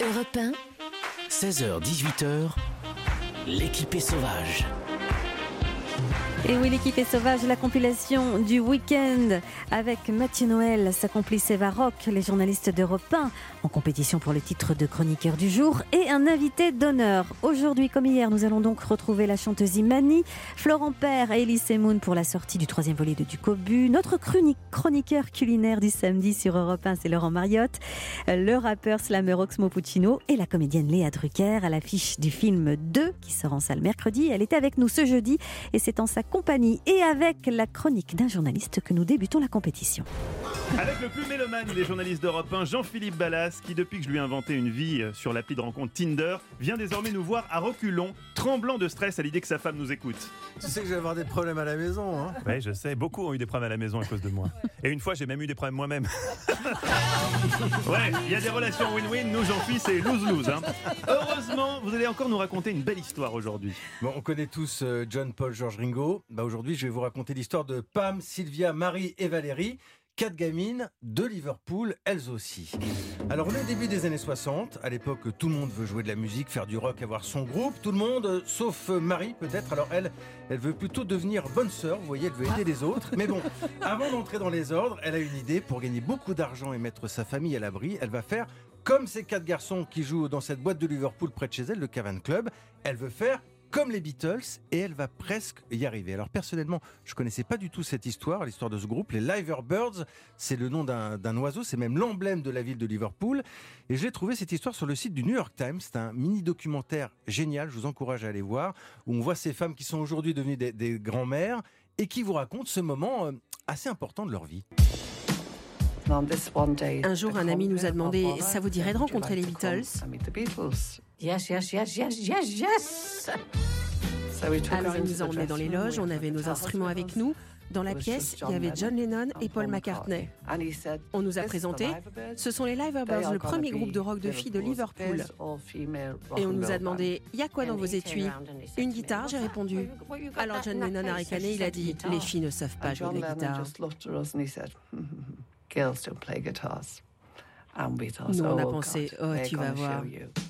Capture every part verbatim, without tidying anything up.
Europe un, seize heures dix-huit heures, l'équipée sauvage. Et oui, l'équipe est sauvage, la compilation du week-end avec Mathieu Noël, sa complice Eva Rock, les journalistes d'Europe un en compétition pour le titre de chroniqueur du jour et un invité d'honneur. Aujourd'hui, comme hier, nous allons donc retrouver la chanteuse Imani, Florent Père et Elie Semoun pour la sortie du troisième volet de Ducobu. Notre chroniqueur culinaire du samedi sur Europe un, c'est Laurent Mariotte, le rappeur slammer Oxmo Puccino et la comédienne Léa Drucker à l'affiche du film deux qui sort en salle mercredi. Elle était avec nous ce jeudi et c'est en sa compagnie et avec la chronique d'un journaliste que nous débutons la compétition. Avec le plus mélomane des journalistes d'Europe un, Jean-Philippe Ballas, qui depuis que je lui ai inventé une vie sur l'appli de rencontre Tinder, vient désormais nous voir à reculons, tremblant de stress à l'idée que sa femme nous écoute. Tu sais que je vais avoir des problèmes à la maison, hein ? Oui, je sais, beaucoup ont eu des problèmes à la maison à cause de moi. Et une fois, j'ai même eu des problèmes moi-même. Ouais, il y a des relations win-win, nous Jean-Philippe, c'est lose-lose. Hein. Heureusement, vous allez encore nous raconter une belle histoire aujourd'hui. Bon, on connaît tous euh, John, Paul, George, Ringo. Bah, aujourd'hui, je vais vous raconter l'histoire de Pam, Sylvia, Marie et Valérie. Quatre gamines de Liverpool, elles aussi. Alors, on est au début des années soixante. À l'époque, tout le monde veut jouer de la musique, faire du rock, avoir son groupe. Tout le monde, euh, sauf euh, Marie, peut-être. Alors, elle, elle veut plutôt devenir bonne sœur. Vous voyez, elle veut aider les autres. Mais bon, avant d'entrer dans les ordres, elle a une idée. Pour gagner beaucoup d'argent et mettre sa famille à l'abri, elle va faire comme ces quatre garçons qui jouent dans cette boîte de Liverpool près de chez elle, le Cavern Club. Elle veut faire comme les Beatles, et elle va presque y arriver. Alors personnellement, je connaissais pas du tout cette histoire, l'histoire de ce groupe. Les Liverbirds, c'est le nom d'un, d'un oiseau, c'est même l'emblème de la ville de Liverpool. Et j'ai trouvé cette histoire sur le site du New York Times. C'est un mini-documentaire génial, je vous encourage à aller voir, où on voit ces femmes qui sont aujourd'hui devenues des, des grands-mères, et qui vous racontent ce moment euh, assez important de leur vie. Un jour, un ami nous a demandé « Ça vous dirait de rencontrer les Beatles ?» Yes, yes, yes, yes, yes, yes. Alors il nous a emmenés dans les loges, on avait nos instruments avec nous. Dans la pièce, il y avait John Lennon et Paul McCartney. On nous a présenté, ce sont les Liverbirds, le premier groupe de rock de filles de Liverpool. Et on nous a demandé, il y a quoi dans vos étuis ? Une guitare, j'ai répondu. Alors John Lennon a ricané, il a dit, les filles ne savent pas jouer de la guitare. Nous on a pensé, oh tu vas voir.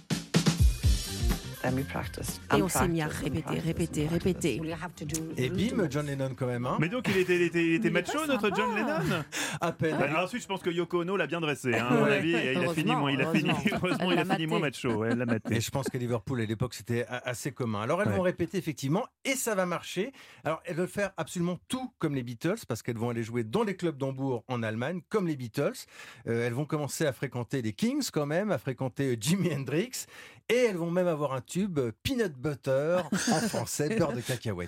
Et on s'est mis à répéter, répéter, répéter. Et bim, John Lennon quand même, hein. Mais donc il était, il était, il était macho notre John Lennon. À peine. Bah, alors ensuite je pense que Yoko Ono l'a bien dressé, hein, à mon avis. Et il a fini moins, il a fini, heureusement il a fini moins macho, ouais, elle l'a maté. Et je pense qu'à Liverpool à l'époque c'était assez commun. Alors elles Ouais. vont répéter effectivement et ça va marcher. Alors elles veulent faire absolument tout comme les Beatles parce qu'elles vont aller jouer dans les clubs d'Hambourg en Allemagne comme les Beatles. Euh, elles vont commencer à fréquenter les Kings quand même, à fréquenter Jimi Hendrix. Et elles vont même avoir un tube Peanut Butter, en français, beurre de cacahuète.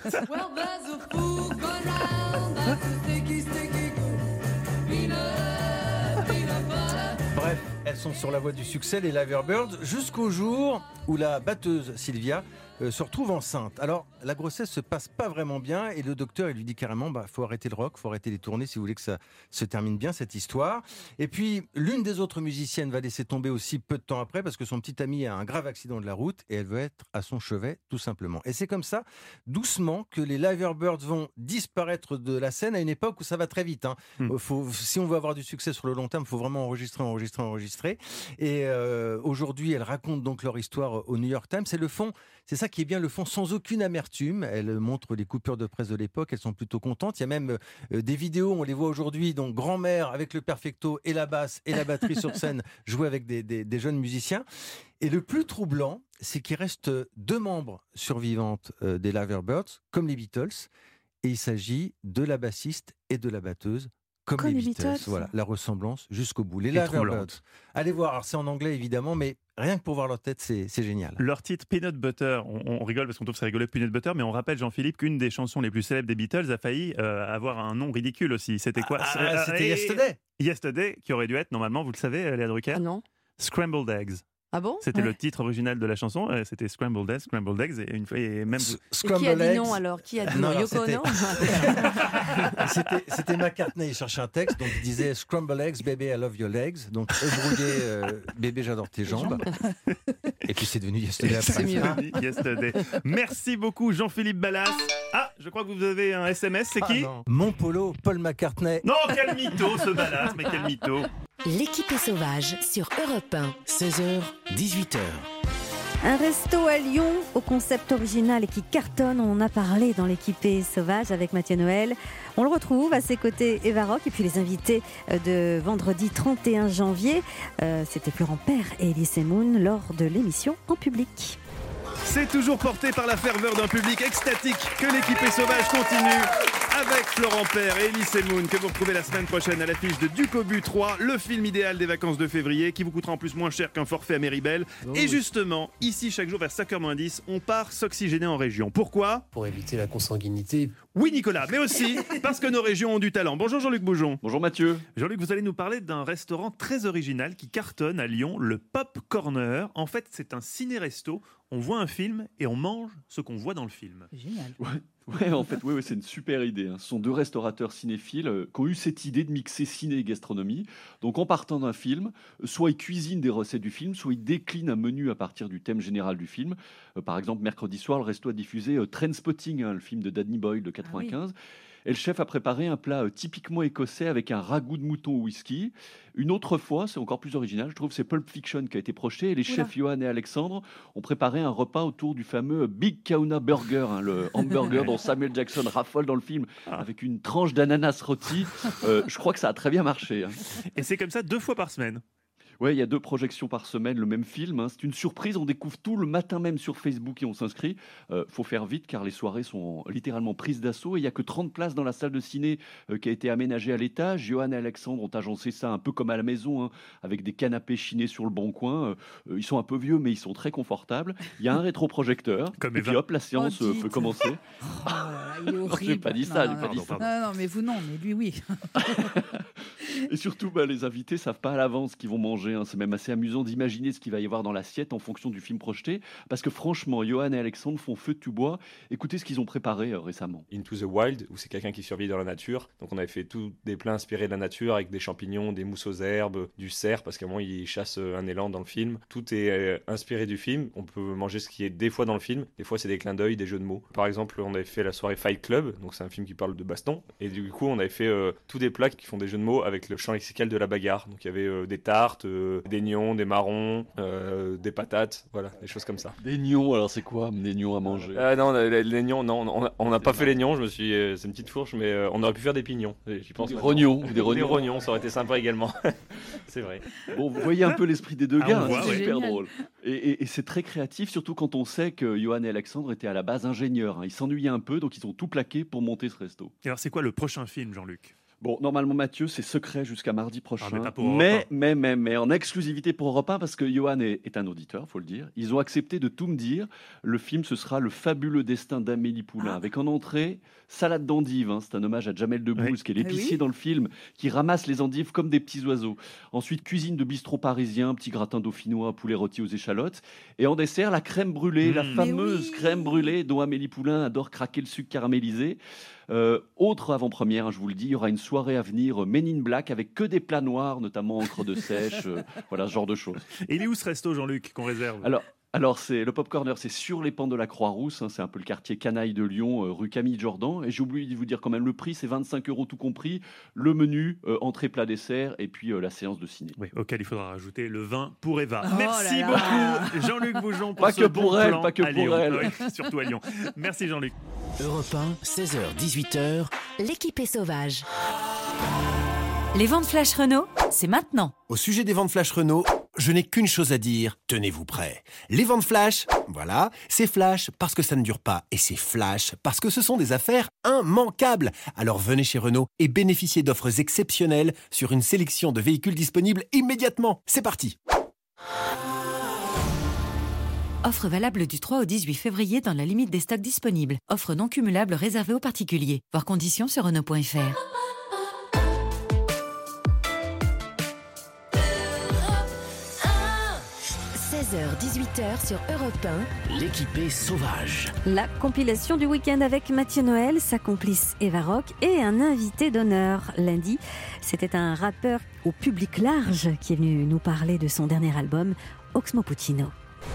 Bref, elles sont sur la voie du succès, les Liverbirds, jusqu'au jour où la batteuse Sylvia euh, se retrouve enceinte. Alors, la grossesse se passe pas vraiment bien et le docteur, il lui dit carrément, bah, faut arrêter le rock, faut arrêter les tournées si vous voulez que ça se termine bien, cette histoire. Et puis, l'une des autres musiciennes va laisser tomber aussi peu de temps après parce que son petit ami a un grave accident de la route et elle veut être à son chevet, tout simplement. Et c'est comme ça, doucement, que les Liverbirds vont disparaître de la scène à une époque où ça va très vite. Hein. Mmh. Faut, si on veut avoir du succès sur le long terme, il faut vraiment enregistrer, enregistrer, enregistrer. Et euh, aujourd'hui, elles racontent donc leur histoire au New York Times. C'est le fond, c'est ça qui est bien, le fond sans aucune amertume. Elles montrent les coupures de presse de l'époque, elles sont plutôt contentes. Il y a même euh, des vidéos, on les voit aujourd'hui, donc grand-mère avec le perfecto et la basse et la batterie sur scène, jouer avec des, des, des jeunes musiciens. Et le plus troublant, c'est qu'il reste deux membres survivantes euh, des Liverbirds, comme les Beatles, et il s'agit de la bassiste et de la batteuse, comme, comme les, les Beatles. Beatles. Voilà, la ressemblance jusqu'au bout. Les Liverbirds. Allez voir, alors c'est en anglais évidemment, mais rien que pour voir leur tête, c'est, c'est génial. Leur titre Peanut Butter, on, on rigole parce qu'on trouve ça rigolo, Peanut Butter, mais on rappelle, Jean-Philippe, qu'une des chansons les plus célèbres des Beatles a failli euh, avoir un nom ridicule aussi. C'était quoi ? ah, ah, C'était Yesterday. Yesterday, qui aurait dû être, normalement, vous le savez, Léa Drucker ? Ah non. Scrambled Eggs. Ah bon ? C'était ouais. le titre original de la chanson, euh, c'était Scrambled Eggs, Scrambled Eggs, et une fois, et même... S- et qui a dit non alors ? Qui a dit non, non Yoko Ono ? c'était, c'était McCartney, il cherchait un texte, donc il disait Scrambled Eggs, baby I love your legs, donc ébrouillé, euh, bébé j'adore tes jambes. Et puis c'est devenu Yesterday. C'est mieux. devenu Yesterday. Merci beaucoup Jean-Philippe Ballas. Ah, je crois que vous avez un S M S, c'est qui? Ah, Mon polo, Paul McCartney. Non, quel mytho ce Ballas, mais quel mytho. L'équipe est sauvage sur Europe un. seize heures, dix-huit heures. Un resto à Lyon au concept original et qui cartonne, on en a parlé dans l'équipée sauvage avec Mathieu Noël. On le retrouve à ses côtés Eva Rock et puis les invités de vendredi trente et un janvier. Euh, c'était Florent Père et Elise Moon lors de l'émission En Public. C'est toujours porté par la ferveur d'un public extatique que l'équipée sauvage continue avec Florent Père et Elise Moon que vous retrouvez la semaine prochaine à l'affiche de Duc au but trois, le film idéal des vacances de février qui vous coûtera en plus moins cher qu'un forfait à Méribel. Oh, et justement, ici chaque jour vers cinq heures moins dix, on part s'oxygéner en région. Pourquoi ? Pour éviter la consanguinité. Oui Nicolas, mais aussi parce que nos régions ont du talent. Bonjour Jean-Luc Boujon. Bonjour Mathieu. Jean-Luc, vous allez nous parler d'un restaurant très original qui cartonne à Lyon, le Pop Corner. En fait, c'est un ciné-resto. On voit un film et on mange ce qu'on voit dans le film. Génial. Ouais, ouais en fait, ouais, ouais, c'est une super idée. Hein. Ce sont deux restaurateurs cinéphiles euh, qui ont eu cette idée de mixer ciné et gastronomie. Donc, en partant d'un film, soit ils cuisinent des recettes du film, soit ils déclinent un menu à partir du thème général du film. Euh, par exemple, mercredi soir, le resto a diffusé euh, Trainspotting, hein, le film de Danny Boyle de quatre-vingt-quinze. Ah oui. Et le chef a préparé un plat euh, typiquement écossais avec un ragoût de mouton au whisky. Une autre fois, c'est encore plus original, je trouve, c'est Pulp Fiction qui a été projeté. Et les Oula. chefs Johan et Alexandre ont préparé un repas autour du fameux Big Kahuna Burger, hein, le hamburger dont Samuel Jackson raffole dans le film, avec une tranche d'ananas rôti. Euh, je crois que ça a très bien marché. Hein. Et c'est comme ça deux fois par semaine. Ouais, il y a deux projections par semaine, le même film. Hein. C'est une surprise, on découvre tout le matin même sur Facebook et on s'inscrit. Euh, faut faire vite car les soirées sont littéralement prises d'assaut et il n'y a que trente places dans la salle de ciné euh, qui a été aménagée à l'étage. Johan et Alexandre ont agencé ça un peu comme à la maison, hein, avec des canapés chinés sur le bon coin. Euh, ils sont un peu vieux, mais ils sont très confortables. Il y a un rétroprojecteur. Comme et puis hop, la séance oh, euh, peut commencer. Oh, il est horrible. J'ai pas dit ça, non, j'ai pas non, dit ça. Non, non, mais vous non, mais lui oui. Et surtout, bah, les invités savent pas à l'avance ce qu'ils vont manger. Hein. C'est même assez amusant d'imaginer ce qu'il va y avoir dans l'assiette en fonction du film projeté. Parce que franchement, Johan et Alexandre font feu de tout bois. Écoutez ce qu'ils ont préparé euh, récemment. Into the Wild, où c'est quelqu'un qui survit dans la nature. Donc on avait fait tous des plats inspirés de la nature avec des champignons, des mousses aux herbes, du cerf, parce qu'à un moment il chasse un élan dans le film. Tout est euh, inspiré du film. On peut manger ce qui est des fois dans le film. Des fois c'est des clins d'œil, des jeux de mots. Par exemple, on avait fait la soirée Fight Club. Donc c'est un film qui parle de baston. Et du coup, on avait fait euh, tous des plats qui font des jeux de mots avec le champ lexical de la bagarre. Donc il y avait euh, des tartes, euh, des nions, des marrons, euh, des patates, voilà, des choses comme ça. Des nions, alors c'est quoi des nions à manger? euh, Non, les, les nions, non, on n'a pas fait les nions, je me suis, euh, c'est une petite fourche, mais euh, on aurait pu faire des pignons. J'y pense. Des rognons, des rognons. Des rognons, ça aurait été sympa également. C'est vrai. Bon, vous voyez un peu l'esprit des deux ah, gars, hein, voit, c'est ouais. super drôle. Et, et, et c'est très créatif, surtout quand on sait que Johan et Alexandre étaient à la base ingénieurs. Hein. Ils s'ennuyaient un peu, donc ils ont tout plaqué pour monter ce resto. Et alors c'est quoi le prochain film, Jean-Luc ? Bon, normalement, Mathieu, c'est secret jusqu'à mardi prochain. Ah, mais, pas pour mais, mais, mais, mais, en exclusivité pour Europe un, parce que Johan est, est un auditeur, faut le dire. Ils ont accepté de tout me dire. Le film, ce sera Le fabuleux destin d'Amélie Poulain, ah. avec en entrée salade d'endives. Hein, c'est un hommage à Jamel Debbouze, oui. qui est l'épicier oui. dans le film, qui ramasse les endives comme des petits oiseaux. Ensuite, cuisine de bistrot parisien, petit gratin dauphinois, poulet rôti aux échalotes. Et en dessert, la crème brûlée, mmh. la fameuse oui. crème brûlée dont Amélie Poulain adore craquer le sucre caramélisé. Euh, autre avant-première, hein, je vous le dis, il y aura une soirée à venir euh, Men in Black avec que des plats noirs, notamment encre de sèche, euh, voilà ce genre de choses. Et il est où ce resto, Jean-Luc, qu'on réserve? Alors, alors c'est, le Pop Corner, c'est sur les pentes de la Croix-Rousse, hein, c'est un peu le quartier canaille de Lyon, euh, rue Camille Jordan. Et j'ai oublié de vous dire quand même le prix, c'est vingt-cinq euros tout compris, le menu, euh, entrée, plat, dessert, et puis euh, la séance de ciné. Oui, auquel il faudra rajouter le vin pour Eva. Oh Merci là là. beaucoup, Jean-Luc Boujon, pour pas ce que bon pour elle, plan pas que à pour Lyon. elle. Oui, surtout à Lyon. Merci Jean-Luc. Europe un, seize heures, dix-huit heures. L'équipe est sauvage. Les ventes Flash Renault, c'est maintenant. Au sujet des ventes Flash Renault, je n'ai qu'une chose à dire, tenez-vous prêts. Les ventes Flash, voilà, c'est Flash parce que ça ne dure pas. Et c'est Flash parce que ce sont des affaires immanquables. Alors venez chez Renault et bénéficiez d'offres exceptionnelles sur une sélection de véhicules disponibles immédiatement. C'est parti. Offre valable du trois au dix-huit février dans la limite des stocks disponibles. Offre non cumulable réservée aux particuliers. Voir conditions sur Renault point F R. seize heures dix-huit heures sur Europe un. L'équipée sauvage. La compilation du week-end avec Mathieu Noël, sa complice Eva Rock et un invité d'honneur lundi. C'était un rappeur au public large qui est venu nous parler de son dernier album, Oxmo Puccino.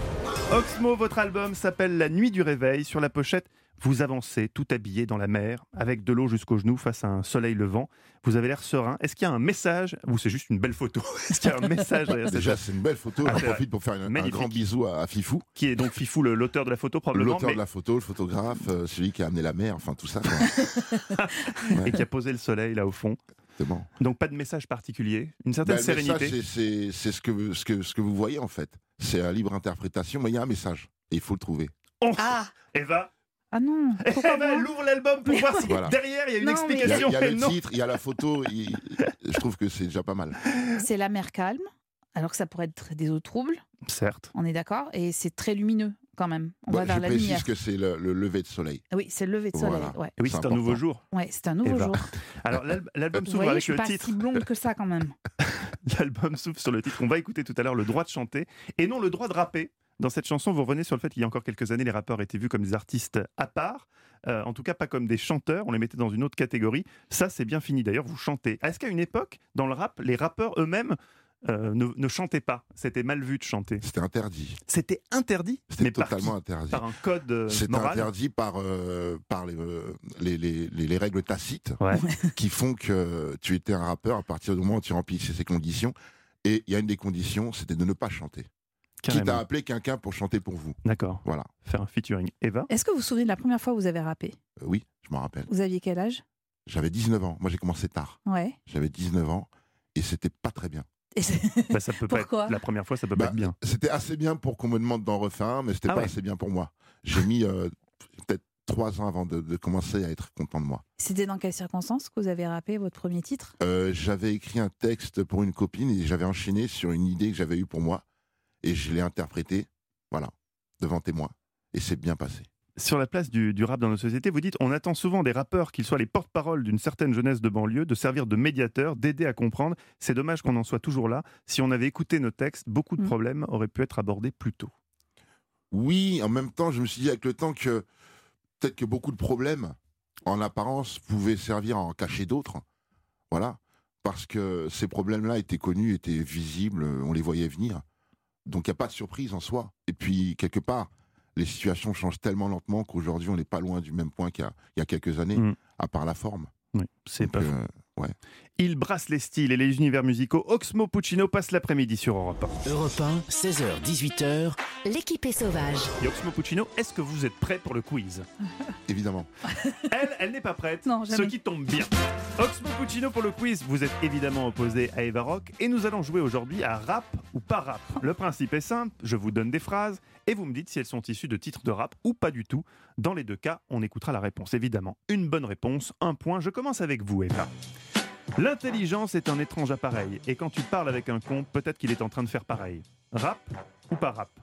Oxmo, votre album s'appelle La Nuit du Réveil. Sur la pochette, vous avancez tout habillé dans la mer, avec de l'eau jusqu'aux genoux face à un soleil levant. Vous avez l'air serein. Est-ce qu'il y a un message ou c'est juste une belle photo? Est-ce qu'il y a un message derrière cette Déjà, photo? c'est une belle photo. Ah, J'en c'est vrai. profite pour faire une- un Magnifique. grand bisou à, à Fifou. Qui est donc Fifou, le- l'auteur de la photo probablement. L'auteur mais- de la photo, le photographe, euh, celui qui a amené la mer, enfin tout ça. quoi. et qui a posé le soleil là au fond. Exactement. Donc pas de message particulier, une certaine Ben, le message, sérénité. c'est- c'est c'est ce que, ce, que, ce que vous voyez en fait. C'est à libre interprétation, mais il y a un message. Et il faut le trouver. Oh, Ah, Eva, Ah non. Pourquoi Eva, moi elle ouvre l'album pour voir si Voilà. derrière il y a une Non, mais- Il y a, explication. il y a Et le non. titre, il y a la photo. il- je trouve que c'est déjà pas mal. C'est la mer calme, alors que ça pourrait être des eaux troubles, Certes. on est d'accord, et c'est très lumineux quand même. On Bon, va vers je la précise lumière. que c'est le, le lever de soleil. Oui, c'est le lever de soleil. Voilà. Ouais. Oui, C'est c'est un nouveau important. jour. Ouais, c'est un nouveau Eva. jour. Alors l'al- l'album Vous s'ouvre voyez, avec je suis le pas titre. si blonde que ça quand même. L'album s'ouvre sur le titre. On va écouter tout à l'heure le droit de chanter et non le droit de rapper. Dans cette chanson, vous revenez sur le fait qu'il y a encore quelques années, les rappeurs étaient vus comme des artistes à part. Euh, en tout cas, pas comme des chanteurs. On les mettait dans une autre catégorie. Ça, c'est bien fini. D'ailleurs, vous chantez. Est-ce qu'à une époque, dans le rap, les rappeurs eux-mêmes euh, ne, ne chantaient pas? C'était mal vu de chanter. C'était interdit. C'était interdit. C'était Mais par totalement qui? interdit. Par un code euh, C'était moral. interdit par, euh, par les, euh, les, les, les- les règles tacites Ouais. qui font que tu étais un rappeur à partir du moment où tu remplissais ces conditions. Et il y a une des conditions, c'était de ne pas chanter. Quitte Carrément. à appeler quelqu'un pour chanter pour vous. D'accord. Voilà. Faire un featuring. Eva? Est-ce que vous vous souvenez de la première fois où vous avez rappé? Euh, oui, je m'en rappelle. Vous aviez quel âge? J'avais dix-neuf ans. Moi, j'ai commencé tard. Ouais. J'avais dix-neuf ans et c'était pas très bien. Et c'est- Bah, ça peut pas Pourquoi être, la première fois, ça peut Bah, pas être bien. C'était assez bien pour qu'on me demande d'en refaire un, mais c'était Ah pas ouais. assez bien pour moi. J'ai mis euh, peut-être trois ans avant de, de commencer à être content de moi. C'était dans quelles circonstances que vous avez rappé votre premier titre? Euh, j'avais écrit un texte pour une copine et j'avais enchaîné sur une idée que j'avais eue pour moi et je l'ai interprétée, voilà, devant témoin. Et c'est bien passé. Sur la place du, du rap dans notre société, vous dites on attend souvent des rappeurs, qu'ils soient les porte-parole d'une certaine jeunesse de banlieue, de servir de médiateurs, d'aider à comprendre. C'est dommage qu'on en soit toujours là. Si on avait écouté nos textes, beaucoup de Mmh. problèmes auraient pu être abordés plus tôt. Oui, en même temps, je me suis dit avec le temps que peut-être que beaucoup de problèmes, en apparence, pouvaient servir à en cacher d'autres. Voilà. Parce que ces problèmes-là étaient connus, étaient visibles, on les voyait venir. Donc il n'y a pas de surprise en soi. Et puis, quelque part, les situations changent tellement lentement qu'aujourd'hui, on n'est pas loin du même point qu'il y a, il y a quelques années, Mm. à part la forme. Oui, c'est Donc, pas faux. euh, ouais. Il brasse les styles et les univers musicaux. Oxmo Puccino passe l'après-midi sur Europe un. Europe un, seize heures dix-huit heures. L'équipe est sauvage. Et Oxmo Puccino, est-ce que vous êtes prêt pour le quiz? Évidemment. Elle, elle n'est pas prête, Non, ce jamais. qui tombe bien. Oxmo Puccino pour le quiz, vous êtes évidemment opposé à Eva Rock et nous allons jouer aujourd'hui à rap ou pas rap. Le principe est simple, je vous donne des phrases et vous me dites si elles sont issues de titres de rap ou pas du tout. Dans les deux cas, on écoutera la réponse évidemment. Une bonne réponse, un point. Je commence avec vous Eva. L'intelligence est un étrange appareil et quand tu parles avec un con, peut-être qu'il est en train de faire pareil. Rap ou pas rap?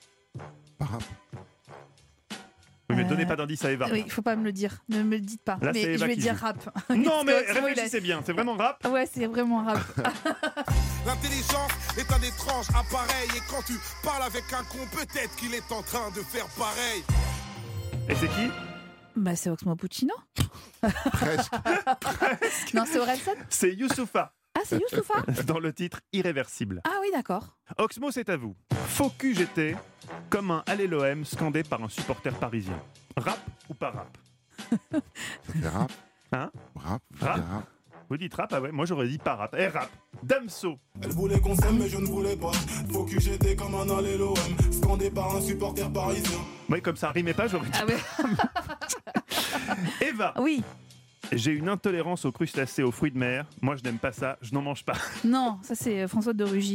Pas rap. Oui, mais Euh, donnez pas d'indice à Eva. Oui, il faut pas me le dire. Ne me le dites pas. Là, c'est mais Eva je vais qui dire joue. rap. Non, Parce mais que Oxmo, il a- réfléchissez bien, c'est vraiment rap? Ouais, c'est vraiment rap. L'intelligence est un étrange appareil et quand tu parles avec un con, peut-être qu'il est en train de faire pareil. Et c'est qui? Bah, c'est Oxmo Puccino. Presque. Non, c'est Orelsan. C'est Youssoupha. Ah, c'est Youssoupha. Dans le titre Irréversible. Ah oui, d'accord. Oxmo, c'est à vous. Faux cul j'étais, comme un Allez l'O M scandé par un supporter parisien. Rap ou pas rap? Ça fait rap. Hein? Rap. je Rap. dis rap. Vous dites rap? Ah ouais, moi j'aurais dit pas rap. Eh, rap. Damso. Elle voulait qu'on s'aime mais je ne voulais pas. Faut que j'étais comme un allé l'O M, scandé par un supporter parisien. Moi, comme ça rimait pas, j'aurais dit. Ah ouais. Eva. Oui. J'ai une intolérance aux crustacés, aux fruits de mer. Moi, je n'aime pas ça. Je n'en mange pas. Non, ça c'est euh, François de Rugy.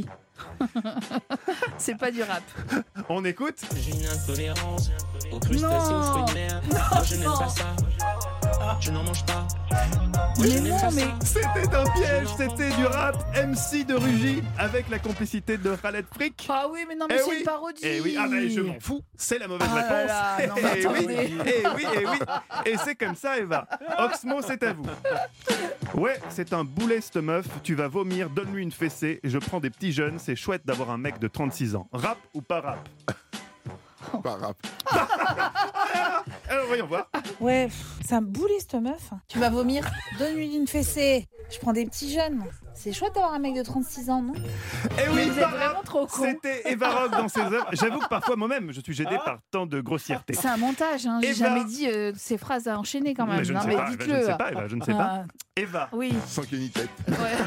C'est pas du rap. On écoute? J'ai une intolérance aux crustacés, aux fruits de mer. Moi je n'aime pas ça. Je n'en mange pas. Moi je Mais n'aime non, pas mais ça. C'était un piège, c'était du rap M C de Rugy avec la complicité de Khaled Frick. Ah oui, mais non, mais Eh c'est oui. une parodie. Eh oui, ah ben je m'en fous, c'est la mauvaise Ah là réponse. là, non, mais Eh oui, attendez. eh oui, eh oui. Et c'est comme ça, Eva. Oxmo, c'est à vous. Ouais, c'est un boulet cette meuf, tu vas vomir, donne-lui une fessée. Je prends des petits jeunes, c'est chouette d'avoir un mec de trente-six ans. Rap ou pas rap? Pas rap. Alors voyons voir. Ouais, pff, c'est un boulet cette meuf. Tu vas vomir, donne-lui une fessée. Je prends des petits jeunes. C'est chouette d'avoir un mec de trente-six ans, non? Eh oui, vous êtes vraiment trop con. C'était Eva Rock dans ses œuvres. J'avoue que parfois moi-même, je suis gêné Ah. par tant de grossièreté. C'est un montage, hein. J'ai Eva- jamais dit euh, ces phrases à enchaîner quand même. Mais je ne non, sais mais pas, dites-le. je ne sais pas, Eva, je ne sais pas. Eva. Oui. Sans qu'il y ait ni tête.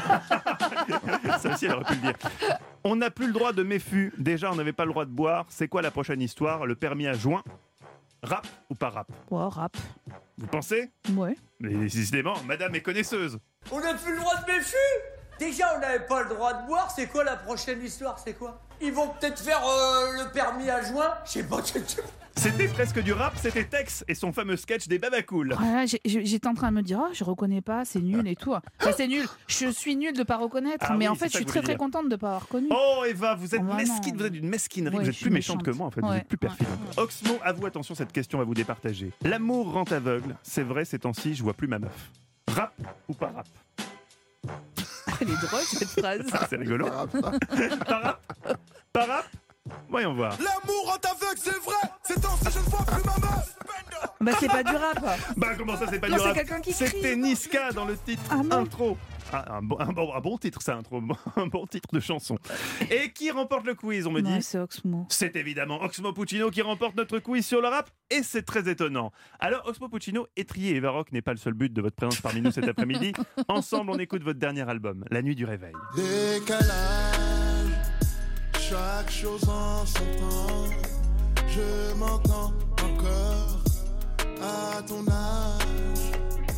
Ça aussi, elle aurait pu le dire. On n'a plus le droit de méfus. Déjà, on n'avait pas le droit de boire. C'est quoi la prochaine histoire? Le permis à joint? Rap ou pas rap? Ouais, rap. Vous pensez? Ouais. Mais décidément, madame est connaisseuse. On n'a plus le droit de méfus. Déjà, on n'avait pas le droit de boire. C'est quoi la prochaine histoire? C'est quoi? Ils vont peut-être faire euh, le permis à joint. Je sais pas. C'était presque du rap, c'était Tex et son fameux sketch des Babacool. Voilà, j'ai- j'ai- j'étais en train de me dire, oh, je reconnais pas, c'est nul et tout. Enfin, c'est nul. Je suis nulle de pas reconnaître, Ah mais oui, en c'est fait, ça je suis que très vous très voulez dire. contente de pas avoir connu. Oh Eva, vous êtes Oh, vraiment. mesquine, vous êtes d'une mesquinerie, Ouais, vous je êtes suis plus méchante méchante. que moi en fait, vous Ouais, êtes plus perfide. Oxmo, avoue, attention, cette question va vous départager. L'amour rend aveugle, c'est vrai, ces temps-ci, je vois plus ma meuf. Rap ou pas rap? Elle est drôle cette phrase. Ah, c'est rigolo. Pas rap? Pas rap? Voyons voir. L'amour rend aveugle, c'est vrai. C'est temps si je ne vois plus ma meuf. Bah c'est pas du rap. Bah comment ça c'est pas Non, du c'est rap? quelqu'un qui crie. C'était Niska dans le titre Ah non. intro. Ah, un, bon, un, bon, un bon titre ça, intro. Un bon titre de chanson. Et qui remporte le quiz, on me Ouais, dit? c'est Oxmo. C'est évidemment Oxmo Puccino qui remporte notre quiz sur le rap et c'est très étonnant. Alors Oxmo Puccino, étrier Eva Rock n'est pas le seul but de votre présence parmi nous cet après-midi. Ensemble, on écoute votre dernier album, La Nuit du Réveil. Décalage, chaque chose en son temps. Je m'entends encore à ton âge.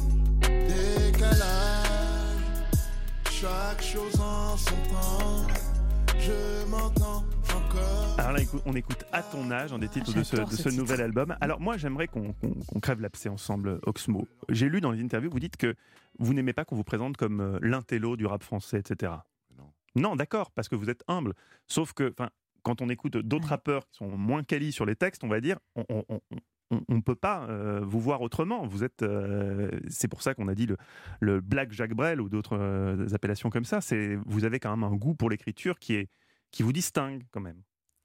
Décalage, chaque chose en son temps. Je m'entends encore. Alors là, écoute- on écoute À ton âge, un des titres de ce, J'adore de ce ce titre. nouvel album. Alors moi, j'aimerais qu'on qu'on- qu'on crève l'abcès ensemble, Oxmo. J'ai lu dans les interviews, vous dites que vous n'aimez pas qu'on vous présente comme euh, l'intello du rap français, et cetera. Non, d'accord, parce que vous êtes humble. Sauf que, enfin, quand on écoute d'autres rappeurs qui sont moins qualis sur les textes, on va dire, on on, on- on- on peut pas euh, vous voir autrement. Vous êtes, euh, c'est pour ça qu'on a dit le, le Black Jacques Brel ou d'autres euh, appellations comme ça. C'est, vous avez quand même un goût pour l'écriture qui est, qui vous distingue quand même.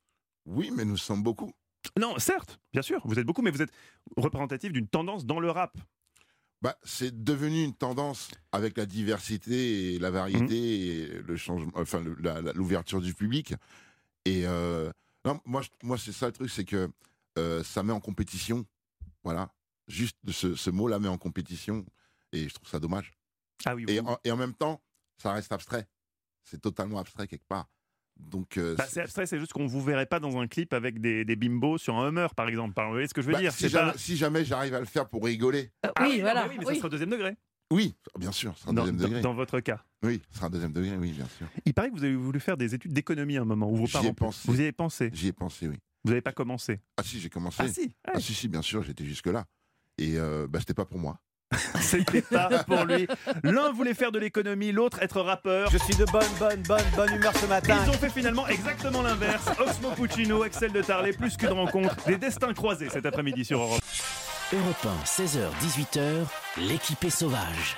Oui, mais nous sommes beaucoup. Non, certes, bien sûr, vous êtes beaucoup, mais vous êtes représentatif d'une tendance dans le rap. Bah, c'est devenu une tendance avec la diversité et la variété Mmh. et le changement, enfin le- la- la- l'ouverture du public. Et euh, non, moi, je- moi c'est ça le truc, c'est que euh, ça met en compétition. Voilà, juste ce, ce mot-là met en compétition, et je trouve ça dommage. Ah oui. Et, en, et en même temps, ça reste abstrait. C'est totalement abstrait quelque part. Donc, euh, Bah, c'est abstrait, c'est juste qu'on vous verrait pas dans un clip avec des, des bimbos sur un Hummer, par exemple. Vous voyez ce que je veux bah, dire? si, C'est jamais, pas- si jamais j'arrive à le faire pour rigoler. Ah oui, voilà. oui, mais ça sera au deuxième degré. Oui, bien sûr, ce sera Dans, deuxième dans- degré. dans votre cas. Oui, ce sera un deuxième degré, oui, bien sûr. Il paraît que vous avez voulu faire des études d'économie à un moment où vos J'y parents. ai pensé. Vous y avez pensé? J'y ai pensé, oui. Vous n'avez pas commencé? Ah si, j'ai commencé. Ah si, Ah si, si, bien sûr, j'étais jusque-là. Et euh, bah, c'était pas pour moi. C'était pas pour lui. L'un voulait faire de l'économie, l'autre être rappeur. Je suis de bonne, bonne, bonne, bonne humeur ce matin. Ils ont fait finalement exactement l'inverse. Oxmo Puccino, Excel de Tarlet, plus qu'une rencontre. Des destins croisés cet après-midi sur Europe. Europe un, seize heures dix-huit heures, l'équipée sauvage.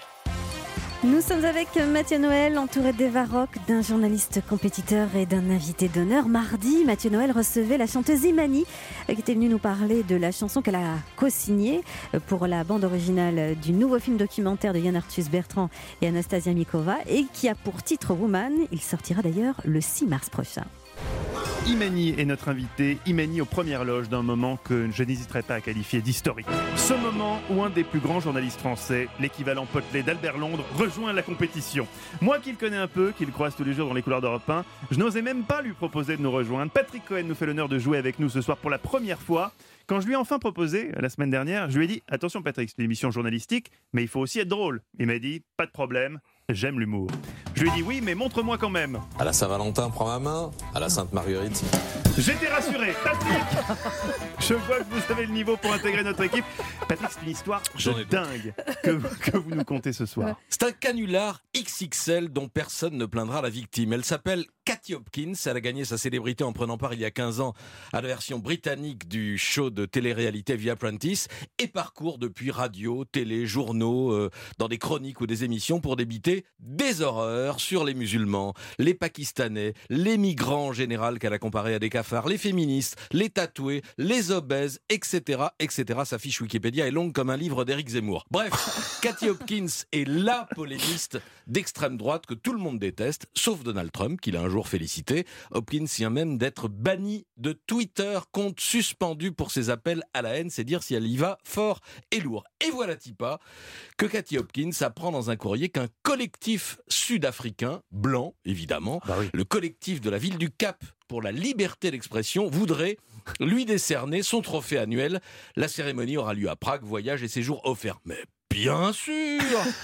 Nous sommes avec Mathieu Noël, entouré d'Eva Rock, d'un journaliste compétiteur et d'un invité d'honneur. Mardi, Mathieu Noël recevait la chanteuse Imani, qui était venue nous parler de la chanson qu'elle a co-signée pour la bande originale du nouveau film documentaire de Yann Arthus Bertrand et Anastasia Mikova, et qui a pour titre Woman. Il sortira d'ailleurs le six mars prochain. Imani est notre invité, Imani aux premières loges d'un moment que je n'hésiterai pas à qualifier d'historique. Ce moment où un des plus grands journalistes français, l'équivalent potelé d'Albert Londres, rejoint la compétition. Moi qui le connais un peu, qui le croise tous les jours dans les couloirs d'Europe un, je n'osais même pas lui proposer de nous rejoindre. Patrick Cohen nous fait l'honneur de jouer avec nous ce soir pour la première fois. Quand je lui ai enfin proposé, la semaine dernière, je lui ai dit « Attention Patrick, c'est une émission journalistique, mais il faut aussi être drôle. » Il m'a dit « Pas de problème, j'aime l'humour. » Je lui ai dit « Oui, mais montre-moi quand même. » À la Saint-Valentin, prends ma main. À la Sainte-Marguerite. J'étais rassuré. Patrick, je vois que vous avez le niveau pour intégrer notre équipe. Patrick, c'est une histoire de dingue que, que vous nous contez ce soir. C'est un canular X X L dont personne ne plaindra la victime. Elle s'appelle Cathy Hopkins, elle a gagné sa célébrité en prenant part il y a quinze ans à la version britannique du show de télé-réalité The Apprentice et parcourt depuis radio, télé, journaux, euh, dans des chroniques ou des émissions pour débiter des horreurs sur les musulmans, les Pakistanais, les migrants en général qu'elle a comparé à des cafards, les féministes, les tatoués, les obèses, et cetera, et cetera. Sa fiche Wikipédia est longue comme un livre d'Éric Zemmour. Bref, Cathy Hopkins est la polémiste d'extrême droite que tout le monde déteste, sauf Donald Trump, qui l'a un jour félicité. Hopkins vient même d'être banni de Twitter, compte suspendu pour ses appels à la haine, c'est dire si elle y va fort et lourd. Et voilà Tipa que Cathy Hopkins apprend dans un courrier qu'un collectif sud-africain, blanc évidemment, bah oui. le collectif de la ville du Cap pour la liberté d'expression, voudrait lui décerner son trophée annuel. La cérémonie aura lieu à Prague, voyage et séjour offerts. Mais bien sûr,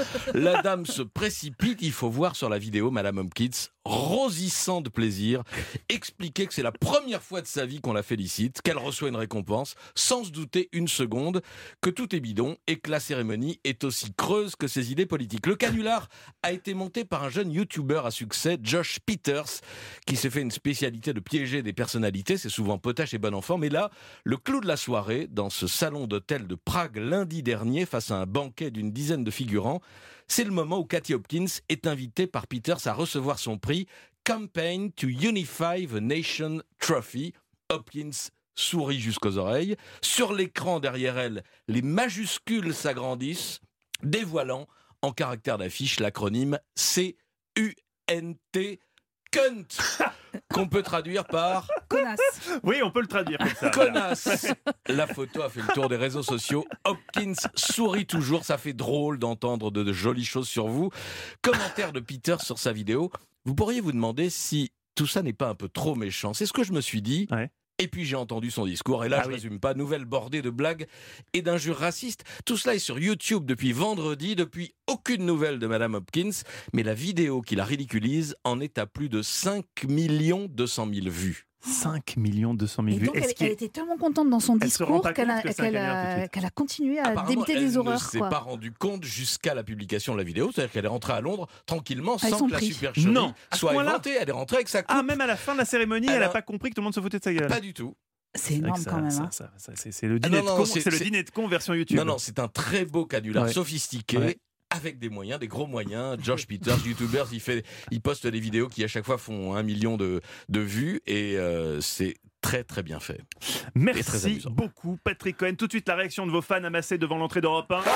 la dame se précipite, il faut voir sur la vidéo Madame Hopkins, rosissant de plaisir, expliquer que c'est la première fois de sa vie qu'on la félicite, qu'elle reçoit une récompense, sans se douter une seconde que tout est bidon et que la cérémonie est aussi creuse que ses idées politiques. Le canular a été monté par un jeune youtubeur à succès, Josh Peters, qui s'est fait une spécialité de piéger des personnalités, c'est souvent potache et bon enfant, mais là, le clou de la soirée, dans ce salon d'hôtel de Prague lundi dernier, face à un banquet d'une dizaine de figurants, c'est le moment où Cathy Hopkins est invitée par Peters à recevoir son prix Campaign to Unify the Nation Trophy. Hopkins sourit jusqu'aux oreilles. Sur l'écran derrière elle, les majuscules s'agrandissent, dévoilant en caractère d'affiche l'acronyme C U N T, Cunt, qu'on peut traduire par... Connasse. Oui, on peut le traduire comme ça. Connasse. La photo a fait le tour des réseaux sociaux. Hopkins sourit toujours, ça fait drôle d'entendre de, de jolies choses sur vous. Commentaire de Peter sur sa vidéo. Vous pourriez vous demander si tout ça n'est pas un peu trop méchant. C'est ce que je me suis dit. Ouais. Et puis j'ai entendu son discours, et là ah je ne oui. résume pas, nouvelle bordée de blagues et d'injures racistes. Tout cela est sur YouTube depuis vendredi, depuis aucune nouvelle de Madame Hopkins, mais la vidéo qui la ridiculise en est à plus de cinq millions deux cent mille vues. cinq millions deux cent mille et vues. Donc elle, elle était tellement contente dans son discours qu'elle a, qu'elle a, qu'elle a continué à débiter des horreurs. Elle ne s'est quoi. pas rendue compte jusqu'à la publication de la vidéo, c'est-à-dire qu'elle est rentrée à Londres tranquillement avec sans que prix. la supercherie non. soit inventée. Elle est rentrée avec sa coupe. Ah, même à la fin de la cérémonie, elle n'a pas compris que tout le monde se foutait de sa gueule. Pas du tout. C'est énorme ça, quand même. Ça, hein. ça, ça, c'est, c'est le dîner, ah non, non, de, con, c'est, c'est le dîner de con version YouTube. Non, non, c'est un très beau canular ouais. sophistiqué. Ouais. Avec des moyens, des gros moyens. Josh Peters, youtubeur, il, fait, il poste des vidéos qui à chaque fois font un million de, de vues et euh, c'est très très bien fait. Merci très beaucoup Patrick Cohen. Tout de suite la réaction de vos fans amassés devant l'entrée d'Europe un.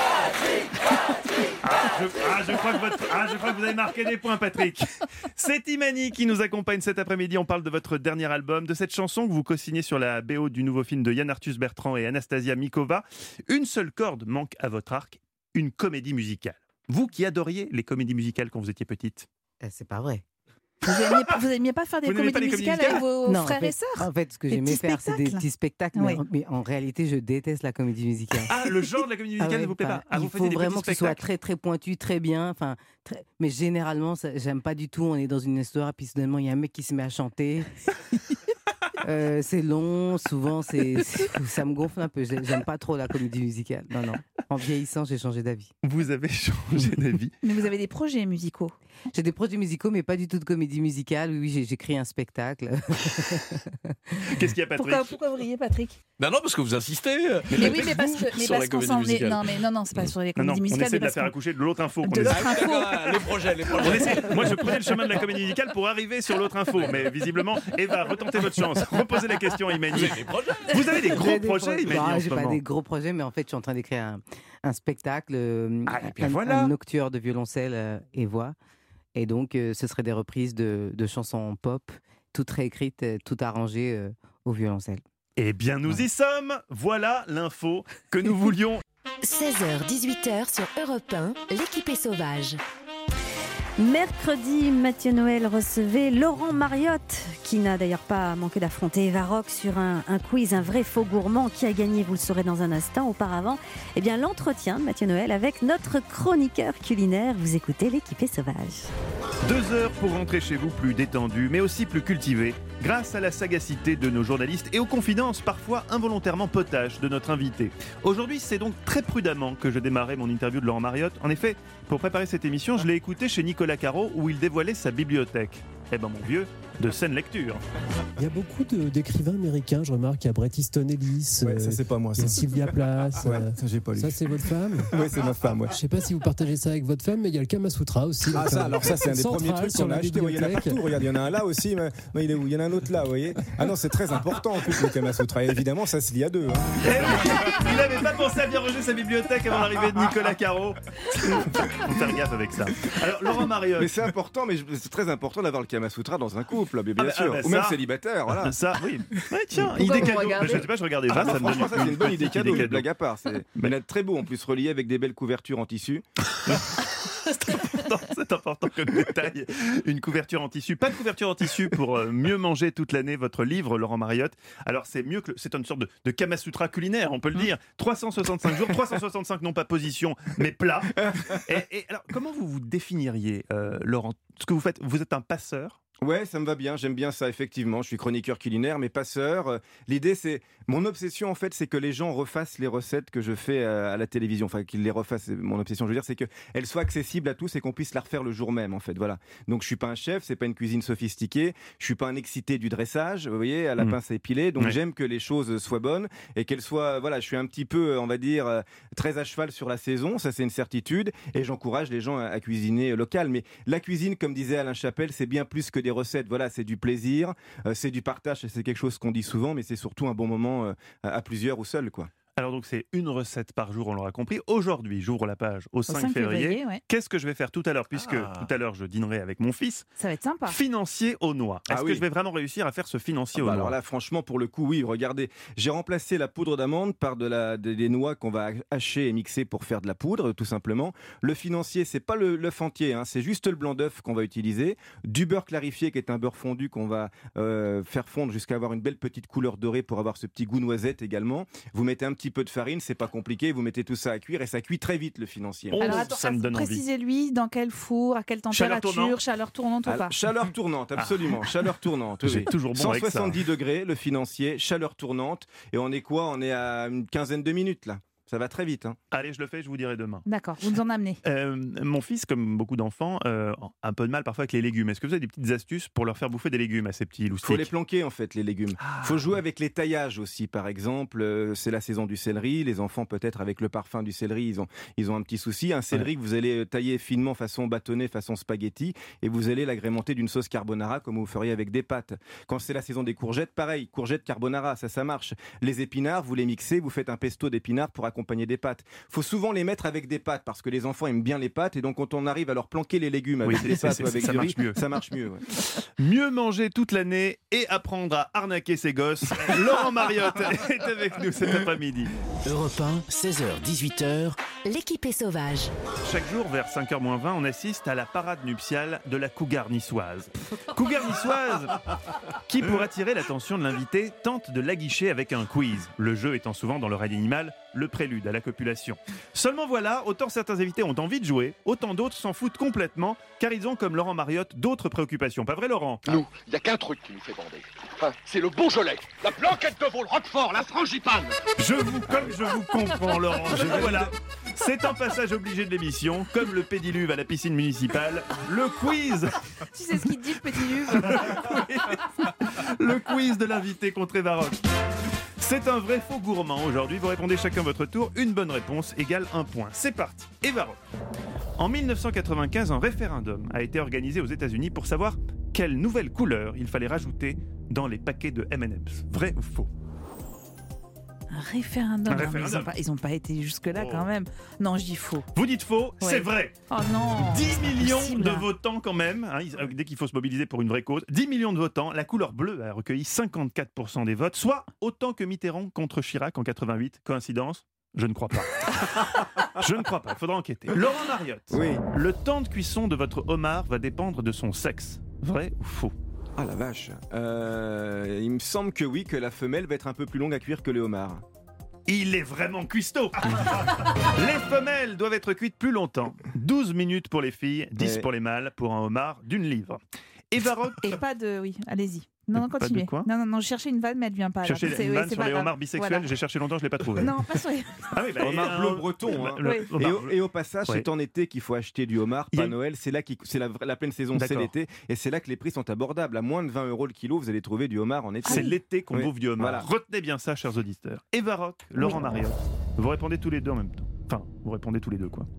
Ah je, ah, je crois que votre, ah, je crois que vous avez marqué des points Patrick. C'est Imani qui nous accompagne cet après-midi. On parle de votre dernier album, de cette chanson que vous co-signez sur la B O du nouveau film de Yann Arthus Bertrand et Anastasia Mikova. Une seule corde manque à votre arc, une comédie musicale. Vous qui adoriez les comédies musicales quand vous étiez petite. Eh, c'est pas vrai. Vous n'aimiez pas, vous n'aimiez pas faire des comédies musicales, musicales avec vos non, frères en fait, et sœurs? En fait, ce que des j'aimais faire, c'est des petits spectacles, oui. mais, mais en réalité, je déteste la comédie musicale. Ah, le genre de la comédie musicale ah ouais, ne vous plaît pas ah, il vous faut vraiment que ce soit très très pointu, très bien. Enfin, très... mais généralement, ça, j'aime pas du tout. On est dans une histoire, puis soudainement, il y a un mec qui se met à chanter. Euh, c'est long, souvent c'est, c'est, ça me gonfle un peu. J'aime pas trop la comédie musicale. Non, non. En vieillissant, j'ai changé d'avis. Vous avez changé d'avis. Mais vous avez des projets musicaux. J'ai des projets musicaux, mais pas du tout de comédie musicale. Oui, oui, j'ai, j'écris un spectacle. Qu'est-ce qu'il y a, Patrick? Pourquoi, pourquoi vous riez, Patrick? Non, non, parce que vous insistez. Mais, mais oui, mais parce que mais parce qu'on s'en est. Non, mais non, non, c'est pas sur les comédies non, non, musicales. On essaie de la faire accoucher de l'autre info. De l'autre info. Les projets, les projets. Essaie... Moi, je prenais le chemin de la comédie musicale pour arriver sur l'autre info, mais visiblement, Eva, retentez votre chance. Reposez la question à Imani. Vous avez des projets? Vous avez des gros des projets, pro- Imani, non, en j'ai ce pas moment. des gros projets, mais en fait, je suis en train d'écrire un, un spectacle, euh, ah, et un, voilà. un nocturne de violoncelle euh, et voix. Et donc, euh, ce serait des reprises de, de chansons pop, toutes réécrites, euh, toutes arrangées euh, au violoncelle. Eh bien, nous ouais. y sommes. Voilà l'info que nous voulions. seize heures dix-huit heures sur Europe un, l'équipe est sauvage. Mercredi, Mathieu Noël recevait Laurent Mariotte, qui n'a d'ailleurs pas manqué d'affronter Eva Rock sur un, un quiz, un vrai faux gourmand. Qui a gagné, vous le saurez dans un instant. Auparavant, eh bien, l'entretien de Mathieu Noël avec notre chroniqueur culinaire. Vous écoutez l'équipe est sauvage. Deux heures pour rentrer chez vous plus détendu, mais aussi plus cultivé, grâce à la sagacité de nos journalistes et aux confidences parfois involontairement potaches de notre invité. Aujourd'hui, c'est donc très prudemment que je démarrais mon interview de Laurent Mariotte. En effet, pour préparer cette émission, je l'ai écouté chez Nicolas Caro où il dévoilait sa bibliothèque. Eh ben mon vieux, de saine lecture. Il y a beaucoup de, d'écrivains américains, je remarque, il y a Bret Easton Ellis, Ouais, ça, c'est pas moi, il y a ça. Sylvia Plath. Ouais, euh, ça, j'ai pas lu. Ça, c'est votre femme? Oui, c'est ma femme, ouais. Je sais pas si vous partagez ça avec votre femme, mais il y a le Kama Sutra aussi. Ah, ça, alors ça, c'est un des Central premiers trucs sur qu'on a la acheté. Ouais, il y en a bibliothèque. partout. Regarde, il y en a un là aussi, mais mais il est où? Il y en a un autre là, vous voyez. Ah non, c'est très important en plus le Kama Sutra. Et évidemment, ça se lit à deux. Hein. Il n'avait pas pensé à bien ranger sa bibliothèque avant l'arrivée de Nicolas Caro. Faut faire gaffe avec ça. Alors, Laurent Mariotte. Mais c'est important, mais je- c'est très important d'avoir le Kama Sutra dans un couple, bien, bien Ah bah, sûr. ah bah Ou même ça- célibataire, voilà. Ça, oui. Ouais, tiens, Pourquoi idée vous cadeau. regardez Je sais pas, je regardais ça, Ah, ça me donne franchement, ça, c'est une bonne idée cadeau, idée mais blague à part. C'est il y en a de très beau en plus, relié avec des belles couvertures en tissu. C'est important comme détail. Une couverture en tissu. Pas de couverture en tissu pour euh, mieux manger toute l'année votre livre, Laurent Mariotte. Alors, c'est mieux que. le- C'est une sorte de, de Kama Sutra culinaire, on peut le dire. trois cent soixante-cinq jours, trois cent soixante-cinq non pas position, mais plat. Et, et alors, comment vous vous définiriez, euh, Laurent? Ce que vous faites, vous êtes un passeur? Ouais, ça me va bien, j'aime bien ça, effectivement. Je suis chroniqueur culinaire, mais passeur. Euh, L'idée, c'est. Mon obsession, en fait, c'est que les gens refassent les recettes que je fais à, à la télévision. Enfin, qu'ils les refassent. C'est Mon obsession, je veux dire, c'est qu'elles soient accessibles à tous et qu'on puisse la refaire le jour même, en fait. Voilà. Donc, je suis pas un chef, c'est pas une cuisine sophistiquée. Je suis pas un excité du dressage, vous voyez, à la Mm. pince à épiler. Donc, Ouais. j'aime que les choses soient bonnes et qu'elles soient. Voilà, je suis un petit peu, on va dire, euh, très à cheval sur la saison. Ça, c'est une certitude. Et j'encourage les gens à, à cuisiner local. Mais la cuisine, comme disait Alain Chapelle, c'est bien plus que des recettes. Voilà, c'est du plaisir, euh, c'est du partage. Et c'est quelque chose qu'on dit souvent, mais c'est surtout un bon moment euh, à plusieurs ou seul, quoi. Alors donc c'est une recette par jour, on l'aura compris. Aujourd'hui, j'ouvre la page au cinq février. février, ouais. Qu'est-ce que je vais faire tout à l'heure, puisque Ah. tout à l'heure je dînerai avec mon fils? Ça va être sympa. Financier aux noix. Est-ce Ah que oui. je vais vraiment réussir à faire ce financier Ah aux bah noix? alors là, franchement, pour le coup, oui, regardez, j'ai remplacé la poudre d'amande par de la, des, des noix qu'on va hacher et mixer pour faire de la poudre, tout simplement. Le financier, c'est pas le- l'œuf entier, hein, c'est juste le blanc d'œuf qu'on va utiliser. Du beurre clarifié, qui est un beurre fondu qu'on va euh, faire fondre jusqu'à avoir une belle petite couleur dorée pour avoir ce petit goût noisette également. Vous mettez un petit peu de farine, c'est pas compliqué, vous mettez tout ça à cuire et ça cuit très vite, le financier. Alors attends, ça me donne envie. précisez-lui dans quel four, à quelle Chaleur température, tournante. chaleur tournante ou Alors, pas. chaleur tournante, absolument. Chaleur tournante. J'ai oui. toujours bon cent avec ça. soixante-dix degrés, le financier, chaleur tournante. Et on est quoi? On est à une quinzaine de minutes là. Ça va très vite. Hein. Allez, je le fais, je vous dirai demain. D'accord, vous nous en amenez. Euh, mon fils, comme beaucoup d'enfants, euh, a un peu de mal parfois avec les légumes. Est-ce que vous avez des petites astuces pour leur faire bouffer des légumes à ces petits loustiques? Il faut les planquer en fait, les légumes. Il Ah. faut jouer avec les taillages aussi, par exemple. Euh, C'est la saison du céleri. Les enfants, peut-être avec le parfum du céleri, ils ont, ils ont un petit souci. Un céleri que vous allez tailler finement façon bâtonnet, façon spaghetti, et vous allez l'agrémenter d'une sauce carbonara comme vous feriez avec des pâtes. Quand c'est la saison des courgettes, pareil, courgettes carbonara, ça, ça marche. Les épinards, vous les mixez, vous faites un pesto d'épinards pour accompagner des pâtes. Faut souvent les mettre avec des pâtes parce que les enfants aiment bien les pâtes, et donc quand on arrive à leur planquer les légumes avec Oui, des c'est- pâtes c'est- ou avec ça du marche riz, mieux. ça marche mieux. ouais. Mieux manger toute l'année et apprendre à arnaquer ses gosses. Laurent Mariotte est avec nous cet après-midi. Europe un, seize heures dix-huit heures. L'équipe est sauvage. Chaque jour, vers cinq heures moins vingt, on assiste à la parade nuptiale de la cougar niçoise. Cougar niçoise qui, pour attirer l'attention de l'invité, tente de l'aguicher avec un quiz. Le jeu étant souvent dans le règne animal le prélude à la copulation. Seulement voilà, autant certains invités ont envie de jouer, autant d'autres s'en foutent complètement, car ils ont, comme Laurent Mariotte, d'autres préoccupations. Pas vrai, Laurent? Nous, il n'y a qu'un truc qui nous fait bander. Hein, c'est le Beaujolais, la blanquette de veau, le Roquefort, la frangipane. Je vous, comme je vous comprends, Laurent. Je, voilà. C'est un passage obligé de l'émission, comme le pédiluve à la piscine municipale. Le quiz, Tu sais ce qu'il dit, le petit Luve. le quiz de l'invité contre Evaroc. C'est un vrai faux gourmand aujourd'hui. Vous répondez chacun votre tour. Une bonne réponse égale un point. C'est parti. Evaroc. En mille neuf cent quatre-vingt-quinze, un référendum a été organisé aux États-Unis pour savoir quelle nouvelle couleur il fallait rajouter dans les paquets de M and M's. Vrai ou faux? Un référendum. Un Non, mais référendum. Ils n'ont pas, ils ont pas été jusque-là quand même. Non, je dis faux. Vous dites faux, Ouais. c'est vrai. Oh non. dix c'est pas millions possible. de votants quand même, hein, ils- dès qu'il faut se mobiliser pour une vraie cause. dix millions de votants, la couleur bleue a recueilli cinquante-quatre pour cent des votes, soit autant que Mitterrand contre Chirac en quatre-vingt-huit. Coïncidence? Je ne crois pas. Je ne crois pas, il faudra enquêter. Laurent Mariotte, Oui. le temps de cuisson de votre homard va dépendre de son sexe. Vrai ou faux? Ah la vache. Euh, il me semble que oui, que la femelle va être un peu plus longue à cuire que le homard. Il est vraiment cuistot. Les femelles doivent être cuites plus longtemps. douze minutes pour les filles, dix Ouais. pour les mâles, pour un homard d'une livre. Evaroc, Et pas de. Oui, allez-y. Non, non, Pas de continuez. quoi Non, non, non, je cherchais une vanne, mais elle vient pas. là. Chercher C'est- une oui, vanne c'est sur pas les grave. homards bisexuels, Voilà. j'ai cherché longtemps, je l'ai pas trouvé. Non, pas sur les. Ah oui, bah, Homard un- bleu breton. hein. le- Oui. homard- Et, au, et au passage, Ouais. c'est en été qu'il faut acheter du homard, Il y a pas une- Noël. C'est là qui, c'est la, vra- la pleine saison, c'est D'accord. l'été, et c'est là que les prix sont abordables. À moins de vingt euros le kilo, vous allez trouver du homard en été. C'est l'été qu'on Oui. bouffe du homard. Voilà. Retenez bien ça, chers auditeurs. Eva Rock, Laurent Mariotte. Vous répondez tous les deux en même temps. Enfin, vous répondez tous les deux, quoi.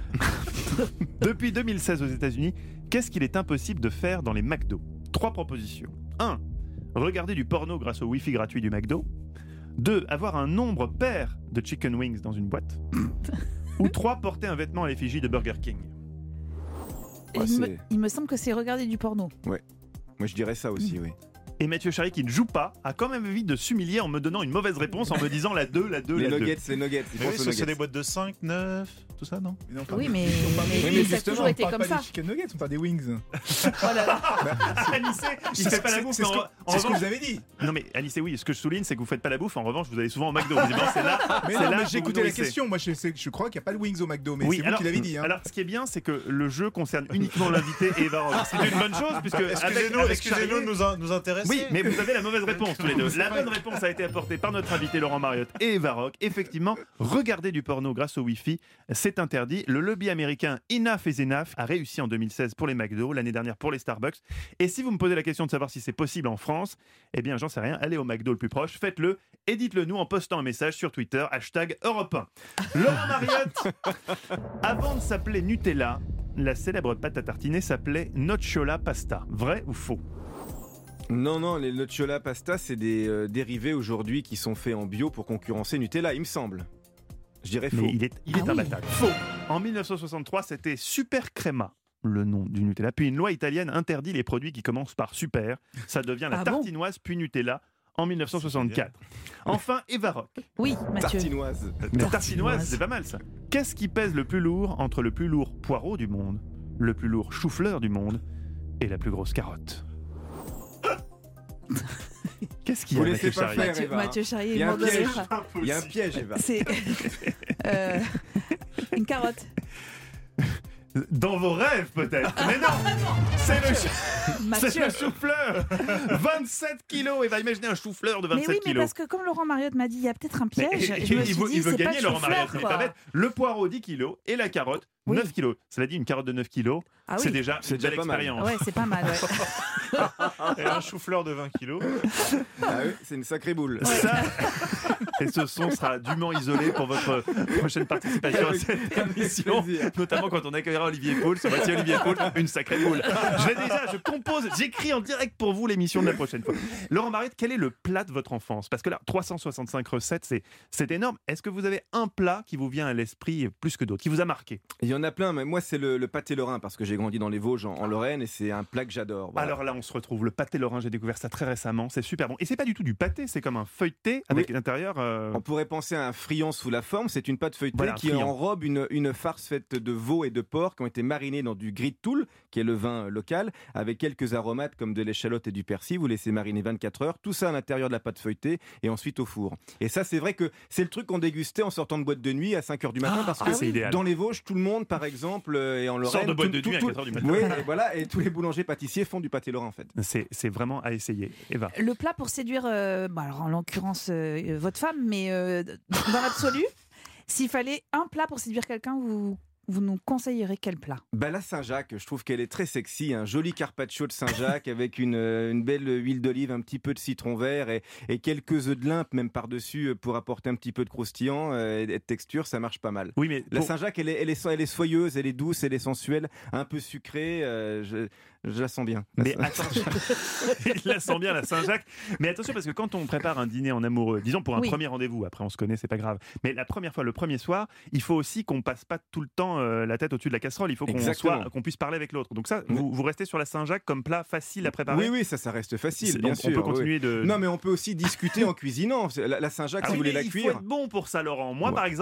Depuis deux mille seize aux États-Unis, qu'est-ce qu'il est impossible de faire dans les McDo? Trois propositions. un. Regarder du porno grâce au Wi-Fi gratuit du McDo. deux. Avoir un nombre pair de chicken wings dans une boîte. Ou trois. Porter un vêtement à l'effigie de Burger King. Ouais, il, me, c'est- il me semble que c'est regarder du porno. Ouais. Moi, je dirais ça aussi, oui. Et Mathieu Charry, qui ne joue pas, a quand même envie de s'humilier en me donnant une mauvaise réponse, en me disant la deux, la deux, Les la deux. nuggets, les nuggets. ils Mais oui, pensent aux parce que c'est nuggets. des boîtes de cinq, neuf, tout ça, non Oui, mais, Oui, mais, mais ça a justement, toujours été on parle comme pas ça. des chicken nuggets, on parle des wings. Anissé, il C'est- fait pas la c'est- bouffe. c'est mais ce en- que- en c'est ce que revanche- vous avez dit. Non mais Anissé, oui, ce que je souligne, c'est que vous faites pas la bouffe. En revanche, vous allez souvent au McDo. Visiblement, c'est là. Mais c'est non, là mais que j'ai vous écouté la nourrissez. question. Moi, je, sais que je crois qu'il n'y a pas de wings au McDo, mais Oui, c'est vous alors, qui l'avez dit. Hein. alors, ce qui est bien, c'est que le jeu concerne uniquement l'invité et Eva Rock. C'est une bonne chose, puisque avec, Excusez-nous, avec excusez-nous Charrier- de nous, in- nous intéresser. Oui, mais vous avez la mauvaise réponse tous les deux. C'est La vrai. bonne réponse a été apportée par notre invité Laurent Mariotte et Eva Rock. Effectivement, regarder du porno grâce au Wi-Fi, c'est interdit. Le lobby américain Enough is Enough a réussi en deux mille seize pour les McDo, l'année dernière pour les Starbucks. Et si vous me posez la question de savoir si c'est possible en France, eh bien, j'en sais rien. Allez au McDo le plus proche, faites-le et dites-le nous en postant un message sur Twitter, hashtag Europe un. Laurent Mariotte, avant de s'appeler Nutella, la célèbre pâte à tartiner s'appelait Nocciola Pasta. Vrai ou faux? Non, non, les nocciola pasta, c'est des euh, dérivés aujourd'hui qui sont faits en bio pour concurrencer Nutella, il me semble. Je dirais faux. Mais il est, il est Ah oui. imbattable. Faux. En mille neuf cent soixante-trois, c'était Super Crema, le nom du Nutella. Puis une loi italienne interdit les produits qui commencent par super. Ça devient la Ah bon tartinoise puis Nutella en mille neuf cent soixante-quatre. Enfin, Eva Rock. Oui, Mathieu. Tartinoise. La tartinoise, c'est pas mal ça. Qu'est-ce qui pèse le plus lourd entre le plus lourd poireau du monde, le plus lourd chou-fleur du monde et la plus grosse carotte? Qu'est-ce qu'il y Vous a, laissez Mathieu pas Charrier? faire, Mathieu, Eva. Mathieu Charrier Il y est a un mort de piège. rire. Il y a un piège, Eva. C'est euh, une carotte. Dans vos rêves, peut-être. Mais non, c'est le, chou- Mathieu. c'est le chou-fleur. vingt-sept kilos. Et va imaginer un chou-fleur de Mais vingt-sept oui, mais kilos. parce que comme Laurent Mariotte m'a dit, il y a peut-être un Mais- piège. et- je me et suis il veut, dit, il veut c'est pas gagner, le Laurent chou-fleur, Mariotte. Il est quoi. pas bête. Le poireau, dix kilos. Et la carotte, Oui. neuf kilos. Cela dit, une carotte de neuf kilos, Ah c'est oui. déjà C'est une déjà belle pas mal. expérience. Ouais, c'est pas mal. Ouais. Et un chou-fleur de vingt kilos. Ah oui, c'est une sacrée boule. Ça, et ce son sera dûment isolé pour votre prochaine participation à cette émission, notamment quand on accueillera Olivier Paul. Ce voici Olivier Paul, une sacrée boule. Je vais déjà, je compose, j'écris en direct pour vous l'émission de la prochaine fois. Laurent Mariotte, quel est le plat de votre enfance? Parce que là, trois cent soixante-cinq recettes, c'est, c'est énorme. Est-ce que vous avez un plat qui vous vient à l'esprit plus que d'autres, qui vous a marqué? Il y en a plein, mais moi c'est le, le pâté lorrain parce que j'ai grandi dans les Vosges en, en Lorraine et c'est un plat que j'adore. Voilà. Alors là, on se retrouve. Le pâté lorrain, j'ai découvert ça très récemment. C'est super bon. Et c'est pas du tout du pâté, c'est comme un feuilleté avec Oui. l'intérieur. euh, On pourrait penser à un friand sous la forme. C'est une pâte feuilletée Voilà, un qui friand. enrobe une, une farce faite de veau et de porc qui ont été marinés dans du gris de Toul, qui est le vin local, avec quelques aromates comme de l'échalote et du persil. Vous laissez mariner vingt-quatre heures. Tout ça à l'intérieur de la pâte feuilletée et ensuite au four. Et ça, c'est vrai que c'est le truc qu'on dégustait en sortant de boîte de nuit à cinq heures du matin Ah, parce ah que oui. idéal. dans les Vosges, tout le monde, par exemple, euh, et en Lorraine, Sort de boîte tout- de tout- nuit à tout- quatre heures du matin. Oui, et voilà, et tous les boulangers pâtissiers font du pâté lorrain en fait. c'est, c'est vraiment à essayer. Eva. Le plat pour séduire, euh, bah alors en l'occurrence euh, votre femme, mais euh, dans l'absolu, s'il fallait un plat pour séduire quelqu'un, vous, vous nous conseillerez quel plat? Bah la Saint-Jacques, je trouve qu'elle est très sexy, un joli carpaccio de Saint-Jacques avec une, euh, une belle huile d'olive, un petit peu de citron vert et, et quelques œufs de limpe même par-dessus euh, pour apporter un petit peu de croustillant euh, et de texture, ça marche pas mal. Oui, mais La pour- Saint-Jacques, elle est, elle, est, elle est soyeuse, elle est douce, elle est sensuelle, un peu sucrée, euh, je, je la sens bien. La Mais Saint- attention, il la sent bien la Saint-Jacques. Mais attention parce que quand on prépare un dîner en amoureux, disons pour un Oui. premier rendez-vous, après on se connaît, c'est pas grave. Mais la première fois, le premier soir, il faut aussi qu'on passe pas tout le temps euh, la tête au-dessus de la casserole. Il faut qu'on Exactement. soit, qu'on puisse parler avec l'autre. Donc ça, vous, vous restez sur la Saint-Jacques comme plat facile à préparer. Oui, oui, ça, ça reste facile, C'est- bien on- sûr. on peut oui. continuer de. Non, mais on peut aussi discuiter en cuisinant. La, la Saint-Jacques, Ah si oui, vous voulez mais la il cuire. faut être bon pour ça, Laurent. Moi, Ouais. par exemple,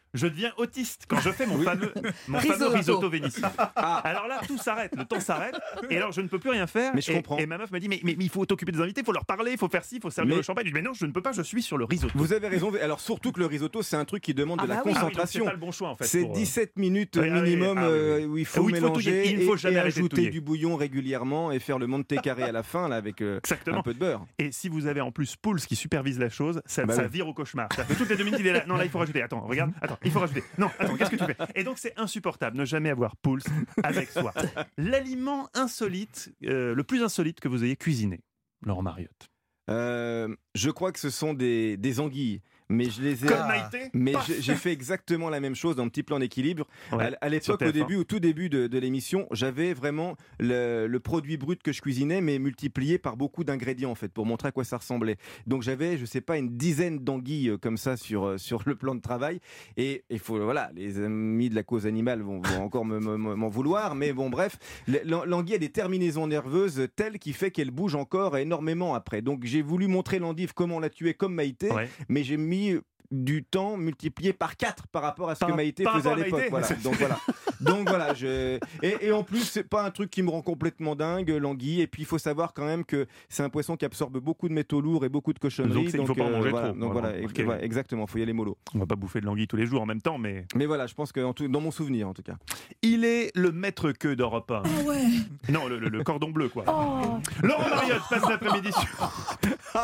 je deviens autiste quand je fais mon fameux, mon fameux risotto vénitien. Alors là, tout s'arrête, le temps s'arrête, et alors je ne peux plus rien faire. Mais je et, comprends. Et ma meuf m'a dit, mais, mais, mais il faut t'occuper des invités, il faut leur parler, il faut faire ci, il faut servir Mais- le champagne. Je dis, mais non, je ne peux pas, je suis sur le risotto. Vous avez raison. Alors surtout que le risotto, c'est un truc qui demande Ah de la bah oui. concentration. Ah oui, donc c'est pas le bon choix, en fait, C'est pour, euh, dix-sept minutes oui, ah oui, minimum ah oui, oui. euh, où il faut Où il faut mélanger touiller. Il ne faut et- jamais et arrêter de ajouter touiller. du bouillon régulièrement et faire le monte carré à la fin là, avec euh, un peu de beurre. Et si vous avez en plus Pouls qui supervise la chose, ça, Ah bah ça oui. vire au cauchemar. Ça fait toutes les deux minutes, il est là. Non, là, il faut rajouter. Attends, regarde. Attends, il faut rajouter. Non, attends, qu'est-ce que tu fais? Et donc, c'est insupportable. Ne jamais avoir Pouls avec soi. L'aliment insolite, euh, le plus insolite que vous ayez cuisiné, Laurent Mariotte. Euh, je crois que ce sont des, des anguilles. Mais je les ai. Comme Maïté Mais Paf j'ai j'ai fait exactement la même chose dans Petit Plan d'équilibre. Ouais, à à l'époque, sur au T F un. début, au tout début de, de l'émission, j'avais vraiment le, le produit brut que je cuisinais, mais multiplié par beaucoup d'ingrédients en fait, pour montrer à quoi ça ressemblait. Donc j'avais, je sais pas, une dizaine d'anguilles euh, comme ça sur euh, sur le plan de travail. Et il faut, voilà, les amis de la cause animale vont, vont encore me- me- me- m'en vouloir, mais bon, bref, l'an- l'anguille a des terminaisons nerveuses telles qui fait qu'elle bouge encore énormément après. Donc j'ai voulu montrer l'endive comment la tuer comme Maïté, Ouais. mais j'ai mis du temps multiplié par quatre par rapport à ce Par- que Maïté par faisait à rapport à l'époque. Maïté. Voilà. Donc voilà. Donc voilà. Je... Et, et en plus, c'est pas un truc qui me rend complètement dingue, l'anguille. Et puis il faut savoir quand même que c'est un poisson qui absorbe beaucoup de métaux lourds et beaucoup de cochonneries. Donc, c'est- il faut pas en euh, manger voilà. trop. Donc Voilà. voilà, Ok. ex- ouais, exactement. Faut y aller mollo. On va pas bouffer de l'anguille tous les jours en même temps, mais. Mais voilà, je pense que en tout- dans mon souvenir en tout cas. Il est le maître queue d'Europe un. Ah ouais. Non, le, le- le cordon bleu, quoi. Oh. Laurent Mariotte passe l'après-midi sur.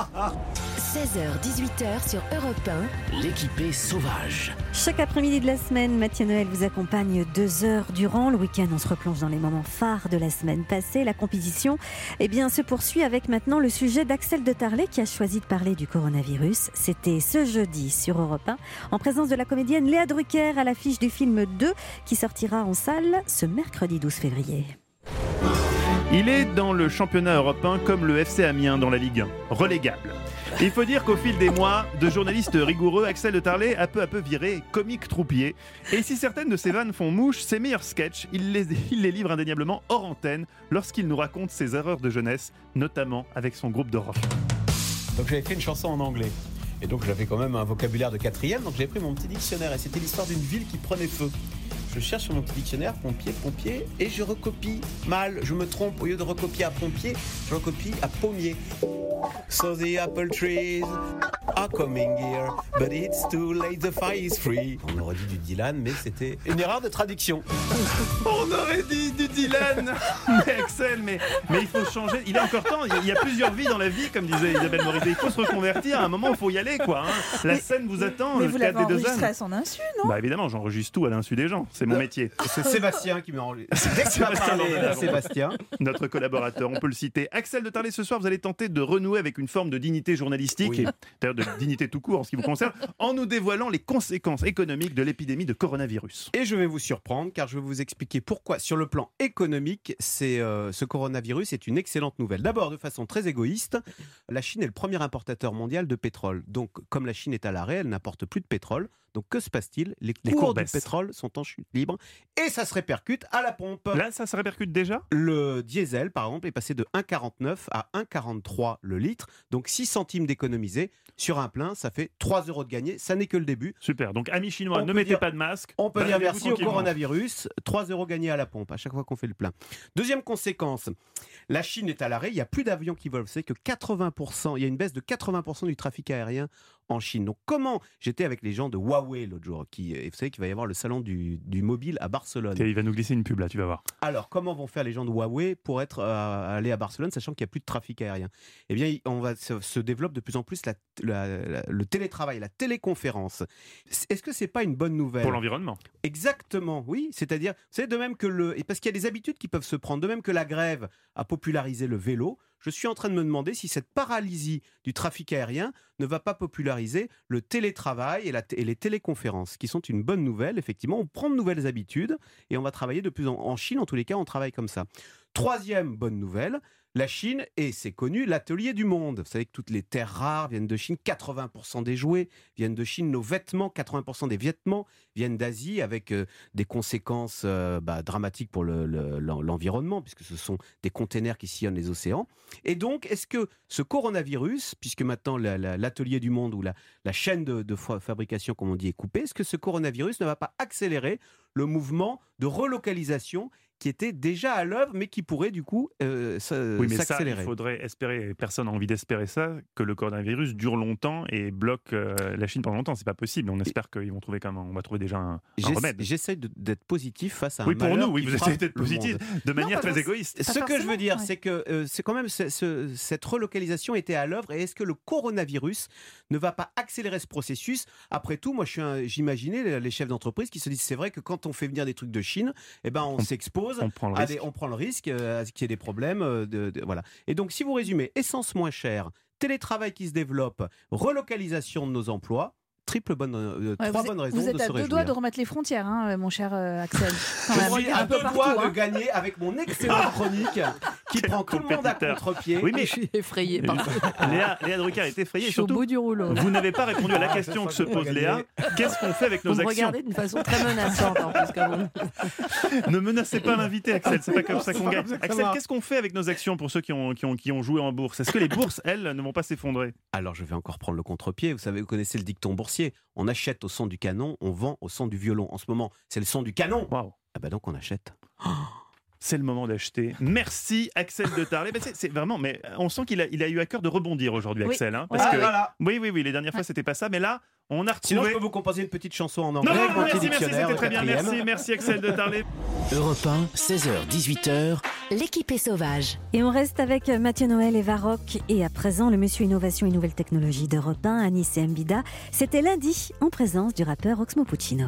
seize heures dix-huit heures sur Europe un. L'équipé sauvage. Chaque après-midi de la semaine, Mathieu Noël vous accompagne deux heures durant. Le week-end, on se replonge dans les moments phares de la semaine passée. La compétition eh bien, se poursuit avec maintenant le sujet d'Axel de Tarlé qui a choisi de parler du coronavirus. C'était ce jeudi sur Europe un, en présence de la comédienne Léa Drucker à l'affiche du film deux qui sortira en salle ce mercredi douze février. Il est dans le championnat européen comme le F C Amiens dans la Ligue un, relégable. Il faut dire qu'au fil des mois, de journaliste rigoureux, Axel de Tarlé a peu à peu viré comique troupier. Et si certaines de ses vannes font mouche, ses meilleurs sketchs, il les, il les livre indéniablement hors antenne lorsqu'il nous raconte ses erreurs de jeunesse, notamment avec son groupe de rock. Donc j'avais fait une chanson en anglais. Et donc j'avais quand même un vocabulaire de quatrième, donc j'ai pris mon petit dictionnaire et c'était l'histoire d'une ville qui prenait feu. Je cherche sur mon petit dictionnaire, pompier, pompier, et je recopie mal, je me trompe, au lieu de recopier à pompier, je recopie à pommier. So the apple trees are coming here, but it's too late, the fire is free. On aurait dit du Dylan, mais c'était une erreur de traduction. On aurait dit du Dylan. Mais Axel, mais, mais il faut changer. Il est encore temps. Il y, a, il y a plusieurs vies dans la vie, comme disait Isabelle Morizet. Il faut se reconvertir. À un moment, il faut y aller, quoi. Hein. La Mais- scène vous attend. Mais le vous cadre l'avez des deux enregistré ânes. à son insu, non? Bah évidemment, j'enregistre tout à l'insu des gens. C'est mon métier. C'est Sébastien qui m'a enlevé. Dès que tu vas parler, Dornel, Sébastien. notre collaborateur, on peut le citer. Axel de Tarlé, ce soir, vous allez tenter de renouer avec une forme de dignité journalistique, Oui. et d'ailleurs de dignité tout court en ce qui vous concerne, en nous dévoilant les conséquences économiques de l'épidémie de coronavirus. Et je vais vous surprendre car je vais vous expliquer pourquoi, sur le plan économique, c'est, euh, ce coronavirus est une excellente nouvelle. D'abord, de façon très égoïste, la Chine est le premier importateur mondial de pétrole. Donc, comme la Chine est à l'arrêt, elle n'importe plus de pétrole. Donc, que se passe-t-il? Les Les cours cours du baissent. pétrole sont en chute libre et ça se répercute à la pompe. Là, ça se répercute déjà? Le diesel, par exemple, est passé de un virgule quarante-neuf à un virgule quarante-trois le litre. Donc, six centimes d'économisés sur un plein, ça fait trois euros de gagné. Ça n'est que le début. Super. Donc, amis chinois, On ne peut mettez dire- pas de masque. On peut dire Baladez-vous merci au tranquillement. coronavirus. trois euros gagnés à la pompe à chaque fois qu'on fait le plein. Deuxième conséquence, la Chine est à l'arrêt. Il n'y a plus d'avions qui volent. Vous savez que quatre-vingts pour cent, il y a une baisse de quatre-vingts pour cent du trafic aérien en Chine. Donc comment? J'étais avec les gens de Huawei l'autre jour. Qui, et vous savez qu'il va y avoir le salon du, du mobile à Barcelone. Il va nous glisser une pub là, tu vas voir. Alors, comment vont faire les gens de Huawei pour être euh, aller à Barcelone, sachant qu'il n'y a plus de trafic aérien? Eh bien, on va se, se développe de plus en plus la, la- la- le télétravail, la téléconférence. Est-ce que c'est pas une bonne nouvelle Pour l'environnement. Exactement, oui. C'est-à-dire, c'est de même que le, et parce qu'il y a des habitudes qui peuvent se prendre, de même que la grève a popularisé le vélo. Je suis en train de me demander si cette paralysie du trafic aérien ne va pas populariser le télétravail et, la t- et les téléconférences, qui sont une bonne nouvelle. Effectivement, on prend de nouvelles habitudes et on va travailler de plus en en Chine. En tous les cas, on travaille comme ça. Troisième bonne nouvelle, La Chine, et c'est connu, l'atelier du monde. Vous savez que toutes les terres rares viennent de Chine, quatre-vingts pour cent des jouets viennent de Chine, nos vêtements, quatre-vingts pour cent des vêtements viennent d'Asie, avec euh, des conséquences euh, bah, dramatiques pour le, le, l'environnement, puisque ce sont des containers qui sillonnent les océans. Et donc, est-ce que ce coronavirus, puisque maintenant la, la, l'atelier du monde ou la, la chaîne de, de fabrication, comme on dit, est coupée, est-ce que ce coronavirus ne va pas accélérer le mouvement de relocalisation qui était déjà à l'œuvre, mais qui pourrait du coup euh, s'accélérer. Oui, mais ça, il faudrait espérer, et personne n'a envie d'espérer ça, que le coronavirus dure longtemps et bloque euh, la Chine pendant longtemps. C'est pas possible. On espère qu'ils vont trouver quand même, on va trouver déjà un, un remède. J'essaie de, d'être positif face à oui, un pour malheur nous, oui, qui vous essayez d'être positif de non, manière très forc- égoïste. Ce que je veux dire, ouais. c'est que euh, c'est quand même ce, ce, cette relocalisation était à l'œuvre. Et est-ce que le coronavirus ne va pas accélérer ce processus? Après tout, moi, je suis un, j'imaginais les chefs d'entreprise qui se disent, c'est vrai que quand on fait venir des trucs de Chine, eh ben, on, on s'expose, on prend le à risque. Des, on prend le risque euh, à ce qu'il y ait des problèmes. Euh, de, de, voilà. Et donc, si vous résumez, essence moins chère, télétravail qui se développe, relocalisation de nos emplois, triple bonne, euh, ouais, trois vous bonnes êtes, raisons vous êtes de se à deux réjouir. doigts de remettre les frontières, hein, mon cher euh, Axel. Quand Je même. suis Un à peu deux partout, doigts hein. de gagner avec mon excellente chronique qui prend tout le monde à contre-pied. Oui, mais je suis effrayée par Léa, Léa Drucker est effrayée. Je suis surtout, au bout du rouleau. Vous n'avez pas répondu à la question que se pose Léa. Qu'est-ce qu'on fait avec nos vous me actions? regardez d'une façon très menaçante en plus. Comme on... Ne menacez pas l'invité, Axel. C'est pas comme ça qu'on gagne. Axel, qu'est-ce qu'on fait avec nos actions pour ceux qui ont, qui ont, qui ont joué en bourse? Est-ce que les bourses, elles, ne vont pas s'effondrer? Alors, je vais encore prendre le contre-pied. Vous savez, vous connaissez le dicton boursier. On achète au son du canon, on vend au son du violon. En ce moment, c'est le son du canon. Wow. Ah bah donc on achète. Oh, c'est le moment d'acheter. Merci Axel de Tarlet. Ben c'est, c'est vraiment, mais on sent qu'il a, il a eu à cœur de rebondir aujourd'hui, Oui. Axel. Hein, parce Ah, que, voilà. oui, oui, oui. Les dernières fois, c'était pas ça, mais là, on a retrouvé. Sinon, je peux vous composer une petite chanson en anglais. Non, avec non, mon petit merci, merci, dictionnaire c'était au très bien. quatrième. Merci, merci Axel de Tarlet. Europe un, seize heures dix-huit heures. L'équipe est sauvage. Et on reste avec Mathieu Noël et Varrock. Et à présent, le monsieur Innovation et Nouvelles Technologies d'Europe un, Anis Mbida. C'était lundi, en présence du rappeur Oxmo Puccino.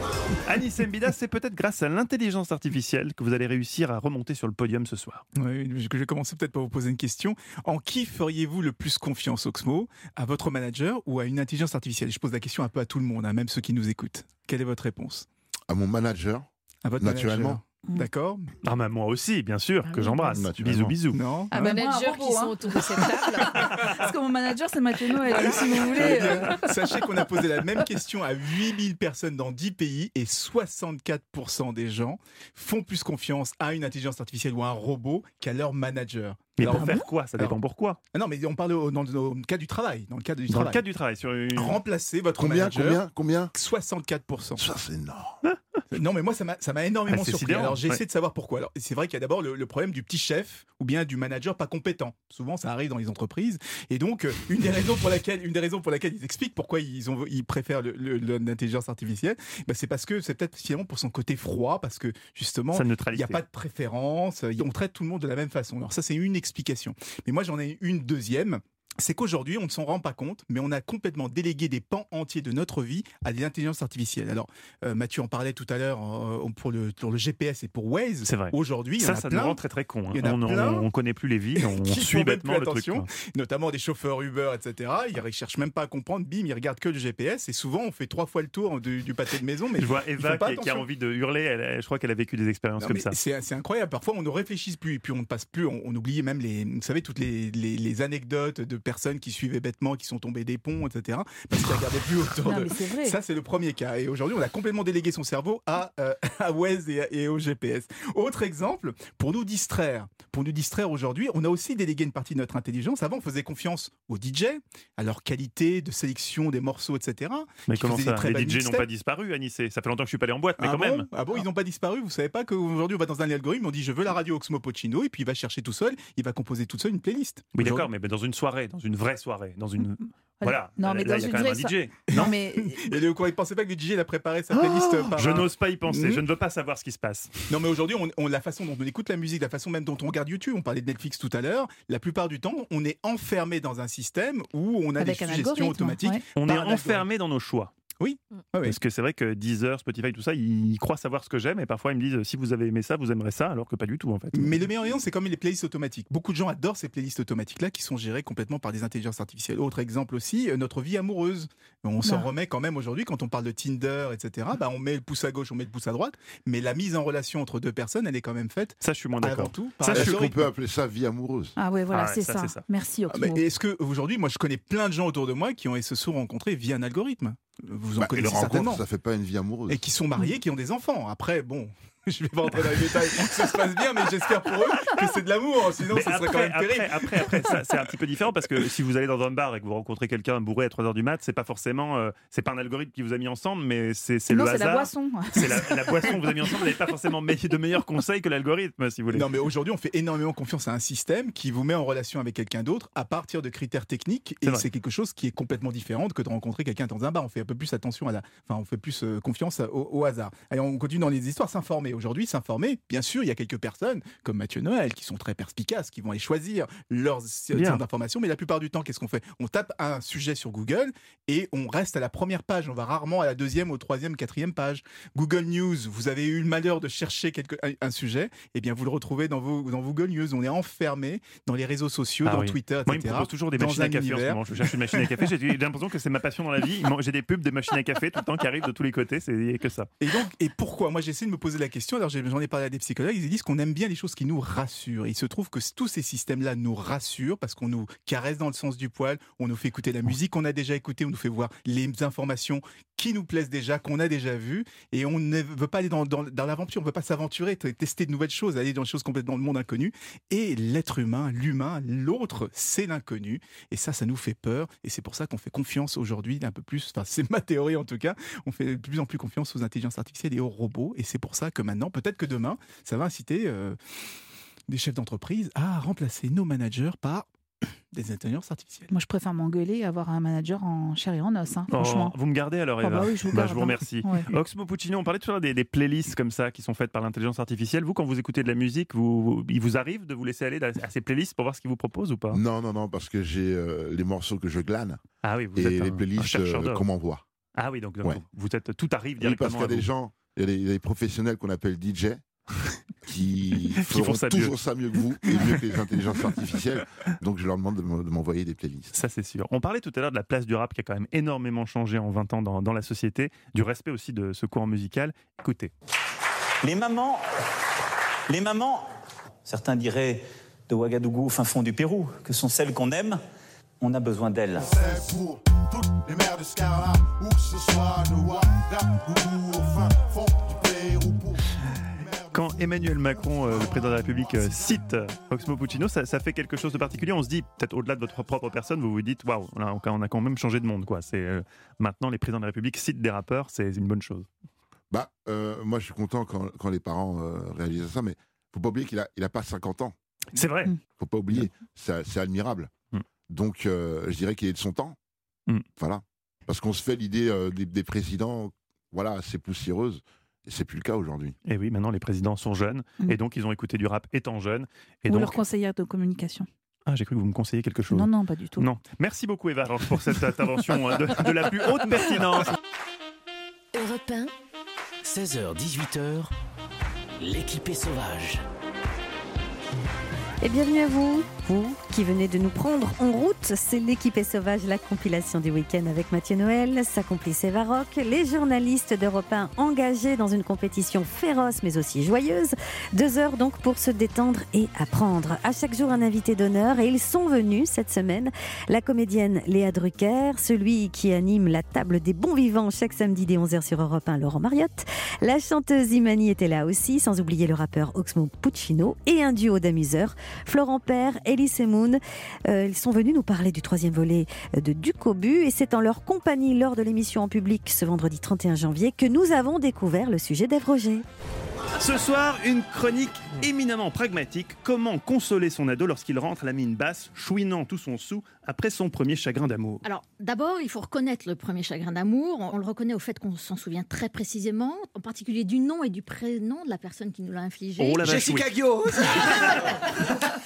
Anis Mbida, c'est peut-être grâce à l'intelligence artificielle que vous allez réussir à remonter sur le podium ce soir. Oui, je vais commencer peut-être par vous poser une question. En qui feriez-vous le plus confiance, Oxmo? À votre manager ou à une intelligence artificielle? Je pose la question un peu à tout le monde, hein, même ceux qui nous écoutent. Quelle est votre réponse? À mon manager, à votre naturellement. Manager. D'accord. Ah bah moi aussi, bien sûr, Ah que oui, j'embrasse. Bisous, bisous. Non. Un manager qui sont autour de cette table. Parce que mon manager, c'est Mathieu Noël. Ah, Si vous voulez. euh. Sachez qu'on a posé la même question à huit mille personnes dans dix pays et soixante-quatre pour cent des gens font plus confiance à une intelligence artificielle ou à un robot qu'à leur manager. Mais Alors, pour faire quoi? Ça dépend alors, pourquoi. Ah non, mais on parle au, dans, le, dans le cas du travail. Dans le cadre du Dans travail. le cadre du travail. Sur une... Remplacer votre Combien, manager. combien, combien soixante-quatre pour cent. Ça, c'est énorme. Non, mais moi, ça m'a, ça m'a énormément Ah, c'est surpris. sidérant, Alors, j'ai ouais. essayé de savoir pourquoi. Alors, c'est vrai qu'il y a d'abord le, le problème du petit chef ou bien du manager pas compétent. Souvent, ça arrive dans les entreprises. Et donc, euh, une des raisons pour laquelle, une des raisons pour laquelle ils expliquent pourquoi ils, ont, ils préfèrent le, le, le- l'intelligence artificielle, bah, c'est parce que c'est peut-être finalement pour son côté froid, parce que justement, Sa il neutralité. n'y a pas de préférence. On traite tout le monde de la même façon. Alors, ça, c'est une explication. Mais moi, j'en ai une deuxième. C'est qu'aujourd'hui, on ne s'en rend pas compte, mais on a complètement délégué des pans entiers de notre vie à des intelligences artificielles. Alors, euh, Mathieu en parlait tout à l'heure euh, pour, le, pour le G P S et pour Waze. C'est vrai. Aujourd'hui, il y Ça, en a ça plein. nous rend très très con. Hein. Il y en a On, plein on, on connaît plus les villes, on qui suit font même bêtement plus le truc. attention, quoi. notamment des chauffeurs Uber, et cetera. Ils ne cherchent même pas à comprendre, bim, ils regardent que le G P S et souvent on fait trois fois le tour du, du pâté de maison. Mais Je vois ils Eva font pas qui, qui a attention. envie de hurler. Elle, je crois qu'elle a vécu des expériences Non, comme mais ça. C'est, c'est incroyable. Parfois, on ne réfléchit plus et puis on ne passe plus. On, on oublie même les, vous savez, toutes les, les, les anecdotes de personnes qui suivaient bêtement, qui sont tombées des ponts, et cetera. Parce qu'ils ne regardaient plus autour Non, de. mais c'est vrai. Ça, c'est le premier cas. Et aujourd'hui, on a complètement délégué son cerveau à, euh, à Waze et, et au G P S. Autre exemple, pour nous distraire. Pour nous distraire aujourd'hui, on a aussi délégué une partie de notre intelligence. Avant, on faisait confiance aux D J, à leur qualité de sélection des morceaux, et cetera. Mais qui comment faisaient ça? des très Les belles D J n'ont mixtapes. pas disparu, Anis. Ça fait longtemps que je suis pas allé en boîte, mais Ah quand bon même. Ah bon, ils n'ont pas disparu. Vous savez pas qu'aujourd'hui, on va dans un algorithme, on dit je veux la radio Oxmo Puccino, et puis il va chercher tout seul, il va composer tout seul une playlist. Oui, Aujourd'hui- d'accord, mais dans une soirée, dans une vraie soirée, dans une. Voilà. Non, mais là, dans il y a une quand même un vraie D J. Non, mais Et le, il pensait pas que le D J il a préparé sa playlist Oh, par je un- n'ose pas y penser. Mmh. Je ne veux pas savoir ce qui se passe. Non, mais aujourd'hui, on, on- la façon dont on écoute la musique, la façon même dont on regarde YouTube, on parlait de Netflix tout à l'heure, la plupart du temps, on est enfermé dans un système où on a Avec des un suggestions algorithme, automatiques. ouais. On par est un algorithme. enfermé dans nos choix. Oui. Ah oui. Parce que c'est vrai que Deezer, Spotify, tout ça, ils croient savoir ce que j'aime et parfois ils me disent si vous avez aimé ça, vous aimerez ça, alors que pas du tout en fait. Mais le meilleur exemple, c'est comme les playlists automatiques. Beaucoup de gens adorent ces playlists automatiques-là qui sont gérées complètement par des intelligences artificielles. Autre exemple aussi, notre vie amoureuse. On s'en remet quand même aujourd'hui quand on parle de Tinder, et cetera. Bah, on met le pouce à gauche, on met le pouce à droite, mais la mise en relation entre deux personnes, elle est quand même faite. Ça, je suis moins d'accord. Avant tout, ça, est-ce qu'on peut appeler ça vie amoureuse? Ah ouais, voilà, ah ouais, c'est, ça, ça. c'est ça. Merci. Ah, mais est-ce que aujourd'hui, moi, je connais plein de gens autour de moi qui ont se sont rencontrés via un algorithme. Vous en bah, connaissez rencontre, certainement. Ça fait pas une vie amoureuse. Et qui sont mariés, qui ont des enfants. Après, bon. Je vais pas rentrer dans les détails pour que ça se passe bien, mais j'espère pour eux que c'est de l'amour, sinon mais ça après, serait quand même après, terrible. Après, après, ça, c'est un petit peu différent parce que si vous allez dans un bar et que vous rencontrez quelqu'un bourré à trois heures du mat, c'est pas forcément, euh, c'est pas un algorithme qui vous a mis ensemble, mais c'est, c'est non, le c'est hasard. la boisson. C'est la, la boisson que vous a mis ensemble. Vous n'avez pas forcément de meilleurs conseils que l'algorithme, si vous voulez. Non, mais aujourd'hui, on fait énormément confiance à un système qui vous met en relation avec quelqu'un d'autre à partir de critères techniques, et c'est, c'est quelque chose qui est complètement différent que de rencontrer quelqu'un dans un bar. On fait un peu plus attention à la, enfin, on fait plus euh, confiance au, au hasard. Allez, on continue dans les histoires. S'informer aujourd'hui, s'informer. Bien sûr, il y a quelques personnes comme Mathieu Noël qui sont très perspicaces, qui vont aller choisir leurs centres d'information, mais la plupart du temps, qu'est-ce qu'on fait? On tape un sujet sur Google et on reste à la première page, on va rarement à la deuxième, au troisième, quatrième page. Google News, vous avez eu le malheur de chercher quelque, un, un sujet, et bien vous le retrouvez dans, vos, dans Google News. On est enfermé dans les réseaux sociaux, ah dans oui. Twitter, et cetera. Moi, il me propose toujours des machines à café univers. En ce moment. Je cherche une machine à café, j'ai, j'ai l'impression que c'est ma passion dans la vie. J'ai des pubs, des machines à café tout le temps qui arrivent de tous les côtés, c'est que ça. Et donc, et pourquoi? Moi, j'essaie de me poser la question, alors j'en ai parlé à des psychologues, ils disent qu'on aime bien les choses qui nous rassurent. Et il se trouve que tous ces systèmes-là nous rassurent parce qu'on nous caresse dans le sens du poil, on nous fait écouter la musique qu'on a déjà écoutée, on nous fait voir les informations qui nous plaisent déjà, qu'on a déjà vues, et on ne veut pas aller dans, dans, dans l'aventure, on ne veut pas s'aventurer, tester de nouvelles choses, aller dans des choses complètement dans le monde inconnu. Et l'être humain, l'humain, l'autre, c'est l'inconnu. Et ça, ça nous fait peur. Et c'est pour ça qu'on fait confiance aujourd'hui un peu plus, enfin c'est ma théorie en tout cas, on fait de plus en plus confiance aux intelligences artificielles et aux robots. Et c'est pour ça que maintenant, peut-être que demain, ça va inciter euh, des chefs d'entreprise à remplacer nos managers par des intelligences artificielles. Moi, je préfère m'engueuler et avoir un manager en chair et en os, hein, oh, franchement. Vous me gardez alors, Eva? Oh bah oui, je vous, bah, garde, je vous remercie. Ouais. Oxmo Puccino, on parlait tout à l'heure des, des playlists comme ça qui sont faites par l'intelligence artificielle. Vous, quand vous écoutez de la musique, vous, vous, il vous arrive de vous laisser aller à ces playlists pour voir ce qu'ils vous proposent ou pas? Non, non, non, parce que j'ai euh, les morceaux que je glane. Ah oui, vous et êtes les un, playlists un qu'on m'envoie. Ah oui, donc, donc ouais. vous êtes, tout arrive directement. Oui, parce qu'il y a des gens, il y a des, il y a des professionnels qu'on appelle D J. qui qui font ça toujours mieux. ça mieux que vous et mieux que les intelligences artificielles. Donc je leur demande de m'envoyer des playlists. Ça c'est sûr. On parlait tout à l'heure de la place du rap qui a quand même énormément changé en vingt ans dans, dans la société, du respect aussi de ce courant musical. Écoutez. Les mamans, les mamans, certains diraient de Ouagadougou au fin fond du Pérou, que sont celles qu'on aime, on a besoin d'elles. C'est pour toutes les mères de Scarla, où que ce soit de Ouagadougou au fin fond du Pérou. Pour... Quand Emmanuel Macron, euh, le président de la République, euh, cite Oxmo Puccino, ça, ça fait quelque chose de particulier. On se dit, peut-être au-delà de votre propre personne, vous vous dites, waouh, on a quand même changé de monde, quoi. C'est euh, maintenant les présidents de la République citent des rappeurs, c'est une bonne chose. Bah, euh, moi, je suis content quand, quand les parents euh, réalisent ça, mais faut pas oublier qu'il a, il a pas cinquante ans. C'est vrai. Faut pas oublier, c'est, c'est admirable. Mm. Donc, euh, je dirais qu'il est de son temps. Mm. Voilà, parce qu'on se fait l'idée euh, des, des présidents, voilà, assez poussiéreuses. Et c'est plus le cas aujourd'hui. Et oui, maintenant les présidents sont jeunes, mmh. et donc ils ont écouté du rap étant jeunes. Et Ou donc... leur conseillère de communication. Ah, j'ai cru que vous me conseilliez quelque chose. Non, non, pas du tout. Non. Merci beaucoup Eva pour cette intervention de, de la plus haute pertinence. Europe un, seize heures dix-huit heures, l'équipée sauvage. Et bienvenue à vous, vous qui venez de nous prendre en route. C'est l'équipée sauvage, la compilation du week-end avec Mathieu Noël, sa complice Eva Rock, les journalistes d'Europe un engagés dans une compétition féroce mais aussi joyeuse. Deux heures donc pour se détendre et apprendre. À chaque jour un invité d'honneur et ils sont venus cette semaine. La comédienne Léa Drucker, celui qui anime la table des bons vivants chaque samedi dès onze heures sur Europe un, Laurent Mariotte. La chanteuse Imani était là aussi, sans oublier le rappeur Oxmo Puccino et un duo d'amuseurs. Florent Père, Elise Moon, euh, ils sont venus nous parler du troisième volet de Ducobu et c'est en leur compagnie lors de l'émission en public ce vendredi trente et un janvier que nous avons découvert le sujet d'Ève Roger. Ce soir, une chronique éminemment pragmatique. Comment consoler son ado lorsqu'il rentre la mine basse, chouinant tout son sou après son premier chagrin d'amour? Alors, d'abord, il faut reconnaître le premier chagrin d'amour. On le reconnaît au fait qu'on s'en souvient très précisément, en particulier du nom et du prénom de la personne qui nous l'a infligé. Oh, la Jessica Guillaume.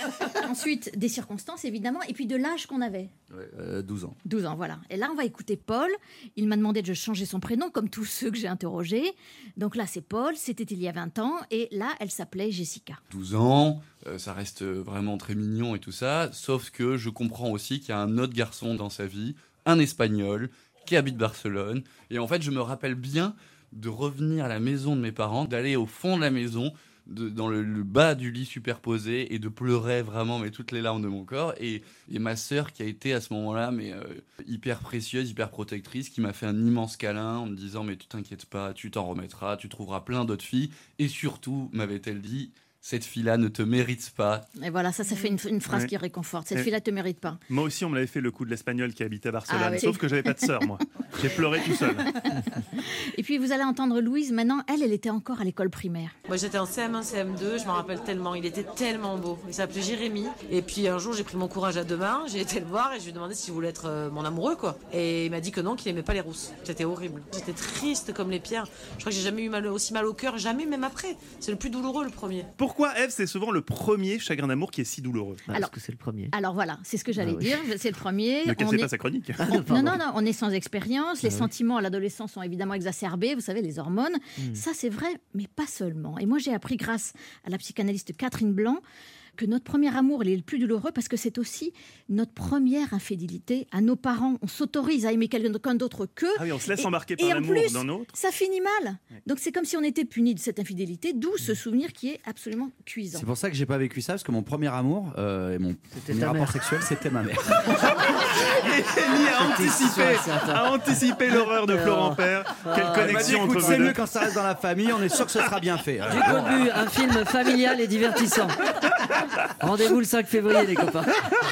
ensuite des circonstances, évidemment, et puis de l'âge qu'on avait. Ouais, euh, douze ans. douze ans, voilà. Et là, on va écouter Paul. Il m'a demandé de changer son prénom, comme tous ceux que j'ai interrogés. Donc là, c'est Paul, c'était il y a vingt ans, et là, elle s'appelait Jessica. douze ans, euh, ça reste vraiment très mignon et tout ça, sauf que je comprends aussi qu'il y a un autre garçon dans sa vie, un Espagnol, qui habite Barcelone. Et en fait, je me rappelle bien de revenir à la maison de mes parents, d'aller au fond de la maison, de, dans le, le bas du lit superposé, et de pleurer vraiment mais toutes les larmes de mon corps. Et, et ma sœur qui a été à ce moment-là mais euh, hyper précieuse, hyper protectrice, qui m'a fait un immense câlin en me disant mais tu t'inquiètes pas, tu t'en remettras, tu trouveras plein d'autres filles. Et surtout, m'avait-elle dit, cette fille-là ne te mérite pas. Et voilà, ça, ça fait une, une phrase Ouais. qui réconforte. Cette Ouais. fille-là ne te mérite pas. Moi aussi, on me l'avait fait le coup de l'Espagnol qui habitait à Barcelone. Ah, oui. Sauf que j'avais pas de sœur, moi. J'ai pleuré tout seul. Et puis, vous allez entendre Louise. Maintenant, elle, elle était encore à l'école primaire. Moi j'étais en C M un, C M deux, je m'en rappelle tellement, il était tellement beau. Il s'appelait Jérémy. Et puis un jour j'ai pris mon courage à deux mains, j'ai été le voir et je lui ai demandé s'il voulait être euh, mon amoureux quoi. Et il m'a dit que non, qu'il aimait pas les rousses. C'était horrible. J'étais triste comme les pierres. Je crois que j'ai jamais eu mal, aussi mal au cœur, jamais même après. C'est le plus douloureux le premier. Pourquoi, Ève, c'est souvent le premier chagrin d'amour qui est si douloureux? Alors, que c'est le premier. Alors voilà, c'est ce que j'allais Ah oui. dire. C'est le premier. Ne On cassez est- pas sa chronique. On- non, non, non, on est sans expérience. Les Ah oui. sentiments à l'adolescence sont évidemment exacerbés. Vous savez, les hormones. Hmm. Ça, c'est vrai, mais pas seulement. Et moi, j'ai appris grâce à la psychanalyste Catherine Blanc que notre premier amour, il est le plus douloureux parce que c'est aussi notre première infidélité à nos parents. On s'autorise à aimer quelqu'un d'autre qu'eux. Ah oui, on se laisse Et- embarquer et par en l'amour plus, d'un autre. ça finit mal. Donc c'est comme si on était puni de cette infidélité, d'où Hmm. ce souvenir qui est absolument cuisant. C'est pour ça que j'ai pas vécu ça, parce que mon premier amour euh, et mon premier ta rapport mère. sexuel, c'était ma mère. Ellie a anticipé, a anticipé l'horreur de Florent Père. Quelle Elle m'a dit, connexion écoute, entre c'est vous mieux deux. quand ça reste dans la famille, on est sûr que ce sera bien fait. Du contenu, un film familial et divertissant. Rendez-vous le cinq février, les copains.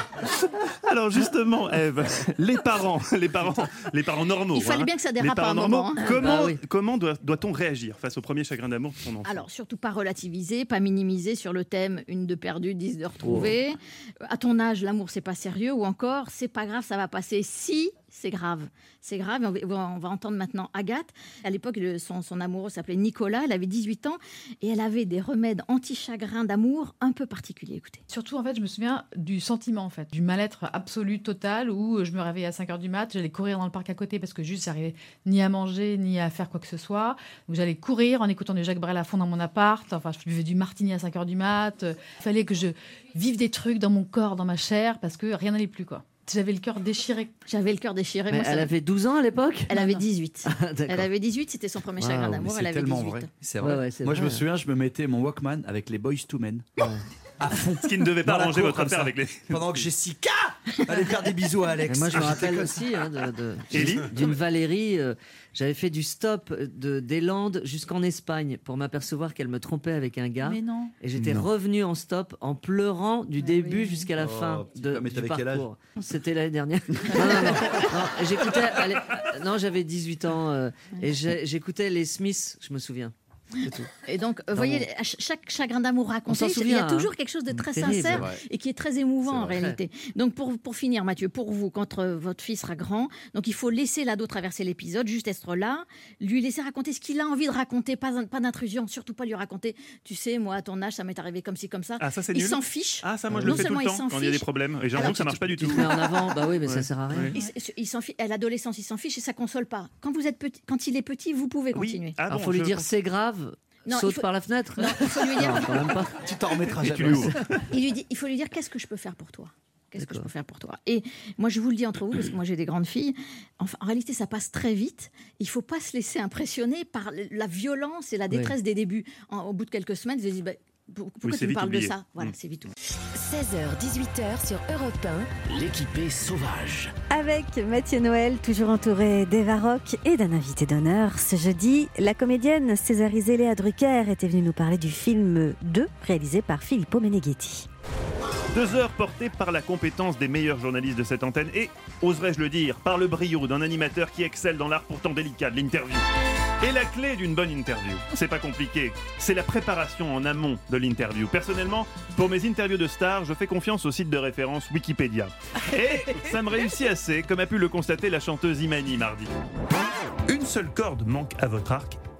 Alors justement, Ève, les parents, les parents, les parents normaux. Il fallait hein, bien que ça les dérape à parents un normaux, moment, hein. Comment, Bah oui. comment doit- doit-on réagir face au premier chagrin d'amour de son enfant? Alors, surtout pas relativiser, pas minimiser sur le thème une de perdue, dix de retrouvée. À ton âge, l'amour, c'est pas sérieux. Ou encore, c'est pas grave, ça va passer. Si, c'est grave. C'est grave. Et on va, on va entendre maintenant Agathe. À l'époque, le- son, son amoureux s'appelait Nicolas. Elle avait dix-huit ans et elle avait des remèdes anti-chagrin d'amour un peu particuliers. Écoutez. Surtout, en fait, je me souviens du sentiment, en fait, du mal-être absolu, total, où je me réveillais à cinq heures du mat, j'allais courir dans le parc à côté parce que juste, j'arrivais ni à manger, ni à faire quoi que ce soit. Donc, j'allais courir en écoutant du Jacques Brel à fond dans mon appart. Enfin, je buvais du martini à cinq heures du mat. Il fallait que je vive des trucs dans mon corps, dans ma chair, parce que rien n'allait plus, quoi. J'avais le cœur déchiré. J'avais le cœur déchiré. Mais Moi, ça- elle avait douze ans à l'époque. Elle avait dix-huit. Ah, d'accord. Elle avait dix-huit, c'était son premier chagrin Waouh, d'amour. mais Elle c'est avait tellement dix-huit. vrai. C'est vrai. Ouais, ouais, c'est Moi, je me vrai. souviens, je me mettais mon Walkman avec les Boys to Men. À fond. Ce qui ne devait pas Dans la arranger cour, votre comme affaire ça. avec les. Pendant que Jessica allait faire des bisous à Alex. Mais moi, je me Ah, j'étais rappelle comme aussi ça. hein, de- de- Ellie d'une Valérie. euh, J'avais fait du stop de, des Landes jusqu'en Espagne pour m'apercevoir qu'elle me trompait avec un gars. Mais non. Et j'étais Non. revenu en stop en pleurant du début jusqu'à la Oh, fin petit de, peu, mais du t'avais quel âge parcours. C'était l'année dernière. non, non, non. non, j'écoutais. allez, euh, non, j'avais dix-huit ans euh, et j'ai- j'écoutais les Smiths, je me souviens. C'est tout. Et donc, vous Dans voyez, mon- à ch- chaque chagrin d'amour On raconté, s'en il y souvient, a toujours hein. quelque chose de très Terrible. sincère C'est vrai. et qui est très émouvant C'est en vrai. réalité. Donc, pour, pour finir, Mathieu, pour vous, quand euh, votre fils sera grand, donc il faut laisser l'ado traverser l'épisode, juste être là, lui laisser raconter ce qu'il a envie de raconter, pas, pas d'intrusion, surtout pas lui raconter, tu sais, moi, à ton âge, ça m'est arrivé comme ci, comme ça. Ah, ça, c'est il nul. s'en fiche. Ah, ça, moi, je Non le fais tout seulement le il temps s'en quand il y a des fiche. problèmes. Et j'ai Alors, l'impression que ça marche pas du tout. Tu te mets en avant, bah oui, mais ça Ouais. sert à rien. Ouais. Il, s- il s'en fiche. À l'adolescence, il s'en fiche et ça console pas. Quand vous êtes petit, quand il est petit, vous pouvez Oui. continuer. Ah Alors, bon, faut lui je- dire c'est grave. Non, Saute il faut- par la fenêtre. Non, il faut lui dire. Non, quand même pas. Tu t'en remettras Et tu jamais. lui ouvres. Il lui dit, il faut lui dire qu'est-ce que je peux faire pour toi. Qu'est-ce que je peux faire pour toi? Et moi, je vous le dis entre vous, parce que moi, j'ai des grandes filles. Enfin, en réalité, ça passe très vite. Il faut pas se laisser impressionner par la violence et la détresse Oui. des débuts. En- au bout de quelques semaines, je dis, bah, pour- pourquoi c'est tu me vite parles de oublié. ça? Voilà, Mm. c'est vite oublié. seize heures dix-huit heures sur Europe un. L'équipée sauvage. Avec Mathieu Noël, toujours entouré d'Eva Rock et d'un invité d'honneur. Ce jeudi, la comédienne césarisée Léa Drucker était venue nous parler du film deux, réalisé par Filippo Meneghetti. Deux heures portées par la compétence des meilleurs journalistes de cette antenne et, oserais-je le dire, par le brio d'un animateur qui excelle dans l'art pourtant délicat de l'interview. Et la clé d'une bonne interview, c'est pas compliqué, c'est la préparation en amont de l'interview. Personnellement, pour mes interviews de stars, je fais confiance au site de référence Wikipédia. Et ça me réussit assez, comme a pu le constater la chanteuse Imani mardi. Une seule corde manque à votre arc,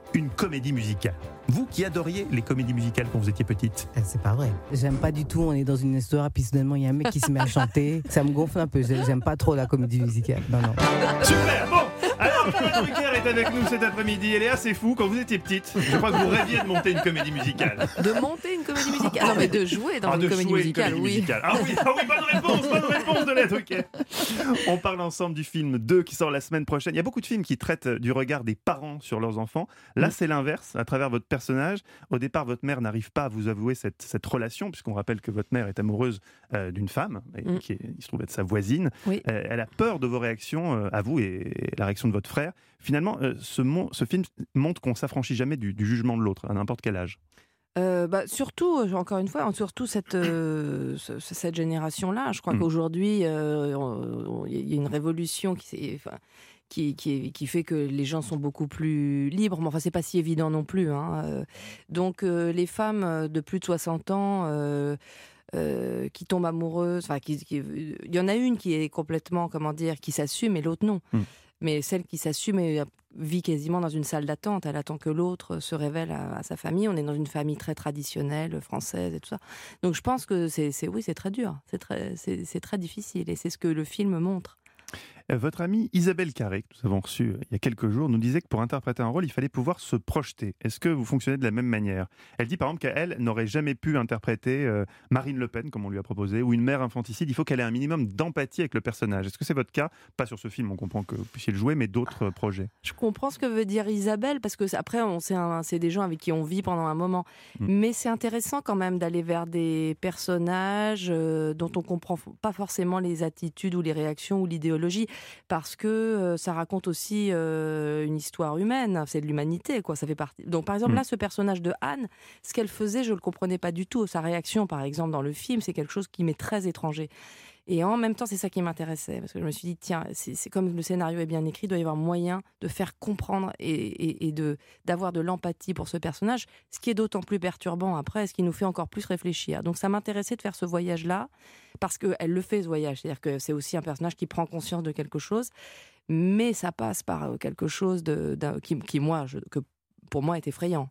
une comédie musicale. Vous qui adoriez les comédies musicales quand vous étiez petite. C'est pas vrai. J'aime pas du tout, on est dans une histoire, puis soudainement il y a un mec qui se met à chanter. Ça me gonfle un peu, j'aime pas trop la comédie musicale. Non, non. Super, bon. Alors, Léa Drucker est avec nous cet après-midi. Et Léa, c'est fou, quand vous étiez petite, je crois que vous rêviez de monter une comédie musicale. De monter une comédie musicale Non, mais de jouer dans ah, une, de comédie jouer musicale, une comédie oui. musicale. Ah oui, ah oui, bonne réponse, bonne réponse de Léa Drucker. On parle ensemble du film deux qui sort la semaine prochaine. Il y a beaucoup de films qui traitent du regard des parents sur leurs enfants. Là, mm. c'est l'inverse. À travers votre personnage, au départ, votre mère n'arrive pas à vous avouer cette, cette relation, puisqu'on rappelle que votre mère est amoureuse euh, d'une femme, et, mm. qui est, il se trouve être sa voisine. Oui. Euh, elle a peur de vos réactions, euh, à vous, et, et la réaction de votre frère. Finalement, euh, ce, mon, ce film montre qu'on ne s'affranchit jamais du, du jugement de l'autre, à n'importe quel âge. Euh, bah, surtout, encore une fois, surtout cette, euh, cette génération-là. Je crois mmh. qu'aujourd'hui, il euh, y a une révolution qui s'est... Enfin, Qui, qui, qui fait que les gens sont beaucoup plus libres. Mais enfin, c'est pas si évident non plus. Hein. Donc, euh, les femmes de plus de soixante ans euh, euh, qui tombent amoureuses, enfin, qui, qui, il y en a une qui est complètement, comment dire, qui s'assume et l'autre non. Mm. Mais celle qui s'assume elle vit quasiment dans une salle d'attente. Elle attend que l'autre se révèle à, à sa famille. On est dans une famille très traditionnelle, française et tout ça. Donc, je pense que c'est, c'est oui, c'est très dur. C'est très, c'est, c'est très difficile et c'est ce que le film montre. Votre amie Isabelle Carré, que nous avons reçue il y a quelques jours, nous disait que pour interpréter un rôle, il fallait pouvoir se projeter. Est-ce que vous fonctionnez de la même manière ? Elle dit par exemple qu'elle n'aurait jamais pu interpréter euh, Marine Le Pen, comme on lui a proposé, ou une mère infanticide. Il faut qu'elle ait un minimum d'empathie avec le personnage. Est-ce que c'est votre cas ? Pas sur ce film, on comprend que vous puissiez le jouer, mais d'autres euh, projets. Je comprends ce que veut dire Isabelle, parce que après, on, c'est, un, c'est des gens avec qui on vit pendant un moment. Mmh. Mais c'est intéressant quand même d'aller vers des personnages euh, dont on comprend pas forcément les attitudes ou les réactions ou l'idéologie, parce que euh, ça raconte aussi euh, une histoire humaine, c'est de l'humanité, quoi. Ça fait partie. Donc, par exemple, mmh. là, ce personnage de Anne, ce qu'elle faisait, je le comprenais pas du tout. Sa réaction, par exemple, dans le film, c'est quelque chose qui m'est très étranger. Et en même temps, c'est ça qui m'intéressait, parce que je me suis dit, tiens, c'est, c'est comme le scénario est bien écrit, il doit y avoir moyen de faire comprendre et, et, et de, d'avoir de l'empathie pour ce personnage, ce qui est d'autant plus perturbant après, ce qui nous fait encore plus réfléchir. Donc ça m'intéressait de faire ce voyage-là, parce qu'elle le fait, ce voyage, c'est-à-dire que c'est aussi un personnage qui prend conscience de quelque chose, mais ça passe par quelque chose de, de, qui, qui, moi, je, que pour moi, est effrayant,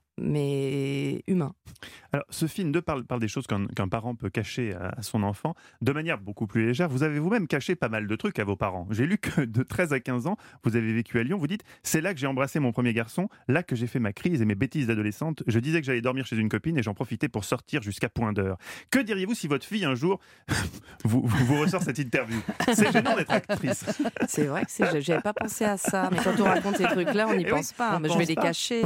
mais humain. Alors, ce film deux parle, parle des choses qu'un, qu'un parent peut cacher à, à son enfant de manière beaucoup plus légère. Vous avez vous-même caché pas mal de trucs à vos parents. J'ai lu que de treize à quinze ans, vous avez vécu à Lyon. Vous dites, c'est là que j'ai embrassé mon premier garçon, là que j'ai fait ma crise et mes bêtises d'adolescente. Je disais que j'allais dormir chez une copine et j'en profitais pour sortir jusqu'à point d'heure. Que diriez-vous si votre fille, un jour, vous, vous, vous ressort cette interview ? C'est gênant d'être actrice. C'est vrai que c'est, j'avais pas pensé à ça. Mais quand on raconte ces trucs-là, on n'y et pense oui, pas. Mais je vais les cacher.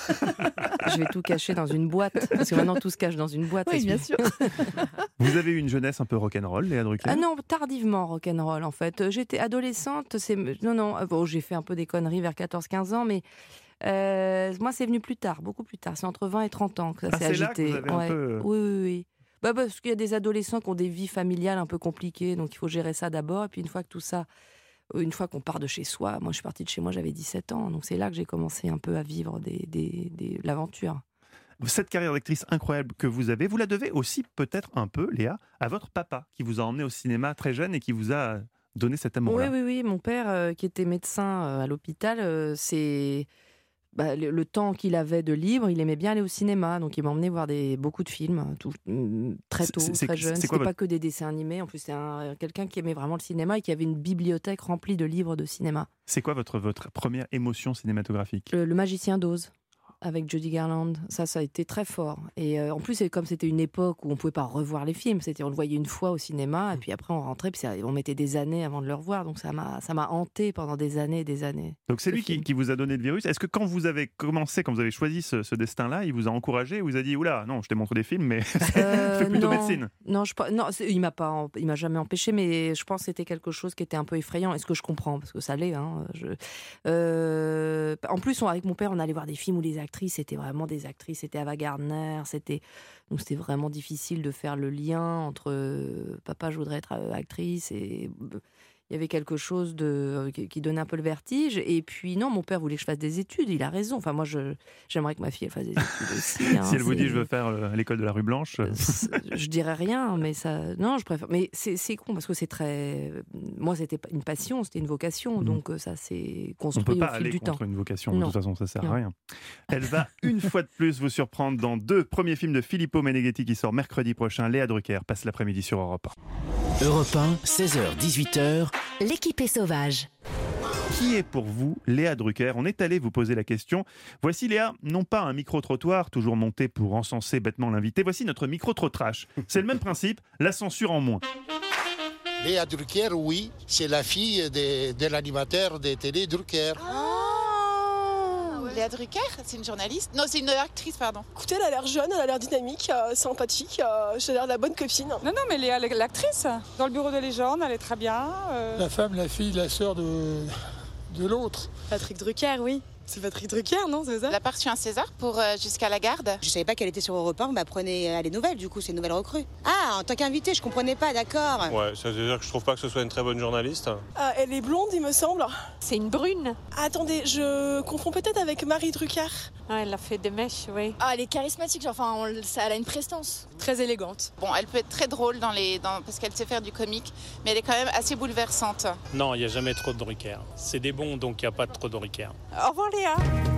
Je vais tout cacher dans une boîte. Parce que maintenant, tout se cache dans une boîte. Oui, bien sûr. Vous avez eu une jeunesse un peu rock'n'roll, Léa Drucker ? Ah non, tardivement rock'n'roll, en fait. J'étais adolescente. C'est... Non, non. Bon, j'ai fait un peu des conneries vers quatorze quinze ans, mais euh, moi, c'est venu plus tard, beaucoup plus tard. C'est entre vingt et trente ans que ça ah, s'est c'est agité. Là que vous avez ouais. un peu... Oui, oui, oui. Bah, parce qu'il y a des adolescents qui ont des vies familiales un peu compliquées, donc il faut gérer ça d'abord. Et puis, une fois que tout ça... Une fois qu'on part de chez soi, moi je suis partie de chez moi, j'avais dix-sept ans, donc c'est là que j'ai commencé un peu à vivre des, des, des, l'aventure. Cette carrière d'actrice incroyable que vous avez, vous la devez aussi peut-être un peu, Léa, à votre papa qui vous a emmené au cinéma très jeune et qui vous a donné cet amour-là. Oui, oui, oui. Mon père, euh, qui était médecin euh, à l'hôpital, euh, c'est... Bah, le, le temps qu'il avait de libre, il aimait bien aller au cinéma, donc il m'a emmené voir des, beaucoup de films, tout, très tôt, c'est, très c'est, jeune. c'est C'était votre... pas que des dessins animés, en plus c'est un, quelqu'un qui aimait vraiment le cinéma et qui avait une bibliothèque remplie de livres de cinéma. C'est quoi votre, votre première émotion cinématographique ? Le, le Magicien d'Oz. Avec Judy Garland, ça, ça a été très fort. Et euh, en plus, c'est comme c'était une époque où on pouvait pas revoir les films, c'était on le voyait une fois au cinéma, et puis après on rentrait, puis ça, on mettait des années avant de le revoir, donc ça m'a, ça m'a hanté pendant des années et des années. Donc c'est lui qui, qui vous a donné le virus. Est-ce que quand vous avez commencé, quand vous avez choisi ce, ce destin-là, il vous a encouragé, ou vous a dit oula, non, je t'ai montré des films, mais euh, fais plutôt non, médecine. Non, je, non, il m'a pas, il m'a jamais empêché, mais je pense que c'était quelque chose qui était un peu effrayant. Est-ce que je comprends, parce que ça l'est. Hein, je, euh, en plus, on, avec mon père, on allait voir des films où les actrices étaient vraiment des actrices, c'était Ava Gardner, c'était donc c'était vraiment difficile de faire le lien entre euh, papa je voudrais être actrice et il y avait quelque chose de, qui, qui donnait un peu le vertige. Et puis, non, mon père voulait que je fasse des études. Il a raison. Enfin, moi, je, j'aimerais que ma fille elle fasse des études aussi. Hein, si elle vous dit c'est- je veux faire euh, l'école de la rue Blanche. euh, je dirais rien, mais ça. Non, je préfère. Mais c'est, c'est con parce que c'est très. Moi, c'était pas une passion, c'était une vocation. Donc, euh, ça s'est On construit peut pas au fil aller du temps. contre une vocation, de Non. toute façon, ça sert Non. à rien. Elle va une fois de plus vous surprendre dans deux premiers films de Filippo Meneghetti qui sort mercredi prochain. Léa Drucker passe l'après-midi sur Europe un. Europe un, seize heures dix-huit heures. L'équipée sauvage. Qui est pour vous Léa Drucker? On est allé vous poser la question. Voici Léa, non pas un micro-trottoir toujours monté pour encenser bêtement l'invité, voici notre micro-trottrache. C'est le même principe, la censure en moins. Léa Drucker, oui, c'est la fille de, de l'animateur de télé Drucker. Léa Drucker, c'est une journaliste. Non, c'est une actrice, pardon. Écoutez, elle a l'air jeune, elle a l'air dynamique, euh, sympathique, euh, j'ai l'air de la bonne copine. Non, non, mais Léa, l'actrice, dans le bureau de légende, elle est très bien. euh. La femme, la fille, la sœur de, de l'autre. Patrick Drucker, oui. C'est Patrick Drucker, non, c'est ça? Elle a pas reçu un César pour euh, Jusqu'à la garde. Je savais pas qu'elle était sur Europe un, on m'apprenait à les nouvelles, du coup, c'est une nouvelle recrue. Ah, en tant qu'invitée, je comprenais pas, d'accord. Ouais, ça veut dire que je trouve pas que ce soit une très bonne journaliste. Ah, elle est blonde, il me semble. C'est une brune. Attendez, je confonds peut-être avec Marie Drucker. Ouais, elle a fait des mèches, oui. Ah, elle est charismatique, genre, enfin, on- ça, elle a une prestance. Très élégante. Bon, elle peut être très drôle dans les, dans, parce qu'elle sait faire du comique, mais elle est quand même assez bouleversante. Non, il n'y a jamais trop de Drucker. C'est des bons, donc il n'y a pas trop de Drucker. Au revoir Léa.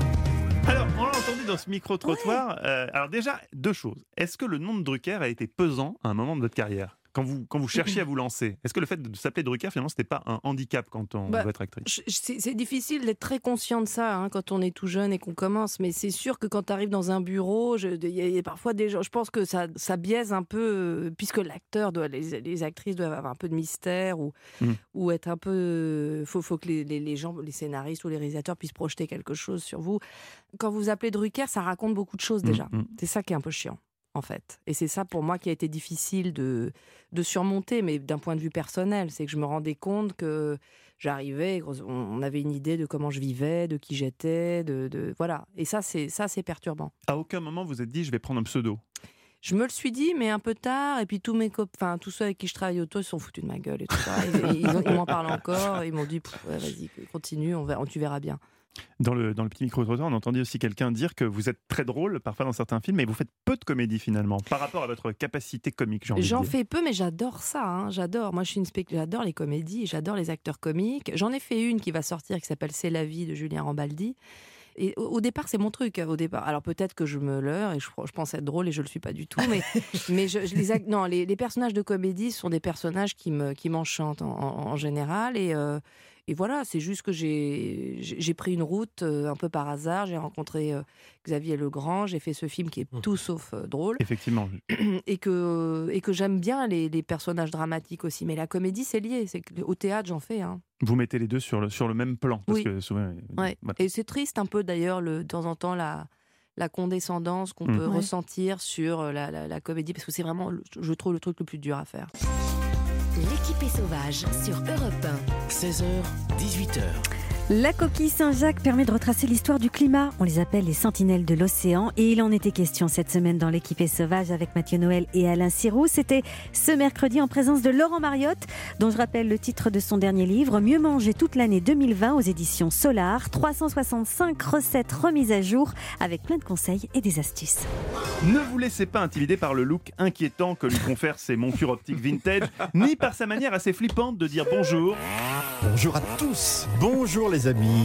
Alors, on l'a entendu dans ce micro-trottoir. Euh, alors déjà, deux choses. Est-ce que le nom de Drucker a été pesant à un moment de votre carrière quand vous, quand vous cherchiez à vous lancer? Est-ce que le fait de s'appeler Drucker, finalement, c'était pas un handicap quand on Bah, veut être actrice? je- C'est c'est difficile d'être très conscient de ça hein, quand on est tout jeune et qu'on commence, mais c'est sûr que quand tu arrives dans un bureau, je- il y, a- il y a parfois des gens, je pense que ça, ça biaise un peu, euh, puisque l'acteur, doit, les, les actrices doivent avoir un peu de mystère ou, Mm. ou être un peu. Il faut, faut que les, les, les gens, les scénaristes ou les réalisateurs puissent projeter quelque chose sur vous. Quand vous appelez Drucker, ça raconte beaucoup de choses déjà. Mm, mm. C'est ça qui est un peu chiant. En fait. Et c'est ça pour moi qui a été difficile de, de surmonter, mais d'un point de vue personnel. C'est que je me rendais compte que j'arrivais, on on avait une idée de comment je vivais, de qui j'étais, de, de voilà. Et ça, c'est ça, c'est perturbant. À aucun moment vous vous êtes dit je vais prendre un pseudo? Je me le suis dit, mais un peu tard. Et puis tous mes copains, enfin tous ceux avec qui je travaille autour, ils se sont foutus de ma gueule et tout ça. Ils, ils, ont- ils m'en parlent encore. Ils m'ont dit, Pff, ouais, vas-y, continue, on verra, tu verras bien. Dans le, dans le petit micro-trottoir, on entendait aussi quelqu'un dire que vous êtes très drôle, parfois dans certains films, mais vous faites peu de comédie finalement, par rapport à votre capacité comique, j'ai envie de J'en dire. fais peu, mais j'adore ça. hein, J'adore. Moi, je suis une spec... j'adore les comédies, j'adore les acteurs comiques. J'en ai fait une qui va sortir, qui s'appelle C'est la vie de Julien Rambaldi. Et au, au départ, c'est mon truc. Au départ, alors peut-être que je me leurre et je, je pense être drôle et je le suis pas du tout. Mais, mais je, je les, ac- non, les, les personnages de comédie sont des personnages qui me, qui m'enchantent en, en- en général. Et, euh, et voilà, c'est juste que j'ai, j'ai j'ai pris une route euh, un peu par hasard. J'ai rencontré euh, Xavier Legrand. J'ai fait ce film qui est tout sauf euh, drôle. Effectivement. Et que, et que j'aime bien les, les personnages dramatiques aussi. Mais la comédie, c'est lié. C'est que au théâtre, j'en fais. Hein. Vous mettez les deux sur le, sur le même plan. Parce Oui. que souvent, Ouais. voilà. Et c'est triste un peu d'ailleurs, le- de temps en temps, la, la condescendance qu'on Mm. peut Ouais. ressentir sur la, la- la comédie, parce que c'est vraiment, le- je trouve, le truc le plus dur à faire. L'équipée sauvage sur Europe un. seize heures, dix-huit heures. La coquille Saint-Jacques permet de retracer l'histoire du climat. On les appelle les sentinelles de l'océan. Et il en était question cette semaine dans l'équipée sauvage avec Mathieu Noël et Alain Sirou. C'était ce mercredi en présence de Laurent Mariotte, dont je rappelle le titre de son dernier livre, Mieux manger toute l'année deux mille vingt aux éditions Solar. trois cent soixante-cinq recettes remises à jour avec plein de conseils et des astuces. Ne vous laissez pas intimider par le look inquiétant que lui confèrent ses montures optiques vintage, ni par sa manière assez flippante de dire bonjour. Bonjour à tous, bonjour les amis.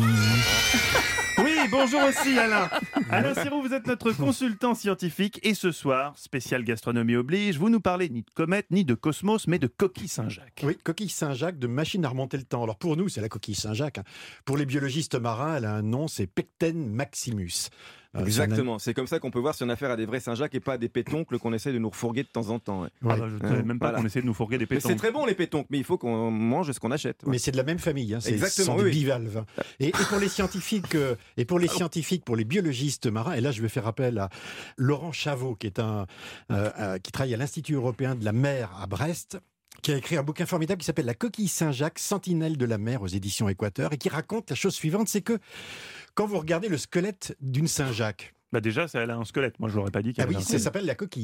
Oui, bonjour aussi Alain. Alain Sirou, vous êtes notre consultant scientifique et ce soir, spécial gastronomie oblige, vous nous parlez ni de comète ni de cosmos, mais de coquille Saint-Jacques. Oui, coquille Saint-Jacques de machine à remonter le temps. Alors pour nous, c'est la coquille Saint-Jacques. hein. Pour les biologistes marins, elle a un nom, c'est Pecten maximus. Euh, Exactement, c'est comme ça qu'on peut voir si on a affaire à des vrais Saint-Jacques et pas à des pétoncles qu'on essaie de nous refourguer de temps en temps. ouais. Ah bah, je ne savais même pas qu'on essayait de nous fourguer des Mais pétoncles. c'est très bon les pétoncles, mais il faut qu'on mange ce qu'on achète. ouais. Mais c'est de la même famille, hein, c'est, ce Exactement, sont oui, des oui. bivalves. Et, et pour les scientifiques, euh, et pour les scientifiques, pour les biologistes marins, et là je vais faire appel à Laurent Chavot, qui est un, euh, euh, qui travaille à l'Institut européen de la mer à Brest, qui a écrit un bouquin formidable qui s'appelle La coquille Saint-Jacques, sentinelle de la mer aux éditions Équateur, et qui raconte la chose suivante, c'est que quand vous regardez le squelette d'une Saint-Jacques, Bah déjà, ça, elle a un squelette. Moi, je l'aurais pas dit qu'elle ah oui, avait un ça squelette. s'appelle la coquille.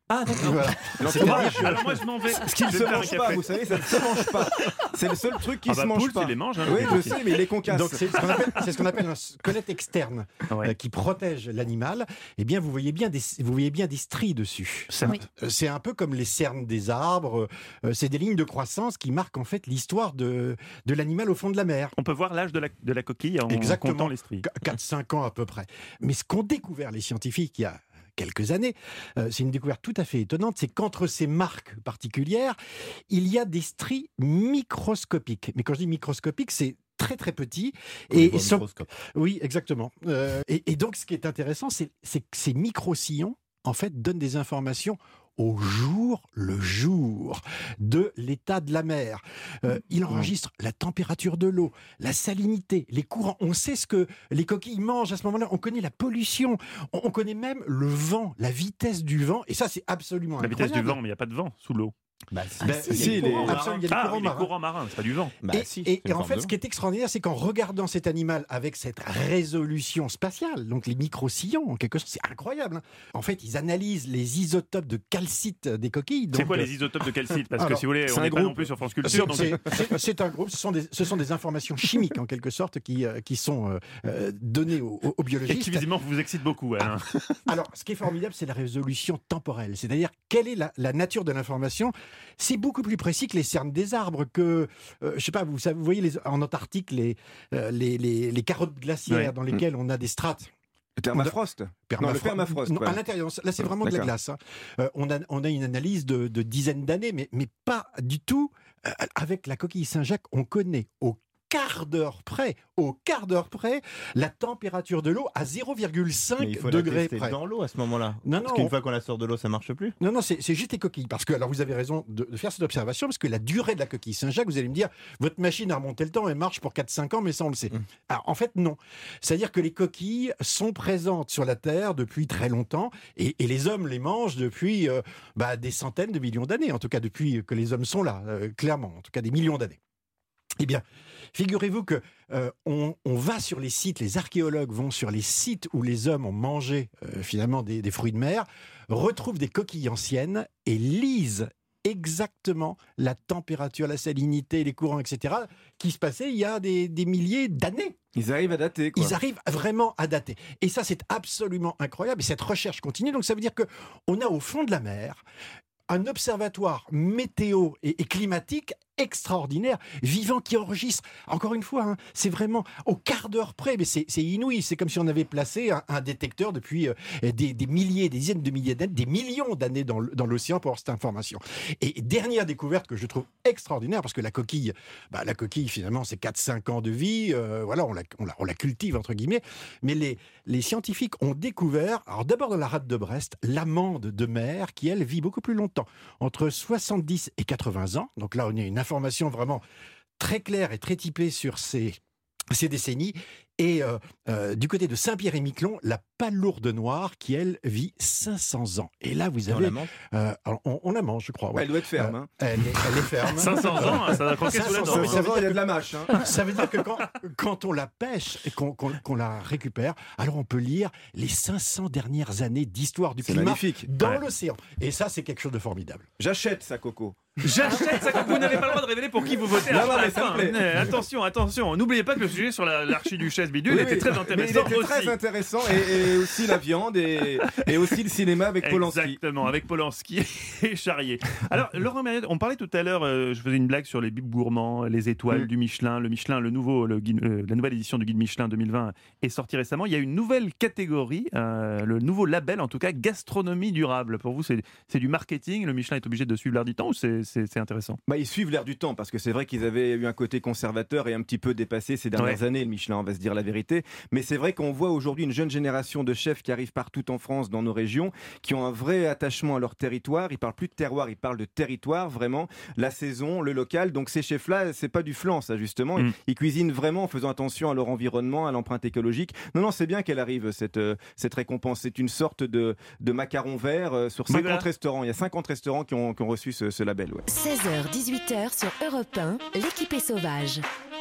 Ah, d'accord. Voilà. Non, C'est c'est dommage. dommage. Alors moi, je m'en vais. Ce qui ne Je se vais faire un mange pas, café. vous savez, ça ne se mange pas. C'est le seul truc qui Ah se bah, mange Pouls, pas. il les mange, hein, oui, les je cookies. sais, mais il les concasse. Donc c'est ce qu'on appelle, c'est ce qu'on appelle un squelette externe Ouais. euh, qui protège l'animal. Eh bien, vous voyez bien des, vous voyez bien des stries dessus. Ça- Oui. Euh, C'est un peu comme les cernes des arbres. Euh, c'est des lignes de croissance qui marquent en fait l'histoire de, de l'animal au fond de la mer. On peut voir l'âge de la, de la coquille en Exactement. comptant les stries. quatre cinq ans à peu près. Mais ce qu'ont découvert les scientifiques il y a quelques années, euh, c'est une découverte tout à fait étonnante, c'est qu'entre ces marques particulières, il y a des stries microscopiques. Mais quand je dis microscopiques, c'est très très petit. Comme Et, dans un sont- microscope. Oui, exactement. Euh, et, et donc, ce qui est intéressant, c'est c'est que ces micro-sillons, en fait, donnent des informations au jour le jour de l'état de la mer. Euh, il enregistre la température de l'eau, la salinité, les courants. On sait ce que les coquilles mangent à ce moment-là. On connaît la pollution. On, on connaît même le vent, la vitesse du vent. Et ça, c'est absolument La vitesse incroyable. du vent, mais il n'y a pas de vent sous l'eau. Bah, Ben, si, les les- courants- absolument, il y a des Ah, courants oui, les marins. courants marins, c'est pas du vent. Bah, et, si, et- c'est et une en forme fait, de ce qui est extraordinaire, c'est qu'en regardant cet animal avec cette résolution spatiale, donc les micro-sillons, en quelque sorte, c'est incroyable. hein. En fait, ils analysent les isotopes de calcite des coquilles. C'est donc, quoi euh, les isotopes de calcite? Parce que alors, si vous voulez, c'est on un n'est pas groupe. non plus sur France C'est- Culture. donc- C'est c'est- c'est un groupe, ce sont, des, ce sont des informations chimiques en quelque sorte qui, euh, qui sont euh, euh, données aux, aux Et biologistes. qui visiblement vous excite beaucoup, Alain. Alors, ce qui est formidable, c'est la résolution temporelle. C'est-à-dire, quelle est la, la nature de l'information? C'est beaucoup plus précis que les cernes des arbres, que, euh, je sais pas, vous, savez, vous voyez les- en Antarctique les, euh, les, les, les carottes glaciaires Ouais. dans lesquelles on a des strates. Le permafrost. Non, le Permafrost. permafrost. Non, ouais. à l'intérieur, là c'est vraiment de la D'accord. glace. hein. Euh, on, a, on a une analyse de, de dizaines d'années, mais, mais pas du tout. Euh, avec la coquille Saint-Jacques, on connaît au quart d'heure près, au quart d'heure près, la température de l'eau à zéro virgule Mais cinq il faut la degrés tester près. dans l'eau à ce moment-là. Non, Parce non, qu'une on- fois qu'on la sort de l'eau, ça marche plus. Non, non, c'est c'est juste les coquilles. Parce que, alors vous avez raison de, de faire cette observation, parce que la durée de la coquille Saint-Jacques, vous allez me dire, votre machine a remonté le temps, elle marche pour quatre cinq ans, mais ça on le sait. Alors en fait, non. C'est-à-dire que les coquilles sont présentes sur la Terre depuis très longtemps, et, et les hommes les mangent depuis euh, bah, des centaines de millions d'années, en tout cas depuis que les hommes sont là, euh, clairement, en tout cas des millions d'années. Eh bien, figurez-vous que euh, on, on va sur les sites, les archéologues vont sur les sites où les hommes ont mangé euh, finalement des, des fruits de mer, retrouvent des coquilles anciennes et lisent exactement la température, la salinité, les courants, et cetera, qui se passaient il y a des, des milliers d'années. Ils arrivent à dater, quoi. Ils arrivent vraiment à dater. Et ça, c'est absolument incroyable. Et cette recherche continue. Donc, ça veut dire qu'on a au fond de la mer un observatoire météo et, et climatique extraordinaire, vivant, qui enregistre, encore une fois, hein, c'est vraiment au quart d'heure près, mais c'est c'est inouï, c'est comme si on avait placé un, un détecteur depuis euh, des, des milliers, des dizaines de milliers d'années, des millions d'années dans, l- dans l'océan pour avoir cette information. Et dernière découverte que je trouve extraordinaire, parce que la coquille, bah, la coquille finalement c'est quatre cinq ans de vie, euh, voilà, on la, on, la, on la cultive entre guillemets, mais les, les scientifiques ont découvert, alors d'abord dans la rade de Brest, l'amande de mer qui elle vit beaucoup plus longtemps, entre soixante-dix et quatre-vingts ans, donc là on a une information vraiment très claire et très typée sur ces, ces décennies. Et euh, euh, du côté de Saint-Pierre-et-Miquelon, la palourde noire qui, elle, vit cinq cents ans. Et là, vous Et on avez... la mange euh, alors, on, on la mange, je crois. ouais. Elle doit être ferme, Euh, hein. elle, est, elle est ferme. cinq cents ans, hein, ça va croquer sous la dent, Ça, hein. ça veut Il y a dire de que- la mâche, hein. Ça veut dire que quand, quand on la pêche et qu'on qu'on- qu'on la récupère, alors on peut lire les cinq cents dernières années d'histoire du C'est climat magnifique. dans Ouais. l'océan. Et ça, c'est quelque chose de formidable. J'achète ça, Coco. J'achète ça comme vous n'avez pas le droit de révéler pour qui vous votez. Non, à non, la mais ça fin. me plaît. Mais attention, attention. N'oubliez pas que le sujet sur la- l'archiduchesse bidule Oui, était oui, très mais intéressant il était aussi. très intéressant et, et aussi la viande et, et aussi le cinéma avec Polanski. Exactement, avec Polanski et Charrier. Alors, Laurent Merriot, on parlait tout à l'heure, euh, je faisais une blague sur les bibes gourmands, les étoiles Mm. du Michelin. Le Michelin, le nouveau, le guide- euh, la nouvelle édition du guide Michelin deux mille vingt est sortie récemment. Il y a une nouvelle catégorie, euh, le nouveau label en tout cas, gastronomie durable. Pour vous, c'est c'est du marketing. Le Michelin est obligé de suivre l'air du temps ou c'est c'est- c'est intéressant? Bah, ils suivent l'air du temps parce que c'est vrai qu'ils avaient eu un côté conservateur et un petit peu dépassé ces dernières Ouais. années, le Michelin, on va se dire la vérité. Mais c'est vrai qu'on voit aujourd'hui une jeune génération de chefs qui arrivent partout en France, dans nos régions, qui ont un vrai attachement à leur territoire. Ils parlent plus de terroir, ils parlent de territoire, vraiment, la saison, le local. Donc ces chefs-là, c'est pas du flan, ça justement. Mm. Ils, ils cuisinent vraiment en faisant attention à leur environnement, à l'empreinte écologique. Non, non, c'est bien qu'elle arrive, cette, euh, cette récompense. C'est une sorte de, de macaron vert euh, sur Oui, cinquante voilà. restaurants. Il y a cinquante restaurants qui ont, qui ont reçu ce, ce label. Ouais. seize heures dix-huit heures sur Europe un, l'équipe est sauvage.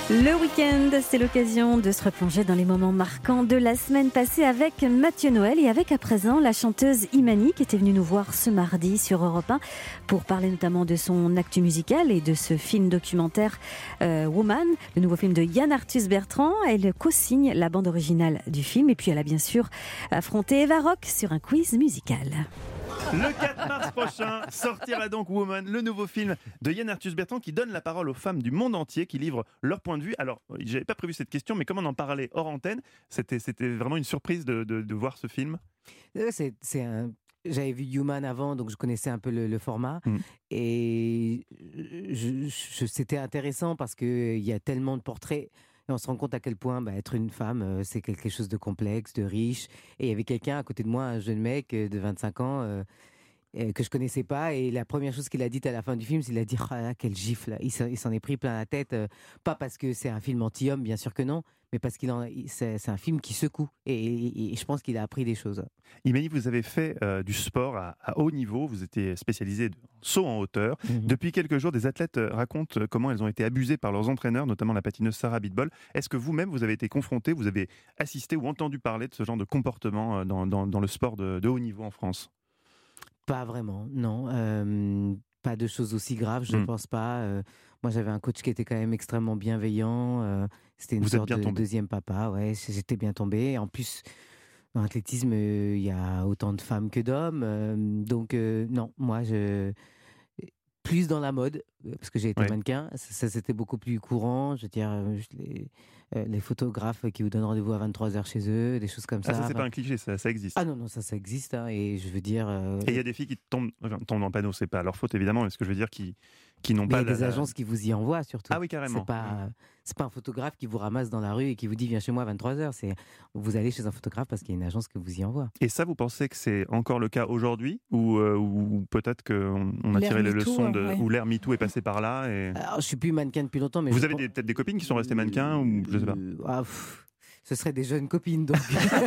Le week-end, c'est l'occasion de se replonger dans les moments marquants de la semaine passée avec Mathieu Noël et avec à présent la chanteuse Imani qui était venue nous voir ce mardi sur Europe un pour parler notamment de son actu musical et de ce film documentaire euh, Woman, le nouveau film de Yann Arthus Bertrand. Elle co-signe la bande originale du film et puis elle a bien sûr affronté Eva Rock sur un quiz musical. Le quatre mars prochain sortira donc Woman, le nouveau film de Yann Arthus Bertrand qui donne la parole aux femmes du monde entier qui livrent leur point de vue. Alors, j'avais pas prévu cette question, mais comme on en parlait hors antenne, c'était, c'était vraiment une surprise de, de, de voir ce film. C'est, c'est un... J'avais vu Human avant, donc je connaissais un peu le, le format. Mm. Et je, je, c'était intéressant parce qu'il y a tellement de portraits. Et on se rend compte à quel point bah, être une femme, euh, c'est quelque chose de complexe, de riche. Et il y avait quelqu'un à côté de moi, un jeune mec euh, de vingt-cinq ans, euh, euh, que je connaissais pas. Et la première chose qu'il a dite à la fin du film, c'est qu'il a dit oh là, quel gifle là. Il, s'en, il s'en est pris plein la tête. Euh, pas parce que c'est un film anti-homme, bien sûr que non, mais parce qu'il en, c'est, c'est un film qui secoue. Et, et, et je pense qu'il a appris des choses. Imani, vous avez fait euh, du sport à, à haut niveau. Vous étiez spécialisé en saut en hauteur. Mm-hmm. Depuis quelques jours, des athlètes racontent comment elles ont été abusées par leurs entraîneurs, notamment la patineuse Sarah Abitbol. Est-ce que vous-même, vous avez été confronté, vous avez assisté ou entendu parler de ce genre de comportement dans, dans, dans le sport de, de haut niveau en France ? Pas vraiment, non. Euh, pas de choses aussi graves, je ne mm. pense pas. Euh, moi, j'avais un coach qui était quand même extrêmement bienveillant. Euh, c'était une vous sorte êtes bien de tombé. Deuxième papa. Ouais, j'étais bien tombé. En plus, dans l'athlétisme, il euh, y a autant de femmes que d'hommes. Euh, donc, euh, non, moi, je... plus dans la mode, parce que j'ai été ouais. mannequin, ça, ça c'était beaucoup plus courant. Je veux dire, les, euh, les photographes qui vous donnent rendez-vous à vingt-trois heures chez eux, des choses comme ah, ça. Ça, c'est pas un cliché, ça, ça existe. Ah non, non, ça, ça existe. Hein, et je veux dire. Euh... Et il y a des filles qui tombent, enfin, tombent dans le panneau, c'est pas leur faute évidemment, mais ce que je veux dire, qui, qui n'ont mais pas. Il y a la, des agences la... qui vous y envoient surtout. Ah oui, carrément. C'est pas, c'est pas un photographe qui vous ramasse dans la rue et qui vous dit viens chez moi à vingt-trois heures. C'est vous allez chez un photographe parce qu'il y a une agence qui vous y envoie. Et ça, vous pensez que c'est encore le cas aujourd'hui ou, euh, ou peut-être qu'on on a l'air tiré les MeToo, leçons de, ouais. où l'ère MeToo est passé par là et... Alors, je suis plus mannequin depuis longtemps, mais vous je avez pense... des, peut-être des copines qui sont restées mannequins ou je sais pas. Euh, ah, pff, ce seraient des jeunes copines donc.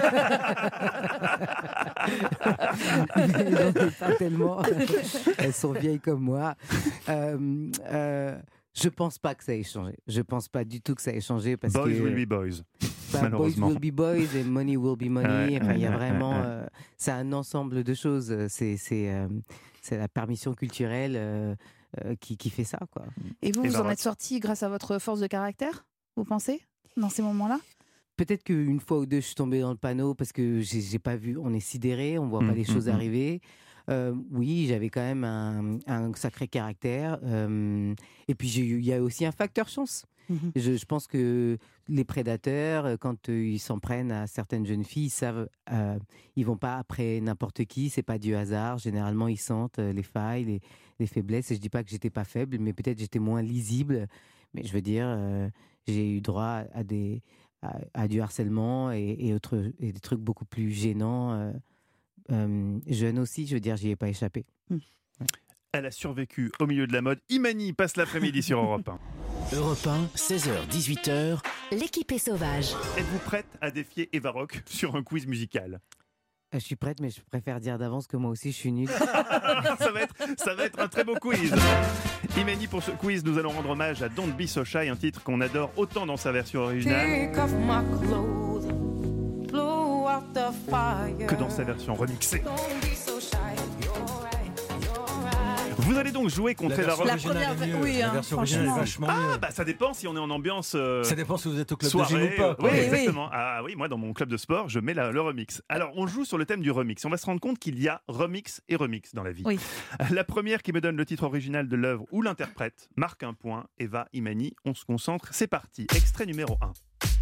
Mais j'en ai pas tellement. Elles sont vieilles comme moi. Euh, euh, je pense pas que ça ait changé. Je pense pas du tout que ça ait changé parce boys que. will be boys. Bah, malheureusement. Boys will be boys et money will be money. Ouais, enfin, il y a ouais, vraiment. ouais, ouais. Euh, c'est un ensemble de choses. C'est c'est euh, c'est la permission culturelle. Euh, Euh, qui, qui fait ça, quoi. Et vous, Et vous ben, en êtes sorti grâce à votre force de caractère, vous pensez, dans ces moments-là ? Peut-être qu'une fois ou deux, je suis tombée dans le panneau parce que j'ai, j'ai pas vu, on est sidéré, on voit mmh, pas les choses mmh, arriver. Euh, oui, j'avais quand même un, un sacré caractère. Euh, et puis, il y a aussi un facteur chance. Mmh. Je, je pense que les prédateurs, quand euh, ils s'en prennent à certaines jeunes filles, ils savent, euh, ils vont pas après n'importe qui. C'est pas du hasard. Généralement, ils sentent euh, les failles, les, les faiblesses. Et je dis pas que j'étais pas faible, mais peut-être j'étais moins lisible. Mais je veux dire, euh, j'ai eu droit à des, à, à du harcèlement et, et autres, et des trucs beaucoup plus gênants. Euh, euh, jeune aussi, je veux dire, j'y ai pas échappé. Mmh. Ouais. Elle a survécu au milieu de la mode. Imani passe l'après-midi sur Europe un. Europe un, seize heures dix-huit heures. L'équipe est sauvage. Êtes-vous prête à défier Eva Rock sur un quiz musical ? Je suis prête, mais je préfère dire d'avance que moi aussi je suis nulle. ça, va être, ça va être un très beau quiz. Imani, pour ce quiz, nous allons rendre hommage à Don't Be So Shy, un titre qu'on adore autant dans sa version originale que dans sa version remixée. Vous allez donc jouer contre Eva Rock. La première, oui, hein, la version originale est vachement Ah, mieux. bah ça dépend si on est en ambiance. Euh, ça dépend si vous êtes au club soirée, de gym ou pas. Oui, oui, exactement. Oui. Ah oui, moi dans mon club de sport, je mets la, le remix. Alors on joue sur le thème du remix. On va se rendre compte qu'il y a remix et remix dans la vie. Oui. La première qui me donne le titre original de l'œuvre ou l'interprète marque un point. Eva, Imani, on se concentre. C'est parti. Extrait numéro un.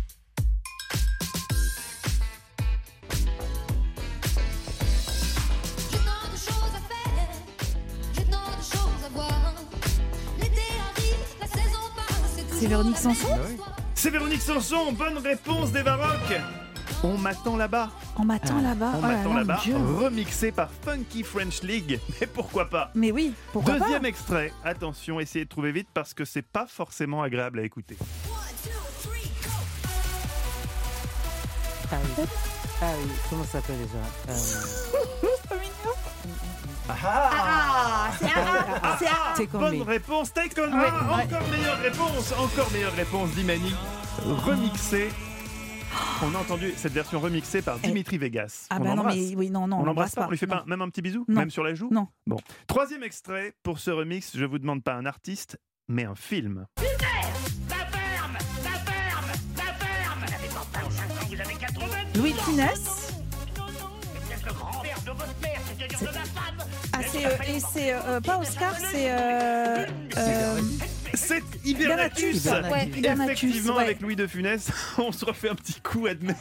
C'est Véronique Sanson ? C'est Véronique Sanson, bonne réponse d'Eva Rock. On m'attend là-bas. On m'attend là-bas. On oh là m'attend là, là-bas, mon Dieu. remixé par Funky French League. Mais pourquoi pas ? Mais oui, pourquoi Deuxième pas extrait. Attention, essayez de trouver vite parce que c'est pas forcément agréable à écouter. Ah oui, ah oui. Comment ça s'appelle déjà euh... C'est mignon. Ah, c'est ah, c'est ah. Ah, bonne réponse, Take On Me. Ouais, Ah, ouais. encore meilleure réponse, encore meilleure réponse d'Imani. Remixée. On a entendu cette version remixée par Dimitri Vegas. Ah on bah non, l'embrasse. mais oui, non, non, on on l'embrasse l'embrasse pas. pas. On lui fait Non. pas même un petit bisou, Non. même sur la joue. Non. Bon. Troisième extrait pour ce remix. Je vous demande pas un artiste, mais un film. Louis de Funès. Ah, c'est, euh, et c'est euh, pas Oscar, c'est. Euh, euh, C'est Hibernatus. Hibernatus. Ouais, Hibernatus, Effectivement, ouais. avec Louis de Funès, on se refait un petit coup, admet.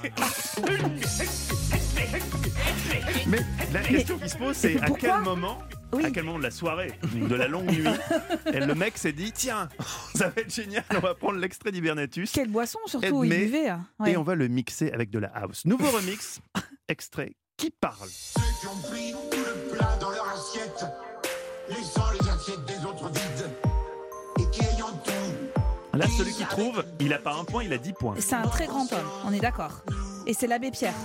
Mais la question qui se pose, c'est à quel moment, à quel moment de la soirée, de la longue nuit, et le mec s'est dit tiens, ça va être génial, on va prendre l'extrait d'Hibernatus. Quelle boisson surtout, il Edmé, buvait. hein. Ouais. Et on va le mixer avec de la house. Nouveau remix, extrait qui parle. Ceux qui ont pris tout le plat dans leur assiette, laissant les assiettes des autres vides, et qui ayant tout. Là, celui qui trouve, il a pas un point, il a dix points. C'est un très grand homme, on est d'accord. Et c'est l'abbé Pierre.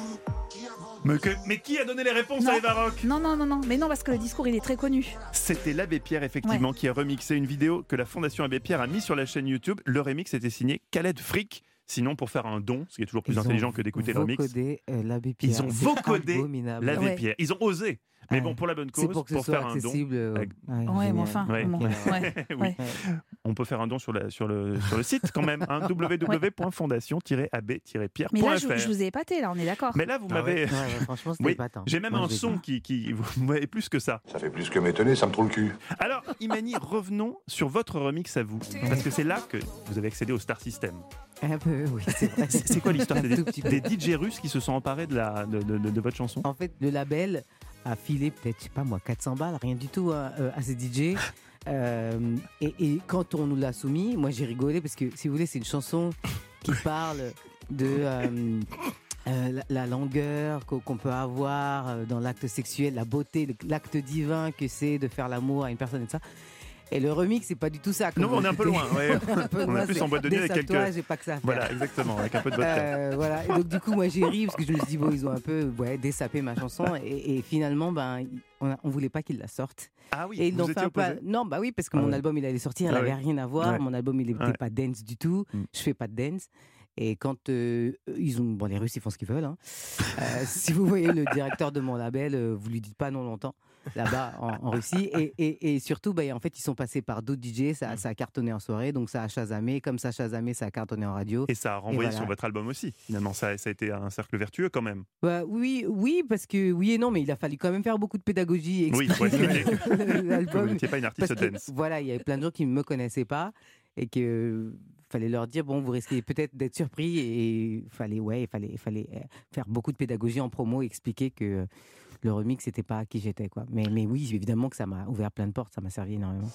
Mais, que- mais qui a donné les réponses Non. à Eva Rock? Non, non, non, non, mais non, parce que le discours, il est très connu. C'était l'Abbé Pierre, effectivement, qui a remixé une vidéo que la Fondation Abbé Pierre a mis sur la chaîne YouTube. Le remix était signé Khaled Frick. Sinon, pour faire un don, ce qui est toujours plus Ils intelligent ont que d'écouter le remix, vocodé, euh, l'abbé Pierre. ils ont C'est vocodé abominable. l'Abbé Ouais. Pierre. Ils ont osé. Mais bon, pour la bonne cause, C'est pour que ce soit faire un don. accessible, euh, avec- ouais, Ouais, mais génial. enfin, Ouais. bon, ouais, Oui. ouais. On peut faire un don sur, la, sur, le, sur le site quand même, hein, w w w point fondation tiret a b tiret pierre point f r. Mais là, je, je vous ai épaté, là, on est d'accord. Mais là, vous Ah m'avez. ouais, ouais, ouais, franchement, c'était Oui, épatant. j'ai même Moi, un je l'ai son dit. qui, qui. Vous m'avez plus que ça. Ça fait plus que m'étonner, ça me trouve le cul. Alors, Imani, revenons sur votre remix à vous. Parce que c'est là que vous avez accédé au Star System. Un peu, oui, c'est vrai. C'est c'est quoi l'histoire? Un C'est tout des, petit peu. des D J russes qui se sont emparés de, la, de, de- de- de votre chanson? En fait, le label a filé peut-être, je sais pas moi, quatre cents balles, rien du tout hein, euh, à ces D J. Euh, et, et quand on nous l'a soumis, moi j'ai rigolé parce que, si vous voulez, c'est une chanson qui parle de euh, euh, la, la langueur qu'o- qu'on peut avoir euh, dans l'acte sexuel, la beauté, le- l'acte divin que c'est de faire l'amour à une personne et tout ça. Et le remix, c'est pas du tout ça. comme Non, on est un peu écoutez. loin. Ouais. On est un peu On est loin, plus c'est en boîte de nuit avec déshabille-toi, quelques. j'ai pas que ça à faire. Voilà, exactement, avec un peu de vodka. Euh, voilà. Et donc du coup, moi j'ai ri parce que je me suis dit bon, ils ont un peu ouais, désapé ma chanson et, et finalement, ben, on, a- on voulait pas qu'ils la sortent. Ah oui. Et ils vous l'ont fait étiez un peu. opposés Non, bah oui, parce que Ah mon ouais. album il allait sortir, il Ah avait ouais. rien à voir. Ouais. Mon album il n'était Ouais. pas dance du tout. Mm. Je fais pas de dance. Et quand euh, ils ont, bon, les Russes ils font ce qu'ils veulent. hein. Euh, si vous voyez le directeur de mon label, euh, vous lui dites pas non longtemps là-bas en, en Russie. Et, et, et surtout, bah, en fait, ils sont passés par d'autres D J. Ça, ça a cartonné en soirée, donc ça a chasamé. Comme ça a chasamé, ça a cartonné en radio. Et ça a renvoyé voilà. sur votre album aussi. Finalement, ça, ça a été un cercle vertueux quand même. Bah, oui, oui, parce que oui et non, mais il a fallu quand même faire beaucoup de pédagogie. Et Oui, expliquer faut expliquer que- l'album. que vous n'étiez pas une artiste Parce que, dance. Voilà, il y avait plein de gens qui ne me connaissaient pas et que euh, fallait leur dire bon, vous risquez peut-être d'être surpris et fallait ouais, il fallait, il fallait euh, faire beaucoup de pédagogie en promo, et expliquer que euh, le remix c'était pas qui j'étais quoi. Mais mais oui, évidemment que ça m'a ouvert plein de portes, ça m'a servi énormément.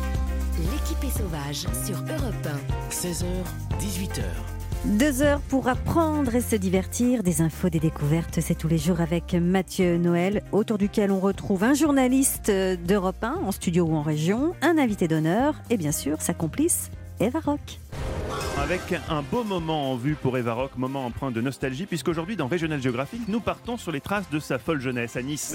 L'équipe est sauvage sur Europe un. seize heures, dix-huit heures. Deux heures pour apprendre et se divertir, des infos, des découvertes, c'est tous les jours avec Mathieu Noël, autour duquel on retrouve un journaliste d'Europe un, en studio ou en région, un invité d'honneur et bien sûr sa complice, Eva Rock. Avec un beau moment en vue pour Eva Rock, moment empreint de nostalgie, puisqu'aujourd'hui dans Regional Geographic, nous partons sur les traces de sa folle jeunesse à Nice.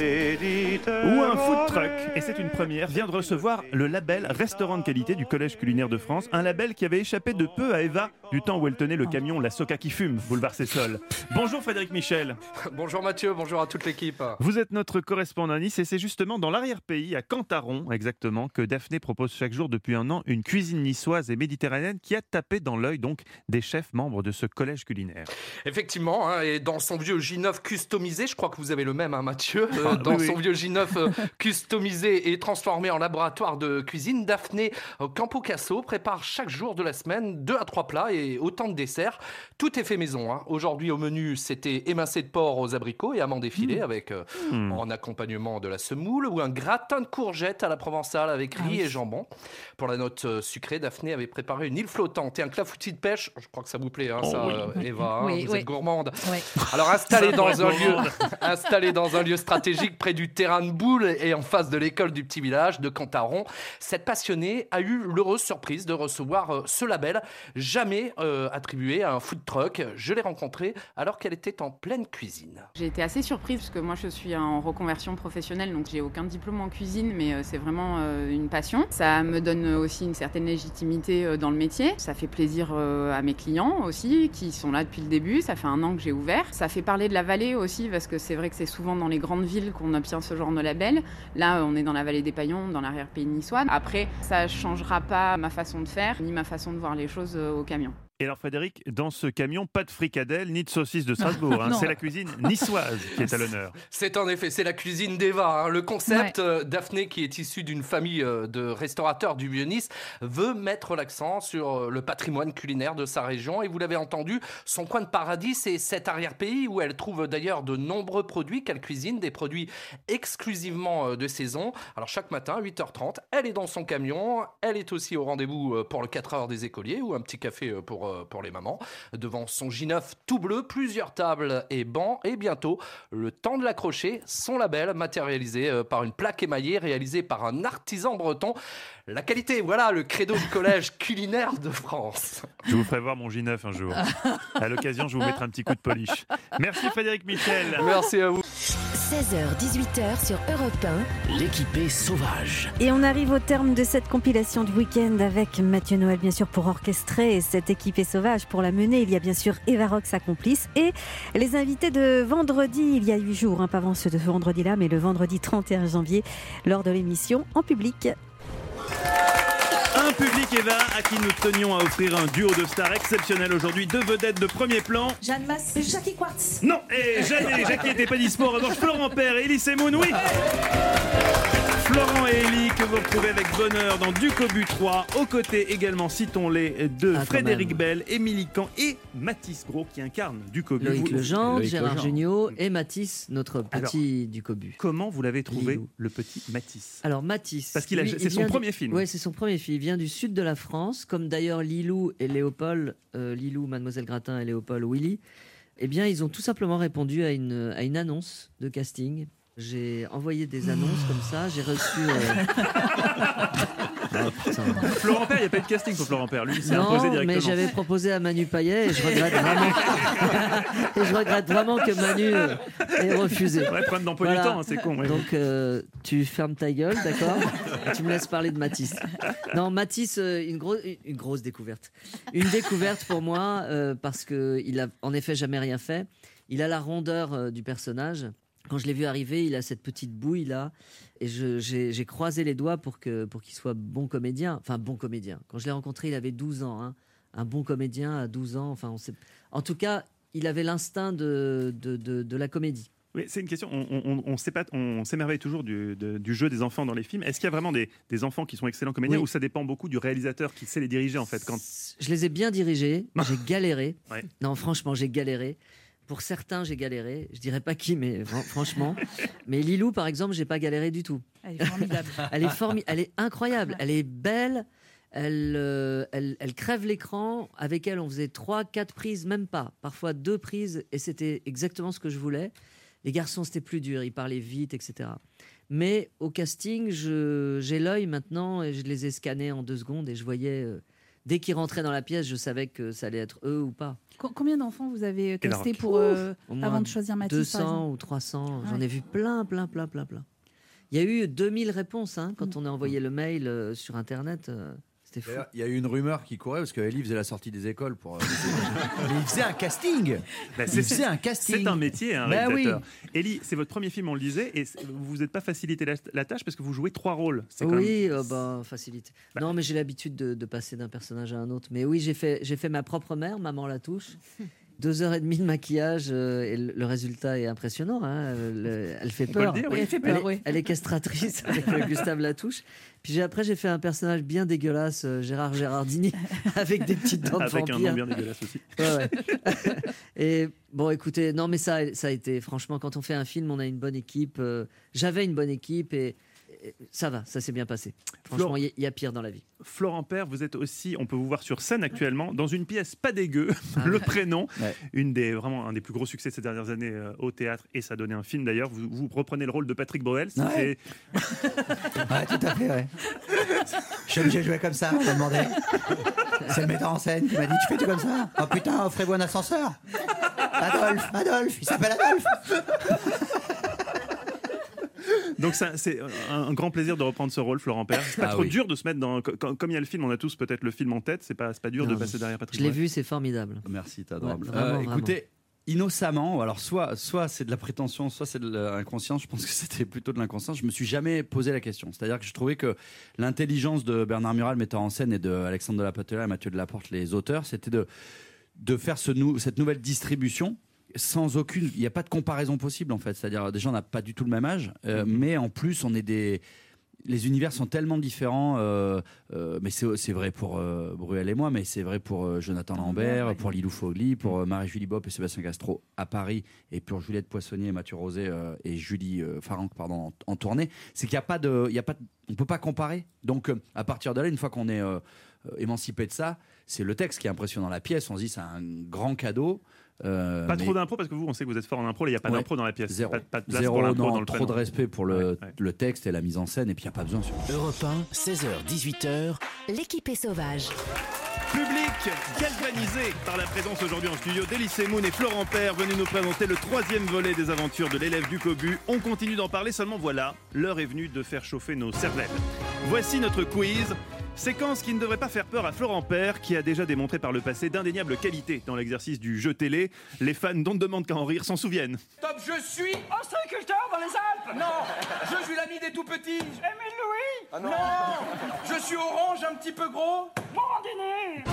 Où un food truck, et c'est une première, vient de recevoir le label Restaurant de qualité du Collège culinaire de France, un label qui avait échappé de peu à Eva du temps où elle tenait le camion La Soca qui fume, boulevard Cessol. Bonjour Frédéric Michel. Bonjour Mathieu, bonjour à toute l'équipe. Vous êtes notre correspondant à Nice et c'est justement dans l'arrière-pays, à Cantaron exactement, que Daphné propose chaque jour depuis un an une cuisine niçoise et méditerranéenne qui a tapé dans l'œil donc des chefs membres de ce collège culinaire. Effectivement, hein, et dans son vieux J neuf customisé, je crois que vous avez le même, hein, Mathieu, euh, Ah, dans oui, son oui. vieux J neuf euh, customisé et transformé en laboratoire de cuisine, Daphné euh, Campocasso prépare chaque jour de la semaine deux à trois plats et autant de desserts. Tout est fait maison. Hein. Aujourd'hui au menu, c'était émincé de porc aux abricots et amandes effilées Mmh. avec euh, Mmh. en accompagnement de la semoule ou un gratin de courgettes à la provençale avec riz Ah oui. et jambon. Pour la note euh, sucrée, Daphné avait préparé une île flottante et un clafoutis petite pêche. Je crois que ça vous plaît, hein, Oh, ça, oui. euh, Eva. hein, Oui, vous oui. êtes gourmande. Oui. Alors installé Ça dans va, un lieu, gourmande. installé dans un lieu stratégique près du terrain de boule et en face de l'école du petit village de Cantaron, cette passionnée a eu l'heureuse surprise de recevoir euh, ce label, jamais euh, attribué à un food truck. Je l'ai rencontrée alors qu'elle était en pleine cuisine. J'ai été assez surprise parce que moi je suis en reconversion professionnelle, donc j'ai aucun diplôme en cuisine, mais euh, c'est vraiment euh, une passion. Ça me donne aussi une certaine légitimité euh, dans le métier. Ça fait plaisir euh, à mes clients aussi, qui sont là depuis le début. Ça fait un an que j'ai ouvert. Ça fait parler de la vallée aussi, parce que c'est vrai que c'est souvent dans les grandes villes qu'on obtient ce genre de label. Là, on est dans la vallée des Paillons, dans l'arrière-pays niçois. Après, ça changera pas ma façon de faire, ni ma façon de voir les choses euh, au camion. Et alors Frédéric, dans ce camion, pas de fricadelle ni de saucisse de Strasbourg. hein. Non. C'est la cuisine niçoise qui est à l'honneur. C'est en effet, c'est la cuisine d'Eva. hein. Le concept, euh, Daphné, qui est issue d'une famille euh, de restaurateurs du Vieux-Nice, veut mettre l'accent sur euh, le patrimoine culinaire de sa région. Et vous l'avez entendu, son coin de paradis, c'est cet arrière-pays où elle trouve d'ailleurs de nombreux produits qu'elle cuisine, des produits exclusivement euh, de saison. Alors chaque matin, huit heures trente, elle est dans son camion. Elle est aussi au rendez-vous euh, pour le quatre heures des écoliers ou un petit café euh, pour pour les mamans, devant son J neuf tout bleu, plusieurs tables et bancs, et bientôt le temps de l'accrocher, son label matérialisé euh, par une plaque émaillée réalisée par un artisan breton. La qualité, voilà le credo du collège culinaire de France. Je vous ferai voir mon J neuf un jour. À l'occasion, je vous mettrai un petit coup de polish. Merci Frédéric Michel. Merci à vous. seize heures dix-huit heures sur Europe un. L'équipée sauvage. Et on arrive au terme de cette compilation du week-end avec Mathieu Noël, bien sûr, pour orchestrer cette équipée sauvage. Pour la mener, il y a bien sûr Eva Rock, sa complice, et les invités de vendredi, il y a huit jours, hein, pas avant ce vendredi-là, mais le vendredi trente et un janvier, lors de l'émission en public. Un public, Eva, à qui nous tenions à offrir un duo de stars exceptionnel aujourd'hui, deux vedettes de premier plan. Jeanne Masse et Jackie Quartz. Non, et Jeanne et Jackie n'étaient pas dispo. En revanche, Florent Père et Elie Semoun, oui. Florent et Elie, que vous retrouvez avec bonheur dans Ducobu trois, aux côtés également, citons-les, de Ah, quand Frédéric même. Bell, Émilie Camp et Mathis Gros qui incarne Ducobu. Loïc Vous- Legendre, Loïc Gérard Legendre. Jugnot et Mathis, notre petit Ducobu. Comment vous l'avez trouvé, Lilou. le petit Mathis? Alors Mathis, Parce qu'il a- lui, c'est il son vient premier du- film. Ouais, c'est son premier film. Il vient du sud de la France, comme d'ailleurs Lilou et Léopold, euh, Lilou, Mademoiselle Gratin et Léopold Willy. Eh bien, ils ont tout simplement répondu à une, à une annonce de casting. J'ai envoyé des annonces comme ça, j'ai reçu. euh, Ah, putain. Florent Père, il n'y a pas eu de casting pour Florent Père. Lui, il s'est Non, imposé mais directement. j'avais proposé à Manu Payet et je regrette vraiment, et je regrette vraiment que Manu euh, ait refusé. Ouais, prendre d'emploi du temps, hein, c'est con, ouais. Donc euh, tu fermes ta gueule, d'accord, et tu me laisses parler de Mathis. Non, Mathis, euh, une, gros- une grosse découverte. Une découverte pour moi euh, parce qu'il a en effet jamais rien fait. Il a la rondeur euh, du personnage. Quand je l'ai vu arriver, il a cette petite bouille là, et je- j'ai j'ai croisé les doigts pour que pour qu'il soit bon comédien. Enfin, bon comédien. Quand je l'ai rencontré, il avait douze ans. hein. Un bon comédien à douze ans. Enfin, on sait... En tout cas, il avait l'instinct de, de, de, de la comédie. Oui, c'est une question. On, on, on, sait pas, on s'émerveille toujours du, de- du jeu des enfants dans les films. Est-ce qu'il y a vraiment des, des enfants qui sont excellents comédiens Oui. ou ça dépend beaucoup du réalisateur qui sait les diriger en fait quand... Je les ai bien dirigés. J'ai galéré. Ouais. Non, franchement, j'ai galéré. Pour certains, j'ai galéré. Je dirais pas qui, mais fran- franchement. Mais Lilou, par exemple, j'ai pas galéré du tout. Elle est formidable. Elle est formi- elle est incroyable. Elle est belle. Elle, euh, elle, elle crève l'écran. Avec elle, on faisait trois, quatre prises, même pas. Parfois deux prises, et c'était exactement ce que je voulais. Les garçons, c'était plus dur. Ils parlaient vite, et cetera. Mais au casting, je- j'ai l'œil maintenant et je les ai scannés en deux secondes et je voyais. euh, dès qu'ils rentraient dans la pièce, je savais que ça allait être eux ou pas. Co- Combien d'enfants vous avez euh, Et la casté rock. pour, euh, Au moins avant de choisir Mathis, deux par exemple cents ou trois cents. J'en Ouais. ai vu plein, plein, plein, plein, plein. Il y a eu deux mille réponses hein, quand on a envoyé le mail euh, sur Internet. euh, C'était fou. D'ailleurs, il y a eu une rumeur qui courait parce qu'Elie faisait la sortie des écoles pour. euh, Mais il faisait un casting. Bah, il c'est- faisait un casting. C'est un métier, un Bah réalisateur. oui. Élie, c'est votre premier film, on le disait, et c'est- vous vous êtes pas facilité la, la tâche parce que vous jouez trois rôles. C'est quand Oui, même- euh, bah, facilité. Non, mais j'ai l'habitude de, de passer d'un personnage à un autre. Mais oui, j'ai fait, j'ai fait ma propre mère, Maman Latouche. Deux heures et demie de maquillage euh, et le, le résultat est impressionnant. hein. Le- elle fait On peut peur. le dire, oui. Elle fait peur, est, oui. elle est castratrice avec euh, Gustave Latouche. Puis j'ai- après, j'ai fait un personnage bien dégueulasse, euh, Gérard Gérardini, avec des petites dents de Avec un vampire. nom bien dégueulasse aussi. Ouais, ouais. Et bon, écoutez, non, mais ça, ça a été, franchement, quand on fait un film, on a une bonne équipe. euh, J'avais une bonne équipe et, ça va, ça s'est bien passé. Franchement, il y, y a pire dans la vie. Florent Père, vous êtes aussi, on peut vous voir sur scène actuellement, dans une pièce pas dégueu, ah, Le Prénom, ouais. une des, vraiment un des plus gros succès de ces dernières années euh, au théâtre, et ça a donné un film d'ailleurs. Vous, vous reprenez le rôle de Patrick Bruel. Ouais. Et... ouais, tout à fait, ouais. Je suis obligé de jouer comme ça, on m'a demandé. C'est le metteur en scène qui m'a dit, tu fais tout comme ça? Oh putain, offrez-vous un ascenseur. Adolphe, Adolphe, il s'appelle Adolphe. Donc ça, c'est un grand plaisir de reprendre ce rôle, Florent Père. C'est pas ah trop oui. dur de se mettre dans... Comme il y a le film, on a tous peut-être le film en tête, c'est pas, c'est pas dur non, de passer derrière Patrick. Je l'ai vu, c'est formidable. Merci, t'es adorable. Ouais, vraiment, euh, écoutez, innocemment, alors soit, soit c'est de la prétention, soit c'est de l'inconscience, je pense que c'était plutôt de l'inconscience, je me suis jamais posé la question. C'est-à-dire que je trouvais que l'intelligence de Bernard Murat, metteur en scène, et de Alexandre de la Patelin et Mathieu Delaporte, les auteurs, c'était de, de faire ce nou, cette nouvelle distribution sans aucune, il n'y a pas de comparaison possible en fait, c'est-à-dire déjà on n'a pas du tout le même âge, euh, mmh. mais en plus on est des, les univers sont tellement différents, euh, euh, mais c'est, c'est vrai pour euh, Bruel et moi, mais c'est vrai pour euh, Jonathan Lambert, ouais. pour Lilou Fogli, pour euh, Marie-Julie Bopp et Sébastien Castro à Paris, et pour Juliette Poissonnier, Mathieu Rosé euh, et Julie euh, Farranc pardon, en, en tournée, c'est qu'il n'y a pas de, il y a pas de, on peut pas comparer, donc euh, à partir de là, une fois qu'on est euh, émancipé de ça, c'est le texte qui est impressionnant, la pièce, on se dit c'est un grand cadeau. Euh, pas mais... trop d'impro parce que vous on sait que vous êtes fort en impro, il n'y a pas ouais. d'impro dans la pièce. Zéro, pas, pas de place Zéro pour l'impro non, dans le trop prénom. De respect pour le, ouais, ouais. le texte et la mise en scène, et puis il n'y a pas besoin. Sur... Europe un, seize heures dix-huit heures. L'équipe est sauvage. Public galvanisé par la présence aujourd'hui en studio d'Elysée Moon et Florent Père, venus nous présenter le troisième volet des aventures de l'élève du Cobu. On continue d'en parler, seulement voilà, l'heure est venue de faire chauffer nos cervelles. Voici notre quiz. Séquence qui ne devrait pas faire peur à Florent Père, qui a déjà démontré par le passé d'indéniables qualités dans l'exercice du jeu télé. Les fans dont ne demande qu'à en rire s'en souviennent. Top, je suis ostréiculteur dans les Alpes. Non, je suis l'ami des tout petits. Émile Louis. Ah non. non, je suis orange un petit peu gros. Morandini.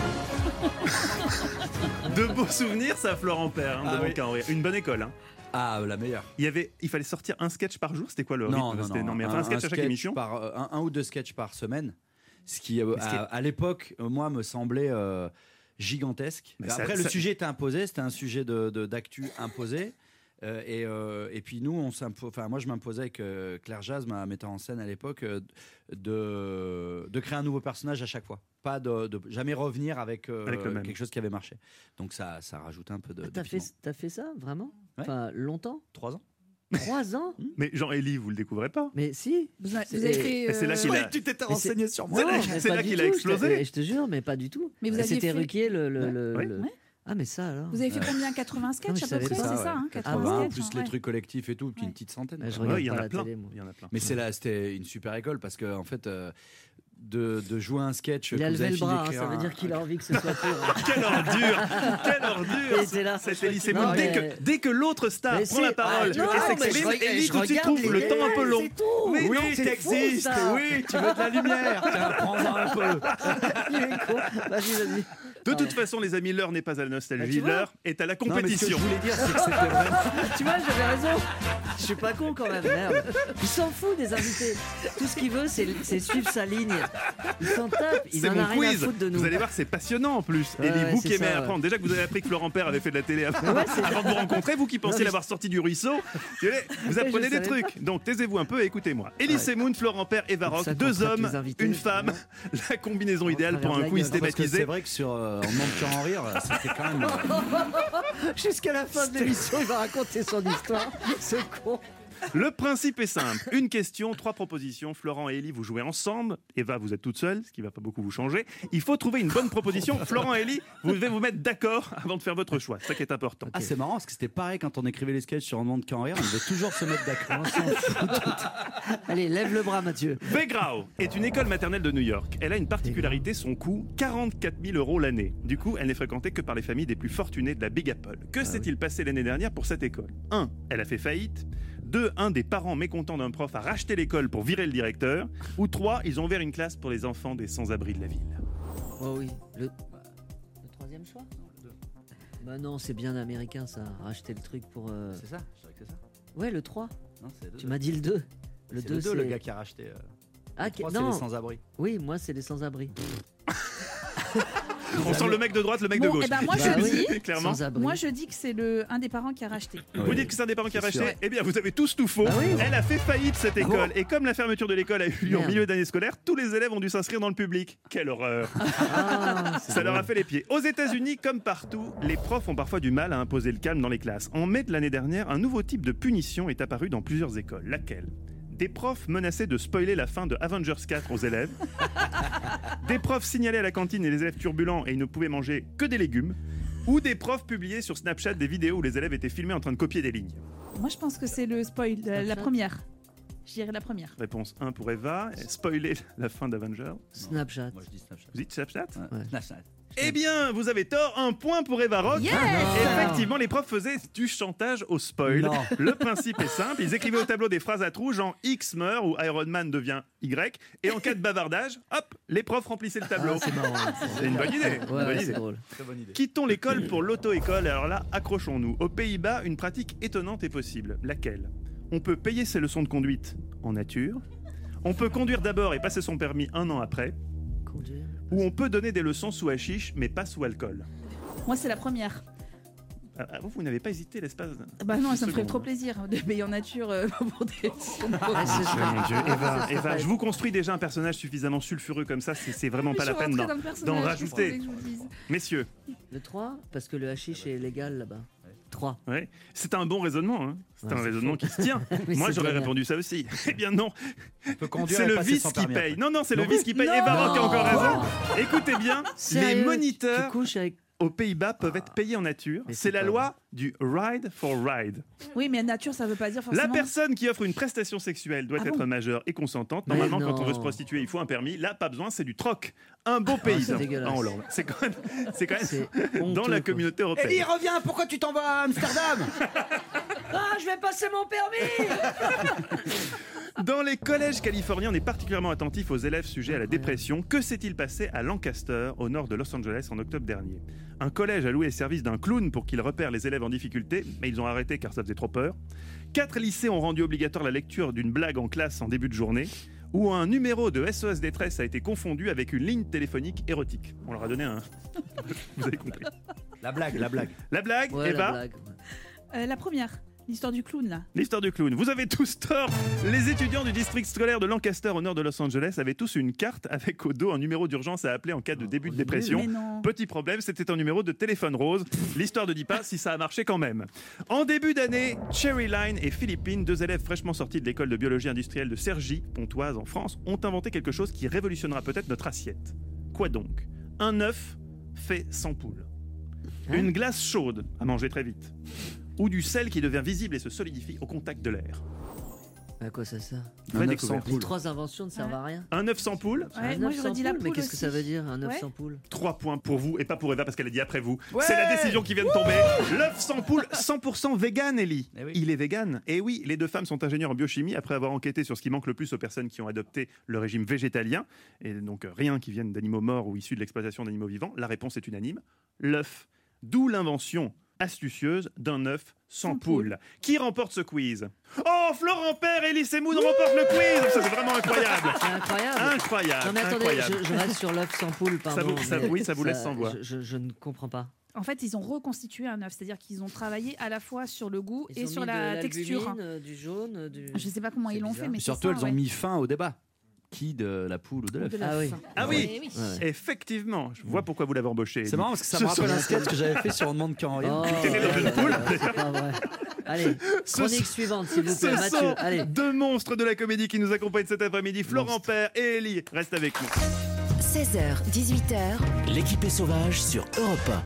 De beaux souvenirs, ça, Florent Père, hein, ah, demande oui. qu'à en rire. Une bonne école, hein. Ah, la meilleure. Il y avait, il fallait sortir un sketch par jour. C'était quoi le rythme? Non, non, non, non, mais enfin, un, un sketch à chaque émission. Par, euh, un, un ou deux sketchs par semaine. Ce qui, euh, à, à l'époque, euh, moi, me semblait euh, gigantesque. Mais Après, ça, le ça... sujet était imposé. C'était un sujet de, de, d'actu imposé. Euh, et, euh, et puis nous, on enfin, moi, je m'imposais avec euh, Claire Jazz, ma metteur en scène à l'époque, euh, de, de créer un nouveau personnage à chaque fois. Pas de, de jamais revenir avec, euh, avec quelque chose qui avait marché. Donc ça, ça rajoute un peu de. T'as, de fait, t'as fait ça vraiment? Ouais. Enfin, longtemps? Trois ans. Trois ans? Mais Jean-Élie, vous le découvrez pas? Mais si. Vous avez, vous avez fait. Euh... C'est là qu'il a... tu t'étais renseigné sur moi. C'est là, c'est là qu'il a explosé. Je te jure, mais pas du tout. Mais vous aviez C'était fait... Ruquier le. le, le, ouais. le... Ouais. Ah mais ça alors. Vous avez fait combien? quatre-vingts sketchs non, à peu près, ça, c'est ouais. ça hein, quatre-vingts, sketchs, plus hein, les ouais. trucs collectifs et tout, puis ouais. une petite centaine. Ouais, je ouais, il y en a la plein. Télé, il y en a plein. Mais c'est là, c'était une super école parce que en fait. Euh, De, de jouer un sketch. Il a levé le bras, hein, ça veut dire qu'il a envie que ce soit pur. Quelle ordure, quelle ordure. C'était Elysée Moon. Dès que, dès que l'autre star mais prend la parole ah, et s'exprime, Ellie tout de suite trouve le temps un peu long. Oui, oui, t'existes. Oui, tu veux de la lumière. Tiens, prends-en un peu. Il est con. Vas-y, vas-y. De toute façon, les amis, l'heure n'est pas à la nostalgie, l'heure est à la compétition. Non, mais ce que je voulais dire, c'est que c'était vraiment... Tu vois, j'avais raison. Je suis pas con quand même, merde. Il s'en fout des invités. Tout ce qu'il veut, c'est, c'est suivre sa ligne. Il s'en tape. Il c'est en mon a rien quiz. à foutre de nous. Vous allez voir, c'est passionnant en plus. Ouais, et les vous qui aimez ça, apprendre. ouais. Déjà que vous avez appris que Florent Père avait fait de la télé avant, ouais, avant de vous rencontrer, vous qui pensiez non, l'avoir sorti du ruisseau, vous apprenez des trucs. Pas. Donc taisez-vous un peu et écoutez-moi. Elysée Moon, Florent Père et Varrock, deux hommes, une femme, la combinaison idéale pour un quiz thématisé. C'est vrai que sur On demande qu'à en rire, c'était quand même. Jusqu'à la fin de l'émission, il va raconter son histoire. Ce con. Le principe est simple. Une question, trois propositions. Florent et Ellie, vous jouez ensemble. Eva, vous êtes toute seule, ce qui ne va pas beaucoup vous changer. Il faut trouver une bonne proposition. Florent et Ellie, vous devez vous mettre d'accord avant de faire votre choix. C'est ça qui est important. Ah, c'est marrant, parce que c'était pareil quand on écrivait les sketchs sur On demande qu'à en rire. On devait toujours se mettre d'accord. Allez, lève le bras, Mathieu. Wegrau est une école maternelle de New York. Elle a une particularité, son coût, quarante-quatre mille euros l'année. Du coup, elle n'est fréquentée que par les familles des plus fortunées de la Big Apple. Que ah, s'est-il oui. passé l'année dernière pour cette école? un. Elle a fait faillite. deux. Un des parents mécontents d'un prof a racheté l'école pour virer le directeur. Ou trois. Ils ont ouvert une classe pour les enfants des sans-abri de la ville. Oh oui. Le, le troisième choix? Le deux. Bah non, c'est bien américain ça. Racheter le truc pour... Euh... C'est ça? Je dirais que c'est ça. Ouais, le trois. Non, c'est le deux. Tu m'as dit le deux. Le c'est deux, le deux, c'est le gars qui a racheté. Euh... Ah, le trois, non. c'est les sans-abri. Oui, moi, c'est les sans-abri. On sent le mec de droite, le mec Bon, de gauche. eh ben, moi, Bah je oui, dis- clairement. Moi, je dis que c'est le un des parents qui a racheté. Vous dites que c'est un des parents qui a C'est racheté sûr. Eh bien, vous avez tous tout faux. Ah oui. Elle a fait faillite, cette école. Oh. Et comme la fermeture de l'école a eu lieu en Merde. milieu d'année scolaire, tous les élèves ont dû s'inscrire dans le public. Quelle horreur. Ah, Ça leur a fait les pieds. Aux États-Unis, comme partout, les profs ont parfois du mal à imposer le calme dans les classes. En mai de l'année dernière, un nouveau type de punition est apparu dans plusieurs écoles. Laquelle ? Des profs menaçaient de spoiler la fin de Avengers quatre aux élèves. Des profs signalaient à la cantine les élèves turbulents et ils ne pouvaient manger que des légumes. Ou des profs publiaient sur Snapchat des vidéos où les élèves étaient filmés en train de copier des lignes. Moi, je pense que c'est le spoil, euh, la première. Je dirais la première. Réponse un pour Eva. Spoiler la fin d'Avengers. Snapchat. Moi, je dis Snapchat. Vous dites Snapchat Snapchat. Eh bien, vous avez tort, un point pour Eva Rock. Yes Effectivement, les profs faisaient du chantage au spoil. Non. Le principe est simple, ils écrivaient au tableau des phrases à trous, genre X meurt ou Iron Man devient Y, et en cas de bavardage, hop, les profs remplissaient le tableau. Ah, c'est marrant. C'est une bonne idée. Ouais, une bonne ouais, idée. c'est drôle. Quittons l'école pour l'auto-école. Alors là, accrochons-nous. Aux Pays-Bas, une pratique étonnante est possible. Laquelle ? On peut payer ses leçons de conduite en nature. On peut conduire d'abord et passer son permis un an après. Conduire. Ou on peut donner des leçons sous hashish, mais pas sous alcool. Moi, c'est la première. Ah, ah, vous, vous n'avez pas hésité l'espace. Bah non, ça me ferait seconde. trop plaisir de payer en nature euh, pour des. Oh mon Dieu, Eva, Eva, je vous construis déjà un personnage suffisamment sulfureux comme ça, c'est c'est vraiment Mais pas je la suis peine rentrée d'en dans le personnage, d'en qu'est-ce que vous voulez rajouter. que je vous dise ? Messieurs, Le trois, parce que le hashish est légal là-bas. trois. ouais, c'est un bon raisonnement. Hein. C'est Ouais, un c'est raisonnement faux. qui se tient. Oui, Moi, c'est j'aurais très bien. répondu ça aussi. Eh bien non. conduire C'est et le passer vice sans qui permis paye. après. Non, non, c'est le Non. vice qui paye. Non. Eva Rock a encore raison. Non. Écoutez bien, Sérieux, les moniteurs tu couches avec- aux Pays-Bas peuvent être payés en nature. Mais C'est c'est la pas loi du ride for ride. Oui, mais nature, ça veut pas dire forcément. La personne qui offre une prestation sexuelle doit Ah être bon majeure et consentante. Mais Normalement, quand on non. veut se prostituer, il faut un permis. Là, pas besoin, c'est du troc. Un beau pays c'est dégueulasse. en Hollande. C'est quand même, c'est quand même C'est dans honteux, la quoi. communauté européenne. Ellie, reviens, pourquoi tu t'en vas à Amsterdam? Ah, je vais passer mon permis. Dans les collèges californiens, on est particulièrement attentif aux élèves sujets à la dépression. Que s'est-il passé à Lancaster, au nord de Los Angeles, en octobre dernier ? Un collège a loué les services d'un clown pour qu'il repère les élèves en difficulté, mais ils ont arrêté car ça faisait trop peur. Quatre lycées ont rendu obligatoire la lecture d'une blague en classe en début de journée, où un numéro de S O S détresse a été confondu avec une ligne téléphonique érotique. On leur a donné un... Vous avez compris. La blague, la blague. La blague, Ouais, Eva la blague. Euh, la première, l'histoire du clown là. L'histoire du clown. Vous avez tous tort. Les étudiants du district scolaire de Lancaster au nord de Los Angeles avaient tous une carte avec au dos un numéro d'urgence à appeler en cas de début de dépression. Mais non. Petit problème, c'était un numéro de téléphone rose. L'histoire ne dit pas si ça a marché quand même. En début d'année, Cherry Line et Philippine, deux élèves fraîchement sortis de l'école de biologie industrielle de Cergy, Pontoise en France, ont inventé quelque chose qui révolutionnera peut-être notre assiette. Quoi donc ? Un œuf fait sans poule. Une glace chaude à manger très vite. Ou du sel qui devient visible et se solidifie au contact de l'air. À quoi ça sert Vraie Un œuf découverte. Les trois inventions ne servent à rien. Un œuf sans poule, Ouais, un moi œuf j'aurais sans dit la poule, poule mais qu'est-ce que ça aussi. veut dire, un œuf Ouais. sans poule? trois points pour vous et pas pour Eva parce qu'elle a dit après vous. Ouais. C'est la décision qui vient de tomber. L'œuf sans poule, cent pour cent vegan, Ellie. Eh oui. Il est vegan. Et oui, les deux femmes sont ingénieures en biochimie après avoir enquêté sur ce qui manque le plus aux personnes qui ont adopté le régime végétalien. Et donc euh, rien qui vienne d'animaux morts ou issus de l'exploitation d'animaux vivants. La réponse est unanime. L'œuf. D'où l'invention astucieuse d'un œuf sans, Sans poule. poule. Qui remporte ce quiz? Oh, Florent Père et Elie Semoun remportent le quiz. Ça c'est vraiment incroyable. C'est incroyable. Incroyable. Non mais attendez, incroyable. je, je reste sur l'œuf sans poule, pardon. vous- ça- mais oui, ça vous laisse sans voix. Je, je- je ne comprends pas. En fait, ils ont reconstitué un œuf, c'est-à-dire qu'ils ont travaillé à la fois sur le goût Ils et ont sur mis de la l'albumine, texture. euh, du jaune, euh, du... Je sais pas comment C'est ils l'ont bizarre. fait, mais c'est Surtout, ça, elles ont ouais. mis fin au débat. Qui de la poule ou de l'œuf? De Ah oui. l'œuf. Ah oui, Eh oui. Ouais. Effectivement, je vois pourquoi vous l'avez embauché. C'est marrant parce que ça Ce me rappelle sont- un sketch que j'avais fait sur On demande quand rien. Oh, T'étais dans une poule. c'est pas vrai. Allez, Ce chronique sont- suivante, s'il vous Ce plaît, Mathieu. sont Allez. deux monstres de la comédie qui nous accompagnent cet après-midi, Florent Père et Ellie. Reste avec nous. seize heures, dix-huit heures. L'équipée sauvage sur Europe un.